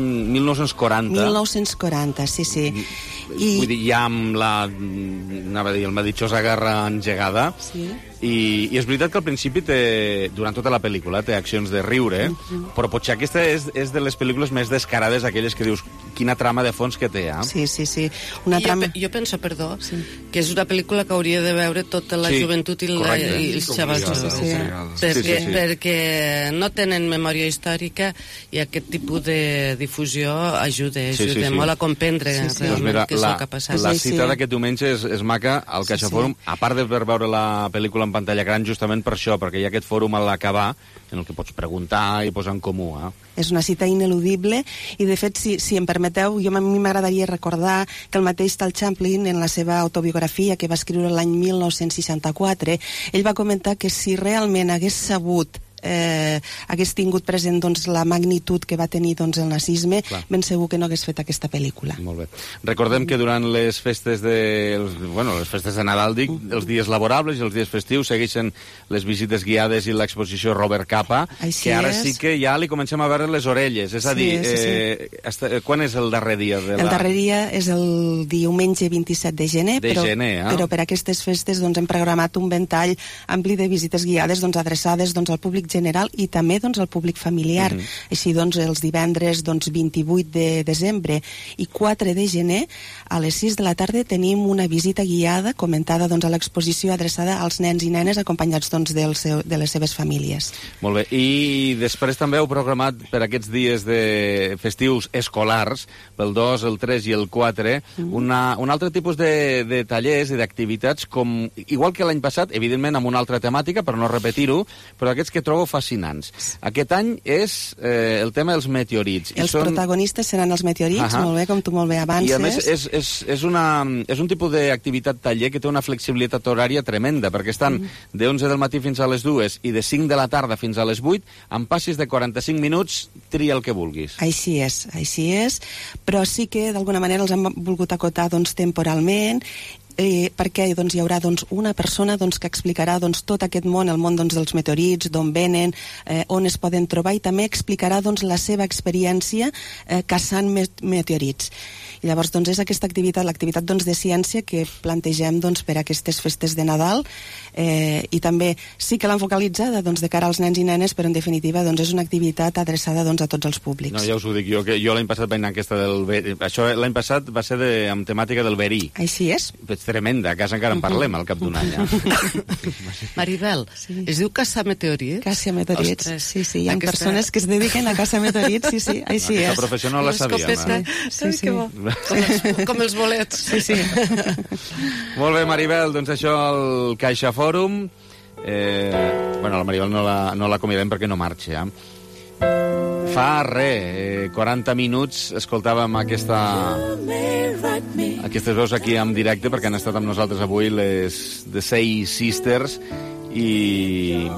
mil nou-cents quaranta. mil nou-cents quaranta, sí, sí. I... Vull dir, ja amb la, anava a dir, la ditxosa guerra engegada. Sí. I, I és veritat que al principi té, durant tota la pel·lícula té accions de riure, uh-huh. però potser aquesta és, és de les pel·lícules més descarades, aquelles que dius, quina trama de fons que té, eh? Sí, sí, sí. Una jo, trama... jo penso, perdó, sí. que és una pel·lícula que hauria de veure tota la sí, joventut i, la, i els xavals. Sí, sí, sí. Perquè, sí, sí, sí. perquè no tenen memòria històrica i aquest tipus de difusió ajuda, ajuda sí, sí, sí. molt a comprendre sí, sí. realment doncs mira, què és la, el que ha passat. La cita sí. d'aquest diumenge és, és maca al CaixaForum, sí, sí. a part de per veure la pel·lícula en pantalla gran, justament per això, perquè hi ha aquest fòrum a l'acabar en el que pots preguntar i posar en comú. Eh? És una cita ineludible i, de fet, si, si em permeteu, jo a mi m'agradaria recordar que el mateix Tal Champlin, en la seva autobiografia que va escriure l'any mil nou-cents seixanta-quatre, ell va comentar que si realment hagués sabut Eh, hagués tingut present doncs, la magnitud que va tenir doncs, el nazisme, clar. Ben segur que no hagués fet aquesta pel·lícula. Molt bé. Recordem que durant les festes de, bueno, les festes de Nadal, dic, els dies laborables i els dies festius segueixen les visites guiades i l'exposició Robert Capa, Així que ara és. sí que ja li comencem a veure les orelles. És a dir, sí, sí, sí. Eh, hasta, quan és el darrer dia? De la... El darrer dia és el diumenge vint-i-set de gener, de però, gener eh? però per aquestes festes doncs, hem programat un ventall ampli de visites guiades doncs, adreçades doncs, al públic general i també doncs, al públic familiar. Uh -huh. Així doncs els divendres doncs, vint-i-vuit de desembre i quatre de gener a les sis de la tarda tenim una visita guiada comentada doncs, a l'exposició adreçada als nens i nenes acompanyats doncs, del seu, de les seves famílies. Molt bé. I després també heu programat per aquests dies de festius escolars, pel dos, el tres i el quatre, uh -huh. una, un altre tipus de, de tallers i d'activitats com, igual que l'any passat, evidentment amb una altra temàtica per no repetir-ho, però aquests que trobo fascinants. Aquest any és eh, el tema dels meteorits. Els I són... protagonistes seran els meteorits, uh -huh. molt bé, com tu molt bé avances. I a més és, és, és, una, és un tipus d'activitat taller que té una flexibilitat horària tremenda, perquè estan uh -huh. de onze del matí fins a les dues i de cinc de la tarda fins a les vuit, amb passis de quaranta-cinc minuts, tria el que vulguis. Així és, així és, però sí que d'alguna manera els hem volgut acotar doncs, temporalment, Eh, perquè doncs, hi haurà doncs, una persona doncs, que explicarà doncs, tot aquest món, el món doncs, dels meteorits, d'on venen, eh, on es poden trobar, i també explicarà doncs, la seva experiència eh, caçant met meteorits. I llavors doncs, és aquesta activitat, l'activitat doncs, de ciència que plantegem doncs, per a aquestes festes de Nadal, eh, i també sí que l'han focalitzada doncs, de cara als nens i nenes, però en definitiva doncs, és una activitat adreçada doncs, a tots els públics. No, ja us ho dic jo, que jo l'any passat vaig anar aquesta del verí. Això l'any passat va ser de, amb temàtica del verí. Així és. És tremenda, a casa encara en parlem al cap d'un any. Eh? Maribel, sí. Es diu caçar meteorits? Caçar meteorits, Ostres. sí, sí. Hi ha Aquesta... persones que es dediquen a caçar meteorits, sí, sí, així no, és. La professió no la sabíem. Sí, sí, sí. Com, els, com els bolets. Sí, sí. Molt bé, Maribel, doncs això el CaixaForum. Eh, bueno, la Maribel no la, no la convidem perquè no marxa, eh? Fa res, quaranta minuts escoltàvem aquesta, aquestes veus aquí en directe perquè han estat amb nosaltres avui les The Say Sisters i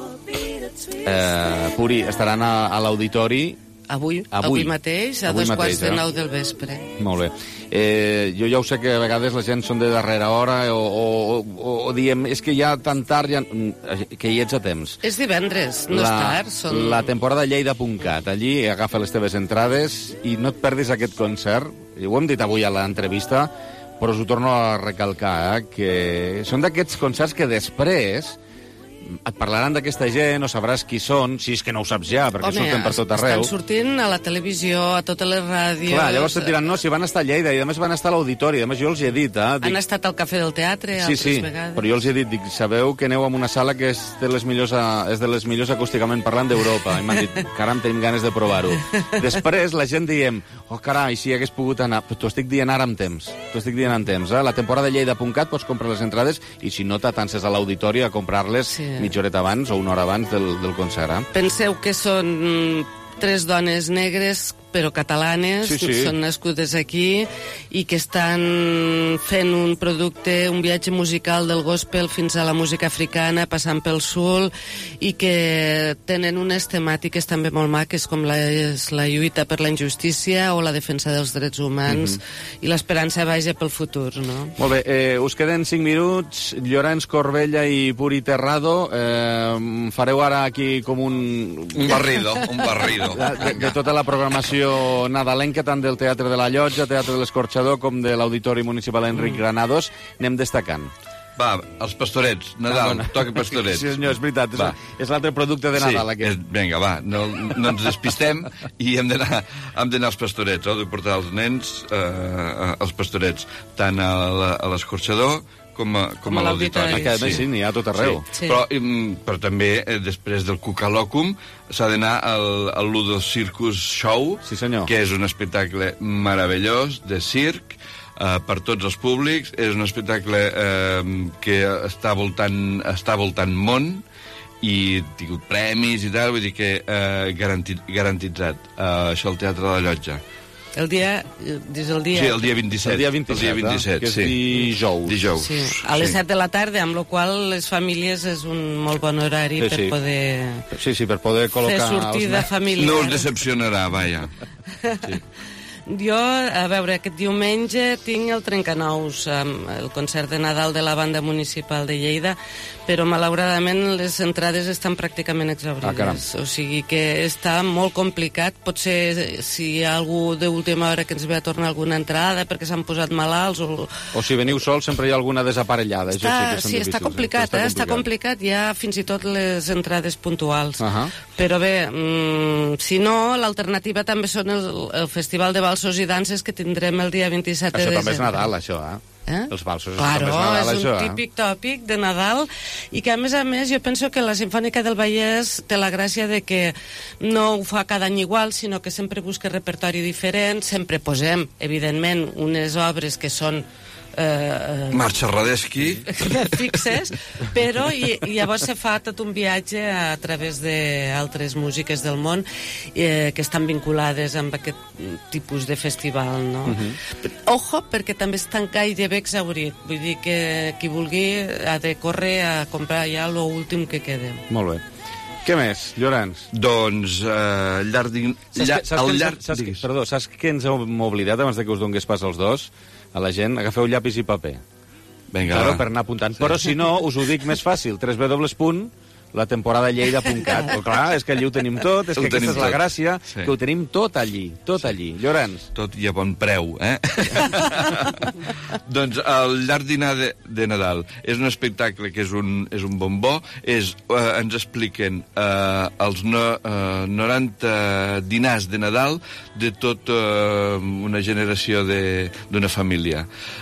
eh, Puri, estaran a, a l'auditori Avui, avui, avui mateix, a avui dos mateix, quarts de nou del vespre. Molt bé. Eh, jo ja ho sé que a vegades la gent són de darrera hora o, o, o, o diem, és que ja tan tard, ja, que hi ets a temps. És divendres, no la, és tard. Són... La temporada lleida punt cat. Allí agafa les teves entrades i no et perdis aquest concert. Ho hem dit avui a l'entrevista, però us ho torno a recalcar, eh, que són d'aquests concerts que després et parlaran d'aquesta gent, o sabràs qui són, si és que no ho saps ja, perquè Home, surten per tot arreu. Estan sortint a la televisió, a totes les ràdios... Clar, llavors et diran, no, si van estar a Lleida, i a més van estar a l'auditori, a més jo els hi he dit, eh? Dic... Han estat al Cafè del Teatre, sí, altres sí, vegades. Però jo els hi he dit, dic, sabeu que aneu a una sala que és de les millors, és de les millors acústicament parlant d'Europa, i m'han dit, caram, tenim ganes de provar-ho. Després la gent diem, oh, carai, si hagués pogut anar... T'ho estic dient ara amb temps, t'ho estic dient amb temps, eh? La temporada lleida punt cat pots comprar les entrades, i si no t'atances a l'auditori a comprar-les sí. mitja horeta abans o una hora abans del, del concert. Eh? Penseu que són tres dones negres però catalanes, sí, sí. són nascudes aquí i que estan fent un producte, un viatge musical del gospel fins a la música africana, passant pel sul, i que tenen unes temàtiques també molt maques, com la, és la lluita per la injustícia o la defensa dels drets humans, mm-hmm. i l'esperança vaja pel futur, no? Molt bé, eh, us queden cinc minuts. Llorenç Corbella i Puri Terrado, eh, fareu ara aquí com un... Un barrido, un barrido. De, de, de tota la programació programació nadalenca tant del Teatre de la Llotja, Teatre de l'Escorxador, com de l'Auditori Municipal Enric Granados. Anem destacant. Va, els pastorets, Nadal, ah, toca pastorets. Sí, senyor, és veritat, és, és l'altre producte de Nadal, sí, aquest. És, vinga, va, no, no ens despistem i hem d'anar hem d'anar als pastorets, heu de portar els nens eh, als pastorets, tant a l'escorxador com a, com com a l'auditori. Que a més sí, n'hi ha a tot arreu. Sí. Sí. Però, però també, eh, després del Cucalòcum, s'ha d'anar al, al Ludo Circus Show, sí, senyor. Que és un espectacle meravellós de circ, Uh, per tots els públics. És un espectacle uh, que està voltant, està voltant món i ha tingut premis i tal, vull dir que uh, garanti, garantitzat. Uh, això al Teatre de la Llotja. El dia... Des del dia... Sí, el dia vint-i-set. El dia vint-i-set, el dia vint-i-set, que és sí. dijous. Dijous. Sí, a les set de la tarda, amb la qual les famílies és un molt bon horari sí, per sí. poder... Sí, sí, per poder col·locar... Fer sortida familiar. No us decepcionarà, vaja. Sí. Jo, a veure, aquest diumenge tinc el Trencanous, el concert de Nadal de la Banda Municipal de Lleida, però malauradament les entrades estan pràcticament exaurides. Ah, o sigui que està molt complicat. Potser si hi ha algú d'última hora que ens ve a tornar alguna entrada perquè s'han posat malalts o... O si veniu sols sempre hi ha alguna desaparellada. Està, Això sí, que sí, està complicat, eh? Està complicat. Hi ha fins i tot les entrades puntuals. Uh -huh. Però bé, mmm, si no, l'alternativa també són el, el Festival de Valsos i Danses que tindrem el dia vint-i-set de desembre. Això desembre. també és Nadal, això, eh? Eh? Els valsos claro, també és Nadal, és un això, típic tòpic de Nadal i que a més a més jo penso que la Simfònica del Vallès té la gràcia de que no ho fa cada any igual, sinó que sempre busca repertori diferent, sempre posem evidentment unes obres que són Eh, Marxa Radeski fixes, però i, i llavors se fa tot un viatge a través d'altres músiques del món eh, que estan vinculades amb aquest tipus de festival, no? Uh -huh. Ojo, perquè també estan gairebé exaurit, vull dir que qui vulgui ha de córrer a comprar ja l'últim que quede. Molt bé. Què més, Llorenç? Doncs eh, al llarg... Saps, que, saps, que, llarg... saps, que, perdó, saps què ens hem oblidat abans de que us dongués pas als dos? A la gent, agafeu llapis i paper. Vinga, claro, va. per anar apuntant. Sí. Però si no, us ho dic més fàcil, w w w punt la temporada lleida punt cat. Però clar, és que allí ho tenim tot, és ho que aquesta és la tot. gràcia, sí. que ho tenim tot allí, tot sí. allí. Llorenç. Tot i a bon preu, eh? Doncs el llarg dinar de, de Nadal és un espectacle que és un, és un bombó, és, eh, ens expliquen eh, els no, eh, noranta dinars de Nadal de tota eh, una generació d'una família.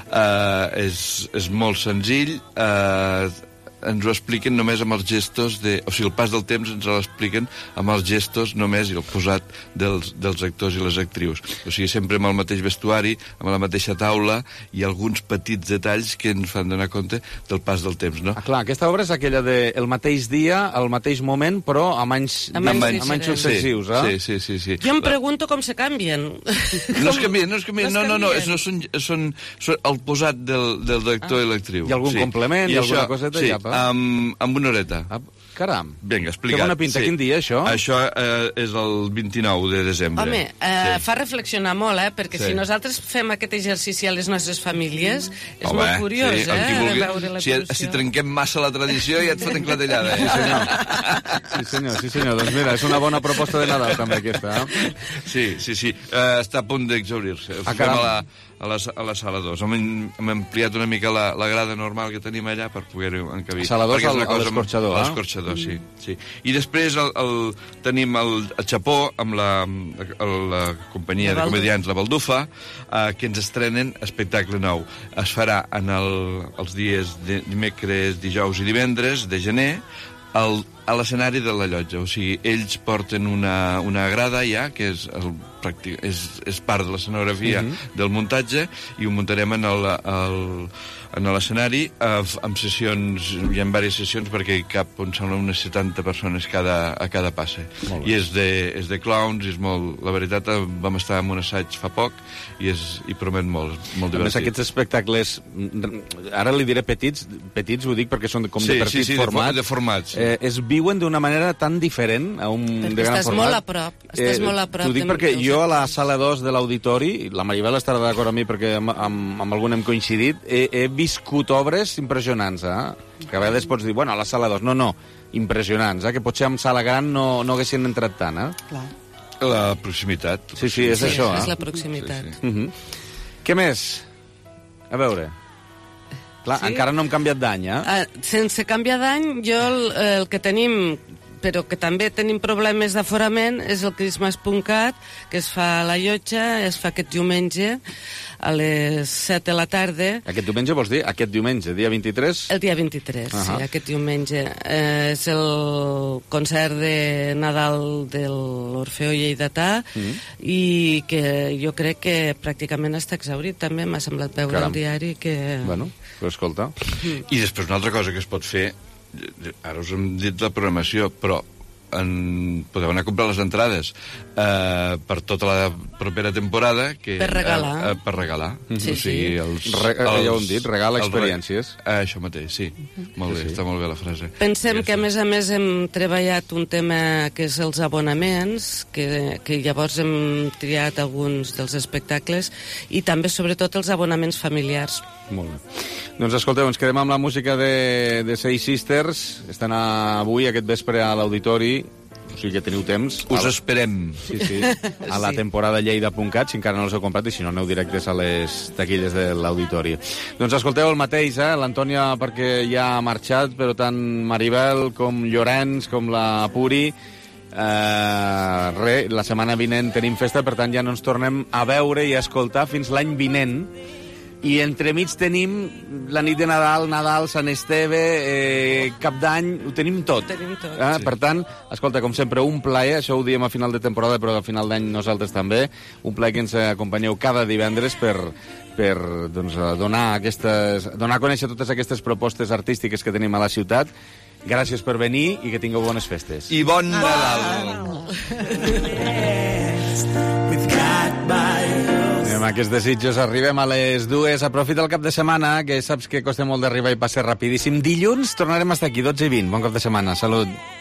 Eh, és, és molt senzill, eh, ens ho expliquen només amb els gestos de... O sigui, el pas del temps ens l'expliquen amb els gestos només i el posat dels, dels actors i les actrius. O sigui, sempre amb el mateix vestuari, amb la mateixa taula i alguns petits detalls que ens fan donar compte del pas del temps, no? Ah, clar, aquesta obra és aquella de el mateix dia, al mateix moment, però amb anys, amb anys, amb anys successius, eh? Sí, sí, sí, sí. Jo em pregunto com se canvien. No es canvien, no es canvien. No, no, no, és, no són, són, són el posat del, del actor ah. i l'actriu. I algun sí. complement, i, i alguna això, coseta? Sí, ja, amb, amb una horeta. Ah, caram. Vinga, explicat. Que bona pinta. Sí. Quin dia, això? Això eh, és el vint-i-nou de desembre. Home, eh, sí. fa reflexionar molt, eh? Perquè sí. si nosaltres fem aquest exercici a les nostres famílies, és Home, molt curiós, sí, eh? Vulgui, de veure si, si trenquem massa la tradició ja et foten clatellada, eh? Sí, senyor. Sí, senyor, sí, senyor. Doncs mira, és una bona proposta de Nadal, també, aquesta, eh? Sí, sí, sí. Uh, està a punt d'exaurir-se. Ah, Fem a la, a la, a la sala dos. Hem, hem ampliat una mica la, la grada normal que tenim allà per poder-ho encabir. A sala dos a l'escorxador, eh? A l'escorxador, sí, sí. I després el, el, tenim el, el Xapó amb la, el, la companyia de, de comediants La Baldufa, eh, que ens estrenen espectacle nou. Es farà en el, els dies de dimecres, dijous i divendres de gener, el, a l'escenari de la Llotja. O sigui, ells porten una, una grada ja, que és, el, és, és part de l'escenografia uh -huh. del muntatge, i ho muntarem en el, el, en l'escenari eh, amb sessions, hi ha diverses sessions perquè hi cap, em sembla, unes setanta persones cada, a cada passe. I és de, és de clowns, és molt... La veritat, vam estar en un assaig fa poc i, és, i promet molt, molt divertit. A més, aquests espectacles, ara li diré petits, petits ho dic perquè són com sí, de petit sí, sí, format, de, de format sí. eh, es viuen d'una manera tan diferent a un perquè de gran estàs format. Molt a prop, estàs eh, molt a prop. T'ho dic perquè jo a la sala dos de l'auditori, la Maribel estarà d'acord amb mi perquè amb, amb, amb algun hem coincidit, he, he viscut obres impressionants, eh? Que a vegades pots dir, bueno, a la sala dos, no, no, impressionants, eh? Que potser en sala gran no, no haguessin entrat tant, eh? Clar. La proximitat. Sí, sí, és sí, això, eh? És la proximitat. Sí, sí. Uh-huh. Què més? A veure... Clar, sí? Encara no hem canviat d'any, eh? Uh, sense canviar d'any, jo el, el que tenim, però que també tenim problemes d'aforament, és el Christmas.cat, que es fa a la Llotja, es fa aquest diumenge a les set de la tarda. Aquest diumenge vols dir? Aquest diumenge, dia vint-i-tres? El dia vint-i-tres, uh-huh. sí, aquest diumenge. Eh, és el concert de Nadal de l'Orfeó Lleidatà mm. i que jo crec que pràcticament està exhaurit, també m'ha semblat veure Caram. al diari que... Bueno, però escolta... Mm. I després una altra cosa que es pot fer, ara us hem dit la programació, però en... podeu anar a comprar les entrades eh, per tota la propera temporada que, per regalar eh, eh, per regalar sí, o sigui, els, Re, els, ja ho hem dit, regala experiències re... eh, això mateix, sí, molt bé, sí, sí. Està molt bé la frase. Pensem que a més a més hem treballat un tema que és els abonaments, que, que llavors hem triat alguns dels espectacles i també sobretot els abonaments familiars. Molt bé. Doncs escolteu, ens quedem amb la música de, de Seis Sisters. Estan avui, aquest vespre, a l'Auditori. O sigui que teniu temps. Us a... esperem. Sí, sí. A la sí. temporada lleida.cat, si encara no els heu comprat, i si no, aneu directes a les taquilles de l'Auditori. Doncs escolteu el mateix, eh? L'Antònia, perquè ja ha marxat, però tant Maribel com Llorenç, com la Puri... Eh, re, la setmana vinent tenim festa, per tant ja no ens tornem a veure i a escoltar fins l'any vinent. I entremig tenim la nit de Nadal, Nadal, Sant Esteve, eh, Cap d'Any, ho tenim tot. Tenim tot. Eh? Sí. Per tant, escolta, com sempre, un plaer, això ho diem a final de temporada, però a final d'any nosaltres també, un plaer que ens acompanyeu cada divendres per, per doncs, donar, aquestes, donar a conèixer totes aquestes propostes artístiques que tenim a la ciutat. Gràcies per venir i que tingueu bones festes. I bon Nadal! Amb aquests desitjos arribem a les dues. Aprofita el cap de setmana, que saps que costa molt d'arribar i passa rapidíssim. Dilluns tornarem a estar aquí, dotze i vint. Bon cap de setmana. Salut.